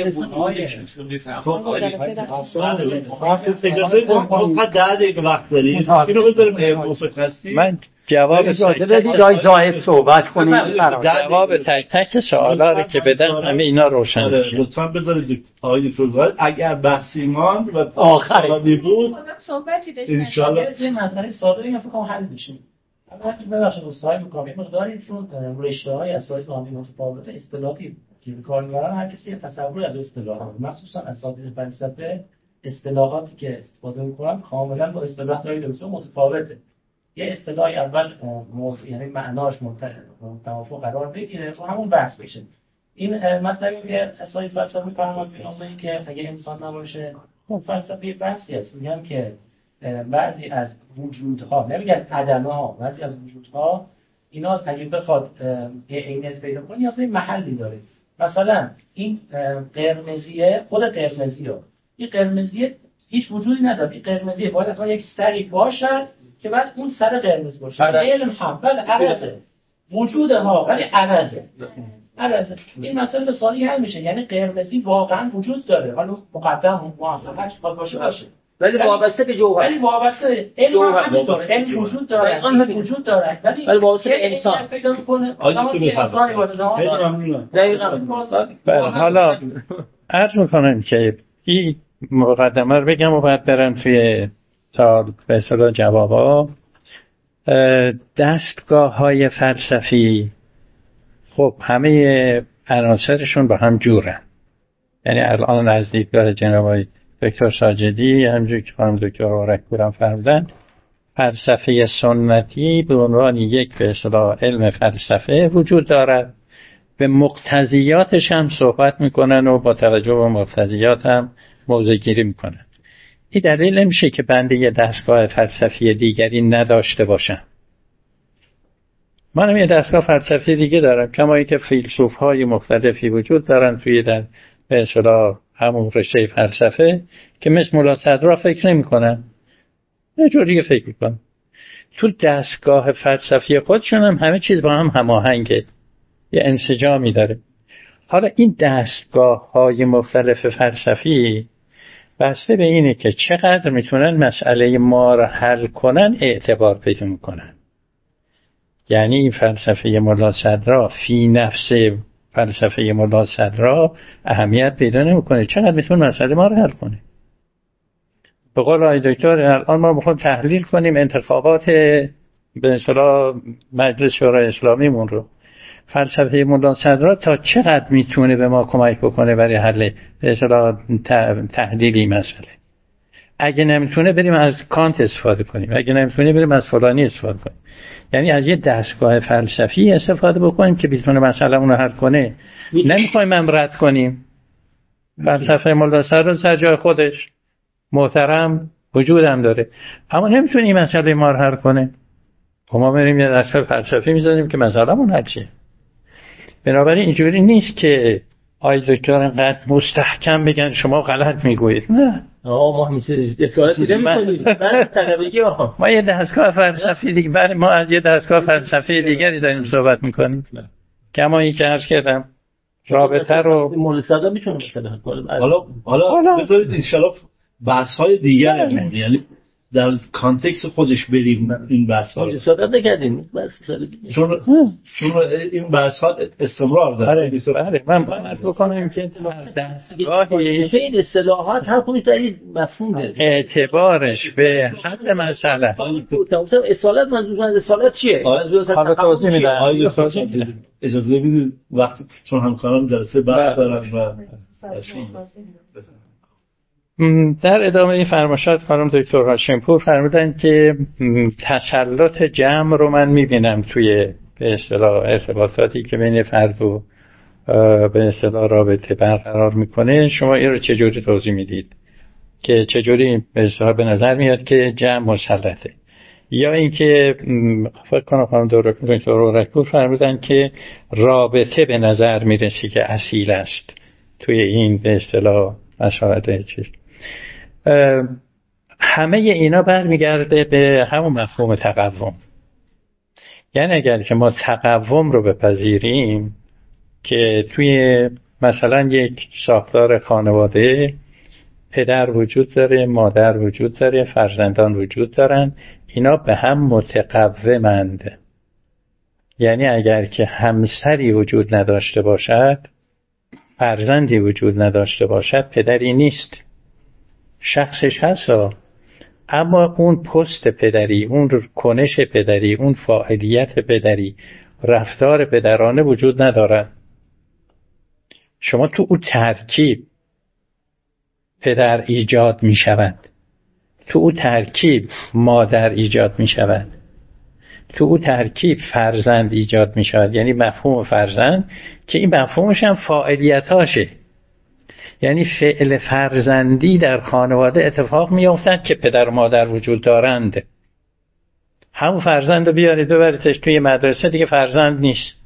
اجازه فقط ده دقیقه وقت دارید اینو بذاریم افق هستی. من جواب اجازه بدید جای زاهد صحبت کنیم، جواب تک تک سوالا رو که بدم همه اینا روشن میشه. لطفا بذارید آقای دکتر اگر بحثی مان و آخری بود صحبتی داشتن ان شاء الله یه مسئله ساده این فکر کنم حل میشه. اول که ببخشید اصلاح می‌کنم یه مقداری چون رشته‌های اساتید فاهمی متفاوته، اصطلاحی که به کار می‌برن هر کسی تصوری از اصطلاحات، مخصوصا اساتید فلسفه اصطلاحاتی که استفاده می‌کنن کاملا با اصطلاحات دکتر متفاوته. یه اصطلاحی اول یعنی معناش توافق قرار بگیره و همون بحث بشه. این مسئله که اساتید فلسفه می‌فرمایند که اگه انسان نباشه خب فلسفه بحثی است. میگن که بعضی از وجودها، نمیگن عدم‌ها، بعضی از وجودها اینا اگه بخواد یه عینیت پیدا کنه یا یه محلی داره. مثلا این قرمزیه، خود قرمزیه این قرمزیه هیچ وجودی نداره. این قرمزیه باید اصلا یک سری باشد که بعد اون سر قرمز باشه. علم هم بله عرضه وجودها ولی عرضه عرضه این مسئله به سالی حل میشه. یعنی قرمزی واقعا وجود داره، حالا مقدم موافقت باشه باشه ولی وابسته به جوهر، ولی وابسته علم همینطوره، علم وجود داره، علم وجود داره ولی ولی وابسته به انسان پیدا میکنه. دقیقاً. حالا عرض میکنم که این مقدمه رو بگم و بعد برم توی تا به اصطلاح جوابا. دستگاه های فلسفی خب همه عناصرشون با هم جورن، یعنی الان از دیدگاه جناب دکتر ساجدی همونجوری که خانم دکتر آرک‌پور هم فرمودن، فلسفه سنتی به عنوان یک به اصطلاح علم فلسفه وجود دارد، به مقتضیاتش هم صحبت میکنن و با توجه به مقتضیات هم موضع گیری میکنن. این دلیل نمیشه که بنده یه دستگاه فلسفی دیگری نداشته باشم. منم یه دستگاه فلسفی دیگه دارم، کما اینکه فیلسوف‌های مختلفی وجود دارن توی در به اصطلاح همون رشته فلسفه که مثل ملا صدرا فکر نمی کنن، یه جور دیگه فکر میکنن. تو دستگاه فلسفی خودشون هم همه چیز با هم هماهنگه، یه انسجامی داره. حالا این دستگاه های مختلف فلسفی بسته به اینه که چقدر میتونن مسئله ما را حل کنن اعتبار پیدا میکنن. یعنی این فلسفه ملا صدرا فی نفس فلسفه ملا صدرا اهمیت پیدا نمیکنه، چقدر میتونه مسئله ما رو حل کنه. به قول آقای دکتر الان ما میخوایم تحلیل کنیم انتخابات به اصطلاح مجلس شورای اسلامیمون رو، فلسفه ملا صدرا تا چقدر میتونه به ما کمک بکنه برای حل به اصطلاح تحلیلی مسئله. اگه نمیتونه بریم از کانت استفاده کنیم، اگه نمیتونه بریم از فلانی استفاده کنیم. یعنی از یه دستگاه فلسفی استفاده بکنیم که بتونه مسئله‌مون رو حل کنه. نمیخوایم هم رد کنیم. فلسفه ملا صدرا سر جای خودش محترم وجود هم داره، اما نمیتونه این مسئله ما رو حل کنه. ما بریم یه دستگاه فلسفی میذاریم که مسئله‌مون حل شه. بنابراین اینجوری نیست که آی دکتر انقدر مستحکم بگن شما غلط میگویید. نه آه ما همیشه اصالت دیده میکنیم. بعد طلبگی آها ما یه دستگاه فلسفی دیگه برای ما از یه دستگاه فلسفی دیگری داریم صحبت میکنیم. کما این که عرض کردم رابطه رو مول صدا میتونه مثلا حالا حالا بذارید ان شاء الله بحث های دیگر یعنی در کانتکست خودش بریم این بحث ها رو صحبت نکردیم بس چون چون این بحث ها استمرار داره. بله من باید بکنم که دستگاهی این اصطلاحات هر کدومش در مفهوم داره اعتبارش به حل مسئله. گفتم اصالت منظور از اصالت چیه؟ حالا توضیح میدم. اجازه بدید وقتی چون همکاران جلسه بحث دارن و در ادامه این فرمایشات خانم دکتر هاشمپور فرمودن که تسلط جمع رو من میبینم توی به اصطلاح ارتباطاتی که بین فرد و به اصطلاح رابطه برقرار میکنه. شما این رو چجوری توضیح میدید که چجوری به اصطلاح به نظر میاد که جمع مسلطه؟ یا اینکه فکر کنم خانم دکتر هاشمپور فرمودن که رابطه به نظر میرسه که اصیل است توی این به اصطلاح مشاهده چیز. همه اینا برمیگرده به همون مفهوم تقوم. یعنی اگر که ما تقوم رو بپذیریم که توی مثلا یک ساختار خانواده پدر وجود داره، مادر وجود داره، فرزندان وجود دارن، اینا به هم متقومند. یعنی اگر که همسری وجود نداشته باشد، فرزندی وجود نداشته باشد، پدری نیست. شخصش هست اما اون پست پدری، اون کنش پدری، اون فاعلیت پدری، رفتار پدرانه وجود ندارد. شما تو اون ترکیب پدر ایجاد می شود، تو اون ترکیب مادر ایجاد می شود، تو اون ترکیب فرزند ایجاد می شود. یعنی مفهوم فرزند که این مفهومش هم فاعلیتاشه. یعنی فعل فرزندی در خانواده اتفاق می افتد که پدر و مادر وجود دارند. همون فرزند رو بیارید ببریدش توی مدرسه، دیگه فرزند نیست،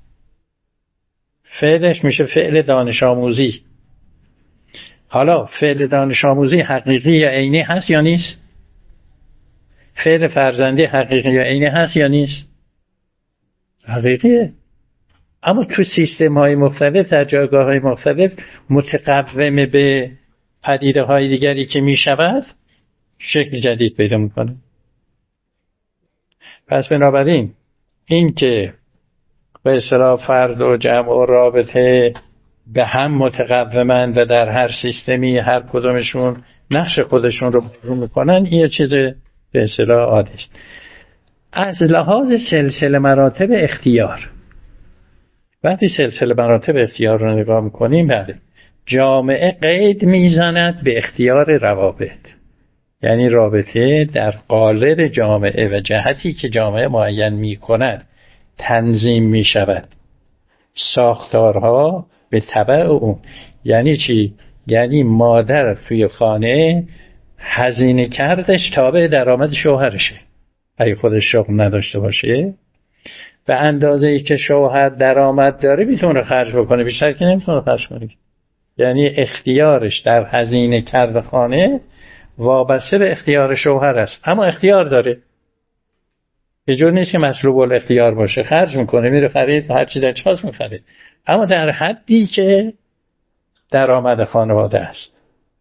فعلش میشه فعل دانش آموزی. حالا فعل دانش آموزی حقیقی یا عینی هست یا نیست؟ فعل فرزندی حقیقی یا عینی هست یا نیست؟ حقیقیه. اما تو سیستم های مختلف در جایگاه های مختلف متقوم به پدیده های دیگری که می شود شکل جدید پیدا میکنه. پس بنابراین این که به اصطلاح فرد و جمع و رابطه به هم متقومند و در هر سیستمی هر کدومشون نقش خودشون رو بازی میکنن، این چیز به اصطلاح عادی است. از لحاظ سلسله مراتب اختیار، وقتی سلسله مراتب اختیار رو نگاه میکنیم، بله جامعه قید میزند به اختیار روابط. یعنی رابطه در قالب جامعه و جهتی که جامعه معین میکند تنظیم میشود. ساختارها به تبع اون. یعنی چی؟ یعنی مادر توی خانه هزینه کردش تابع درآمد شوهرشه. اگه خودش شغل نداشته باشه به اندازه ای که شوهر درآمد داره میتونه خرج بکنه، بیشتر که نمیتونه خرج کنه. یعنی اختیارش در هزینه کرد خانه وابسته به اختیار شوهر است، اما اختیار داره. یه جور نیست که مسلوب الاختیار باشه، خرج میکنه، میره خرید، هر چی دلش خواست میخره، اما در حدی که درآمد خانواده است.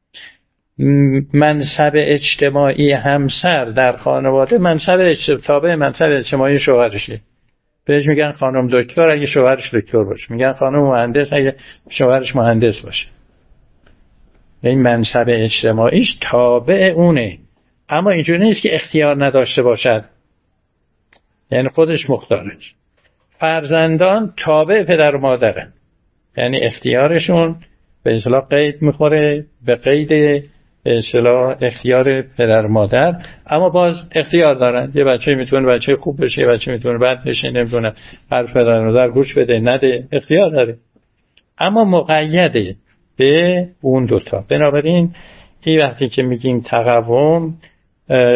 منصب اجتماعی همسر در خانواده منصب تابع منصب اجتماعی شوهرشه. بهش میگن خانم دکتر اگه شوهرش دکتر باشه، میگن خانم مهندس اگه شوهرش مهندس باشه. این منصب اجتماعیش تابع اونه، اما اینجوری نیست که اختیار نداشته باشد، یعنی خودش مختاره. فرزندان تابع پدر و مادرن، یعنی اختیارشون به اصطلاح قید میخوره به قید به اصطلاح اختیار پدر و مادر، اما باز اختیار دارن. یه بچه میتونه بچه خوب بشه، یه بچه میتونه بد بشه، نمیتونه حرف پدر و مادر گوش بده نده، اختیار داره، اما مقیده به اون دوتا. بنابراین این وقتی که میگیم تقوم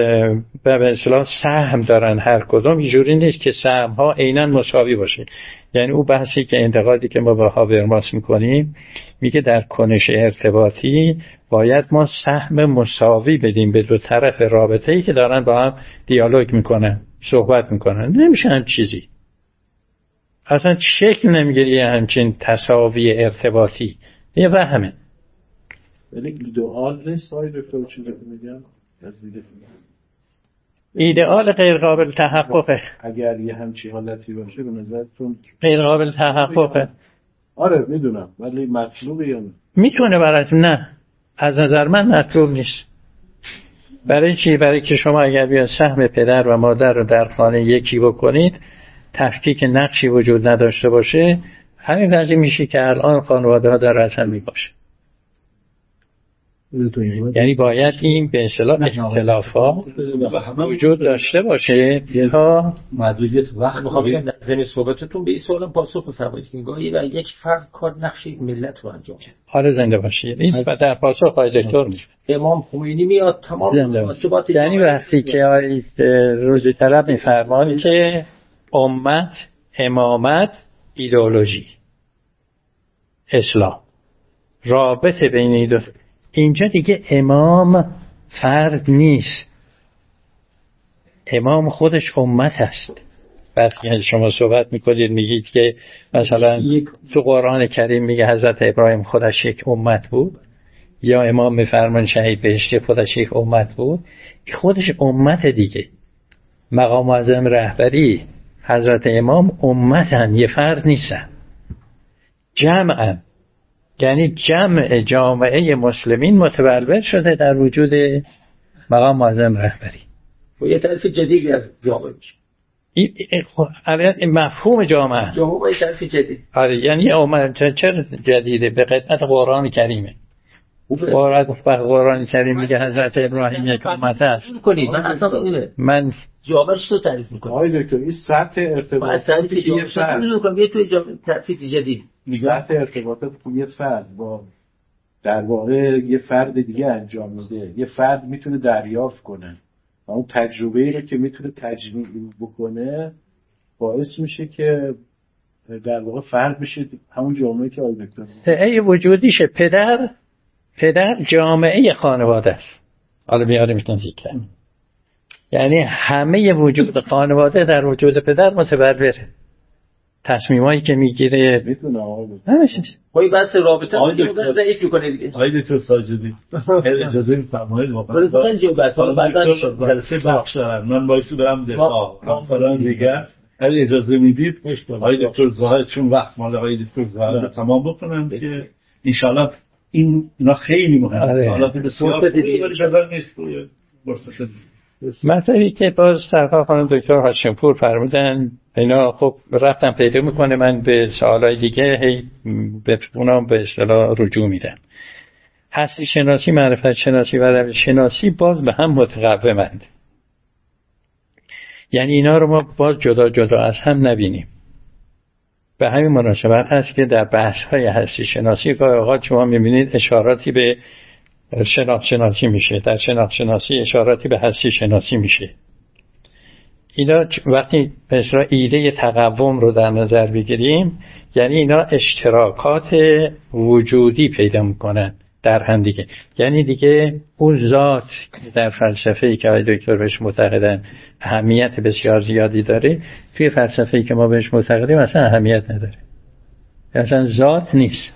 به اصطلاح سهم دارن هر کدوم، اینجوری نیست که سهم ها عیناً مساوی باشه. یعنی او بحثی که انتقادی که ما به هابرماس میکنیم میگه در کنش ارتباطی باید ما سهم مساوی بدیم به دو طرف رابطه‌ای که دارن با هم دیالوگ میکنن، صحبت میکنن. نمیشه هم چیزی، اصلا شکل نمیگیری همچین تساوی ارتباطی، یه وهمه. ولی ایدئال نیست آقای دکتر، چیزی که میگم از دیگه ایدئال غیر قابل تحققه. اگر یه همچی حالتی باشه به نظرتون غیر قابل تحققه؟ آره میدونم، ولی مطلوبه یا نه؟ میتونه براتون، نه از نظر من مطلوب نیست. برای چی؟ برای که شما اگر بیان سهم پدر و مادر رو در خانه یکی بکنید، تفکیک نقشی وجود نداشته باشه، همین وضعی میشه که الان خانواده ها در اصل میباشه. یعنی باید این به اصطلاح اختلافات وجود داشته باشه تا محدودیت وقت. میخوام بگم در ضمن صحبتتون به این سوالم پاسخ بفرمایید که گاهی و یک فرد کار نقش ملت رو انجام میده. حال زنده باشید. این در پاسخ آقای دکتر میشه. امام خمینی میاد تمام مناسبات، یعنی وقتی که آقای روزی طلب میفرمایند که امت، امامت، ایدئولوژی، اسلام، رابطه بین این دو، اینجا دیگه امام فرد نیست، امام خودش امت هست. وقتی شما صحبت میکنید میگید که مثلا تو قرآن کریم میگه حضرت ابراهیم خودش یک امت بود، یا امام میفرمان شهید بهشتی خودش یک امت بود، خودش امت دیگه. مقام معظم رهبری حضرت امام امتن، یه فرد نیستن، جمعن. یعنی جمع جامعه مسلمین متبلور شده در وجود مقام معظم رهبری. و یه تعریف جدیدی از جامعه میشه. این مفهوم جامعه جامعه یه تعریف جدید. آره، یعنی اومد چرا جدیده؟ به قدمت قرآن کریمه. قرآن کریم میگه حضرت ابراهیم یک امت است. کنید من اصلا اینه من جامعه رو تعریف میکنم. آقای دکتر این سطح ارتباط تعریف جامعه رو میگم یه توی جامعه تعریف جدید. سطح ارتباطات یه فرد با در واقع یه فرد دیگه انجام میده. یه فرد میتونه دریافت کنه، اون تجربه‌ای رو که میتونه تجمیع بکنه باعث میشه که در واقع فرد بشه همون جامعه که آقای دکتر سعی وجودیشه. پدر پدر جامعه خانواده است. حالا میاریم ذکر، یعنی همه وجود خانواده در وجود پدر متبلوره. تصمیمایی که میگیره میتونه آقای نمیشه. خب بس رابطه رو ضعیف میکنه دیگه. آقای دکتر ساجدی اجازه میفرمایید واقعا خیلی بس حالا بعدا جلسه بخش دارم، من وایسی برم دفاع کانفرانس دیگه. اگه اجازه میدید آقای دکتر زاهد، چون وقت مال آقای دکتر زاهد تمام بکنم که ان شاءالله این اینا خیلی مهمه. سوالات بسیار خوبی ولی بذار نیست روی فرصت. مثلا که باز سرکار خانم دکتر هاشمپور فرمودن اینا، خب رفتم پیدا میکنه، من به سوالای دیگه هی به اونام به اصطلاح رجوع میدم. هستی شناسی، معرفت شناسی و روش شناسی باز به هم متقومند، یعنی اینا رو ما باز جدا جدا از هم نبینیم. به همین مناسبت هست که در بحث های هستی شناسی گاهی اوقات شما میبینید اشاراتی به شناخت شناسی میشه، در شناخت شناسی اشاراتی به هستی شناسی میشه. اینا وقتی به اصطلاح ایده تقوم رو در نظر بگیریم، یعنی اینا اشتراکات وجودی پیدا میکنن در هم دیگه. یعنی دیگه اون ذات در فلسفه‌ای که آقای دکتر بهش معتقدن اهمیت بسیار زیادی داره، توی فلسفه‌ای که ما بهش معتقدیم اصلا اهمیت نداره، اصلا ذات نیست.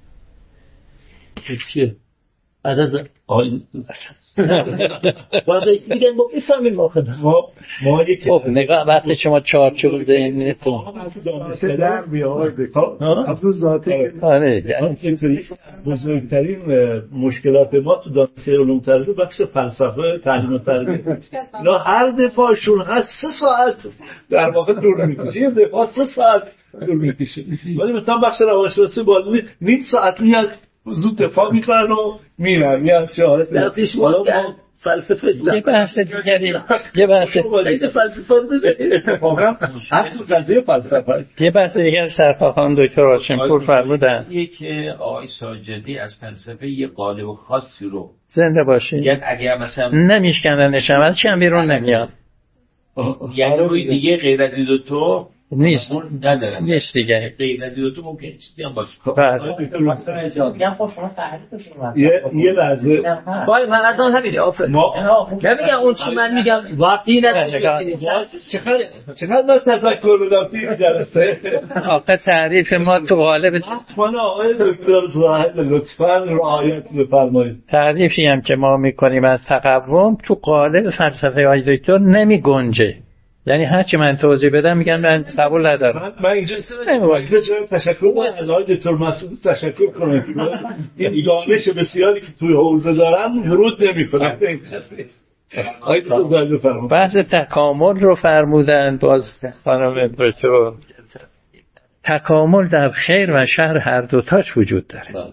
چیه؟ عدد آی واقعی میگن ما میفهمیم واقعا ما ما یک خب نگاه وقتی شما چارچوب ذهنتون پدر بیاد افسوس ذاتی آره بزرگترین مشکلات ما تو دانشگاه علوم تربیت بخش فلسفه تعلیم و تربیت اینا هر دفعهشون هست سه ساعت در واقع طول میکشه، دفعه سه ساعت طول میکشه، ولی مثلا بخش روانشناسی بازی نیم ساعت میاد زود دفاع میکنن و میرن. یه چه حالت فلسفه یه بحث دیگری یه بحث فلسفه واقعا اصل قضیه فلسفه. یه بحث دیگر سرکار خانم دکتر هاشمپور فرمودن که آقای ساجدی از فلسفه یه قالب خاصی رو زنده باشه، یعنی اگه مثلا نمیشکنن نشم از چند بیرون نمیاد، یعنی روی دیگه غیر از این دو تو نیست ندارن نیست دیگه غیر از دو ممکن چیزی هم باشه. میگم خب شما تعریفش رو یه یه لحظه وای من از اون همینه آفر نمیگم اون چی من میگم وقتی این چقدر چقدر من تذکر بدم توی جلسه. آقا تعریف ما تو قالب من آقای دکتر زاهد لطفاً رعایت بفرمایید. تعریفی هم که ما میکنیم از تقوم تو قالب فلسفه های دکتر نمی گنجه. یعنی هرچی من توضیح بدم میگن من قبول ندارم. من, من اینجا تشکر کنم از آقای دکتر مسعود تشکر کنم این دانش بسیاری که توی حوزه دارن ورود نمیکنه. آقای دکتر زاهد بفرمایید. بحث تکامل رو فرمودن باز خانم دکتر. تکامل در خیر و شر هر دوتاش وجود داره.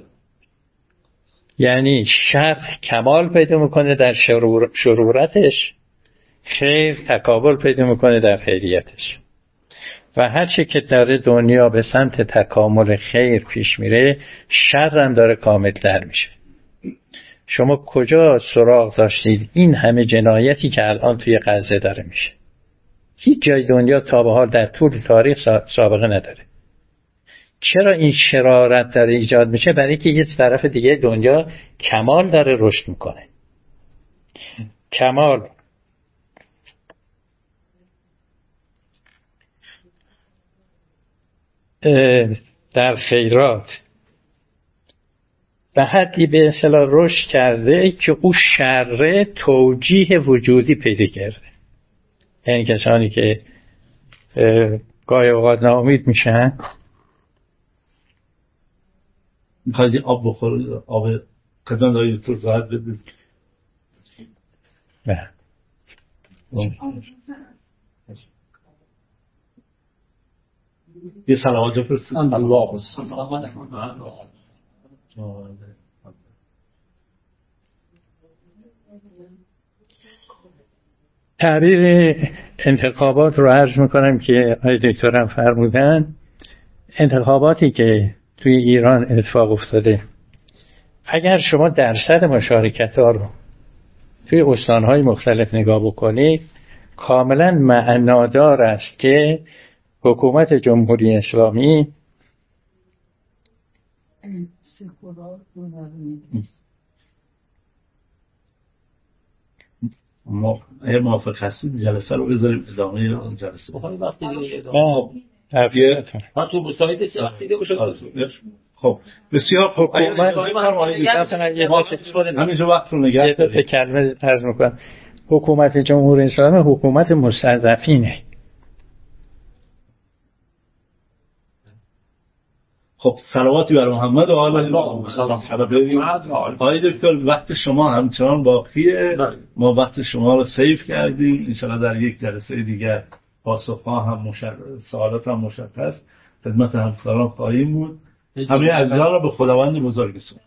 یعنی شر کمال پیدا میکنه در شرور شرورتش، خیر تکامل پیدا میکنه در خیریتش. و هر چی که داره دنیا به سمت تکامل خیر پیش میره، شر هم داره کامل‌تر میشه. شما کجا سراغ داشتید این همه جنایتی که الان توی غزه داره میشه؟ هیچ جای دنیا تا به حال در طول تاریخ سابقه نداره. چرا این شرارت داره ایجاد میشه؟ برای اینکه یه طرف دیگه دنیا کمال داره رشد میکنه. کمال در خیرات به حدی به اصطلاح رشد کرده که او شر توجیه وجودی پیدا کرده. یعنی کسانی که گاهی اوقات ناامید میشن، میخواید آب بخورید، آب قدم دارید تو زاهد بدید. نه یه سلامات بفرستید. الله تعبیر انتخابات رو عرض میکنم که آقای دکترم فرمودن. انتخاباتی که توی ایران اتفاق افتاده، اگر شما درصد مشارکت ها رو توی استانهای مختلف نگاه بکنید، کاملا معنادار است که حکومت جمهوری اسلامی ما اگه موافق هستید جلسه رو بذاریم ادامه اون جلسه. بخوام وقتی دیگه من تو مساعده سی وقتی دیگه باشه. خب بسیار خوب. همینجا وقت رو نگه دارید. کلمه عرض میکنم. حکومت جمهوری اسلامی حکومت مستضعفینه. خب صلواتی بر محمد و آل الله. آقای دکتر وقت شما همچنان باقیه. ما وقت شما رو سیو کردیم. انشاءالله در یک جلسه دیگر پاسخ‌ها هم مشخص، سوالات هم مشخص خدمت همکاران خواهیم بود. همه عزیزان رو به خداوند بزرگ سپارم.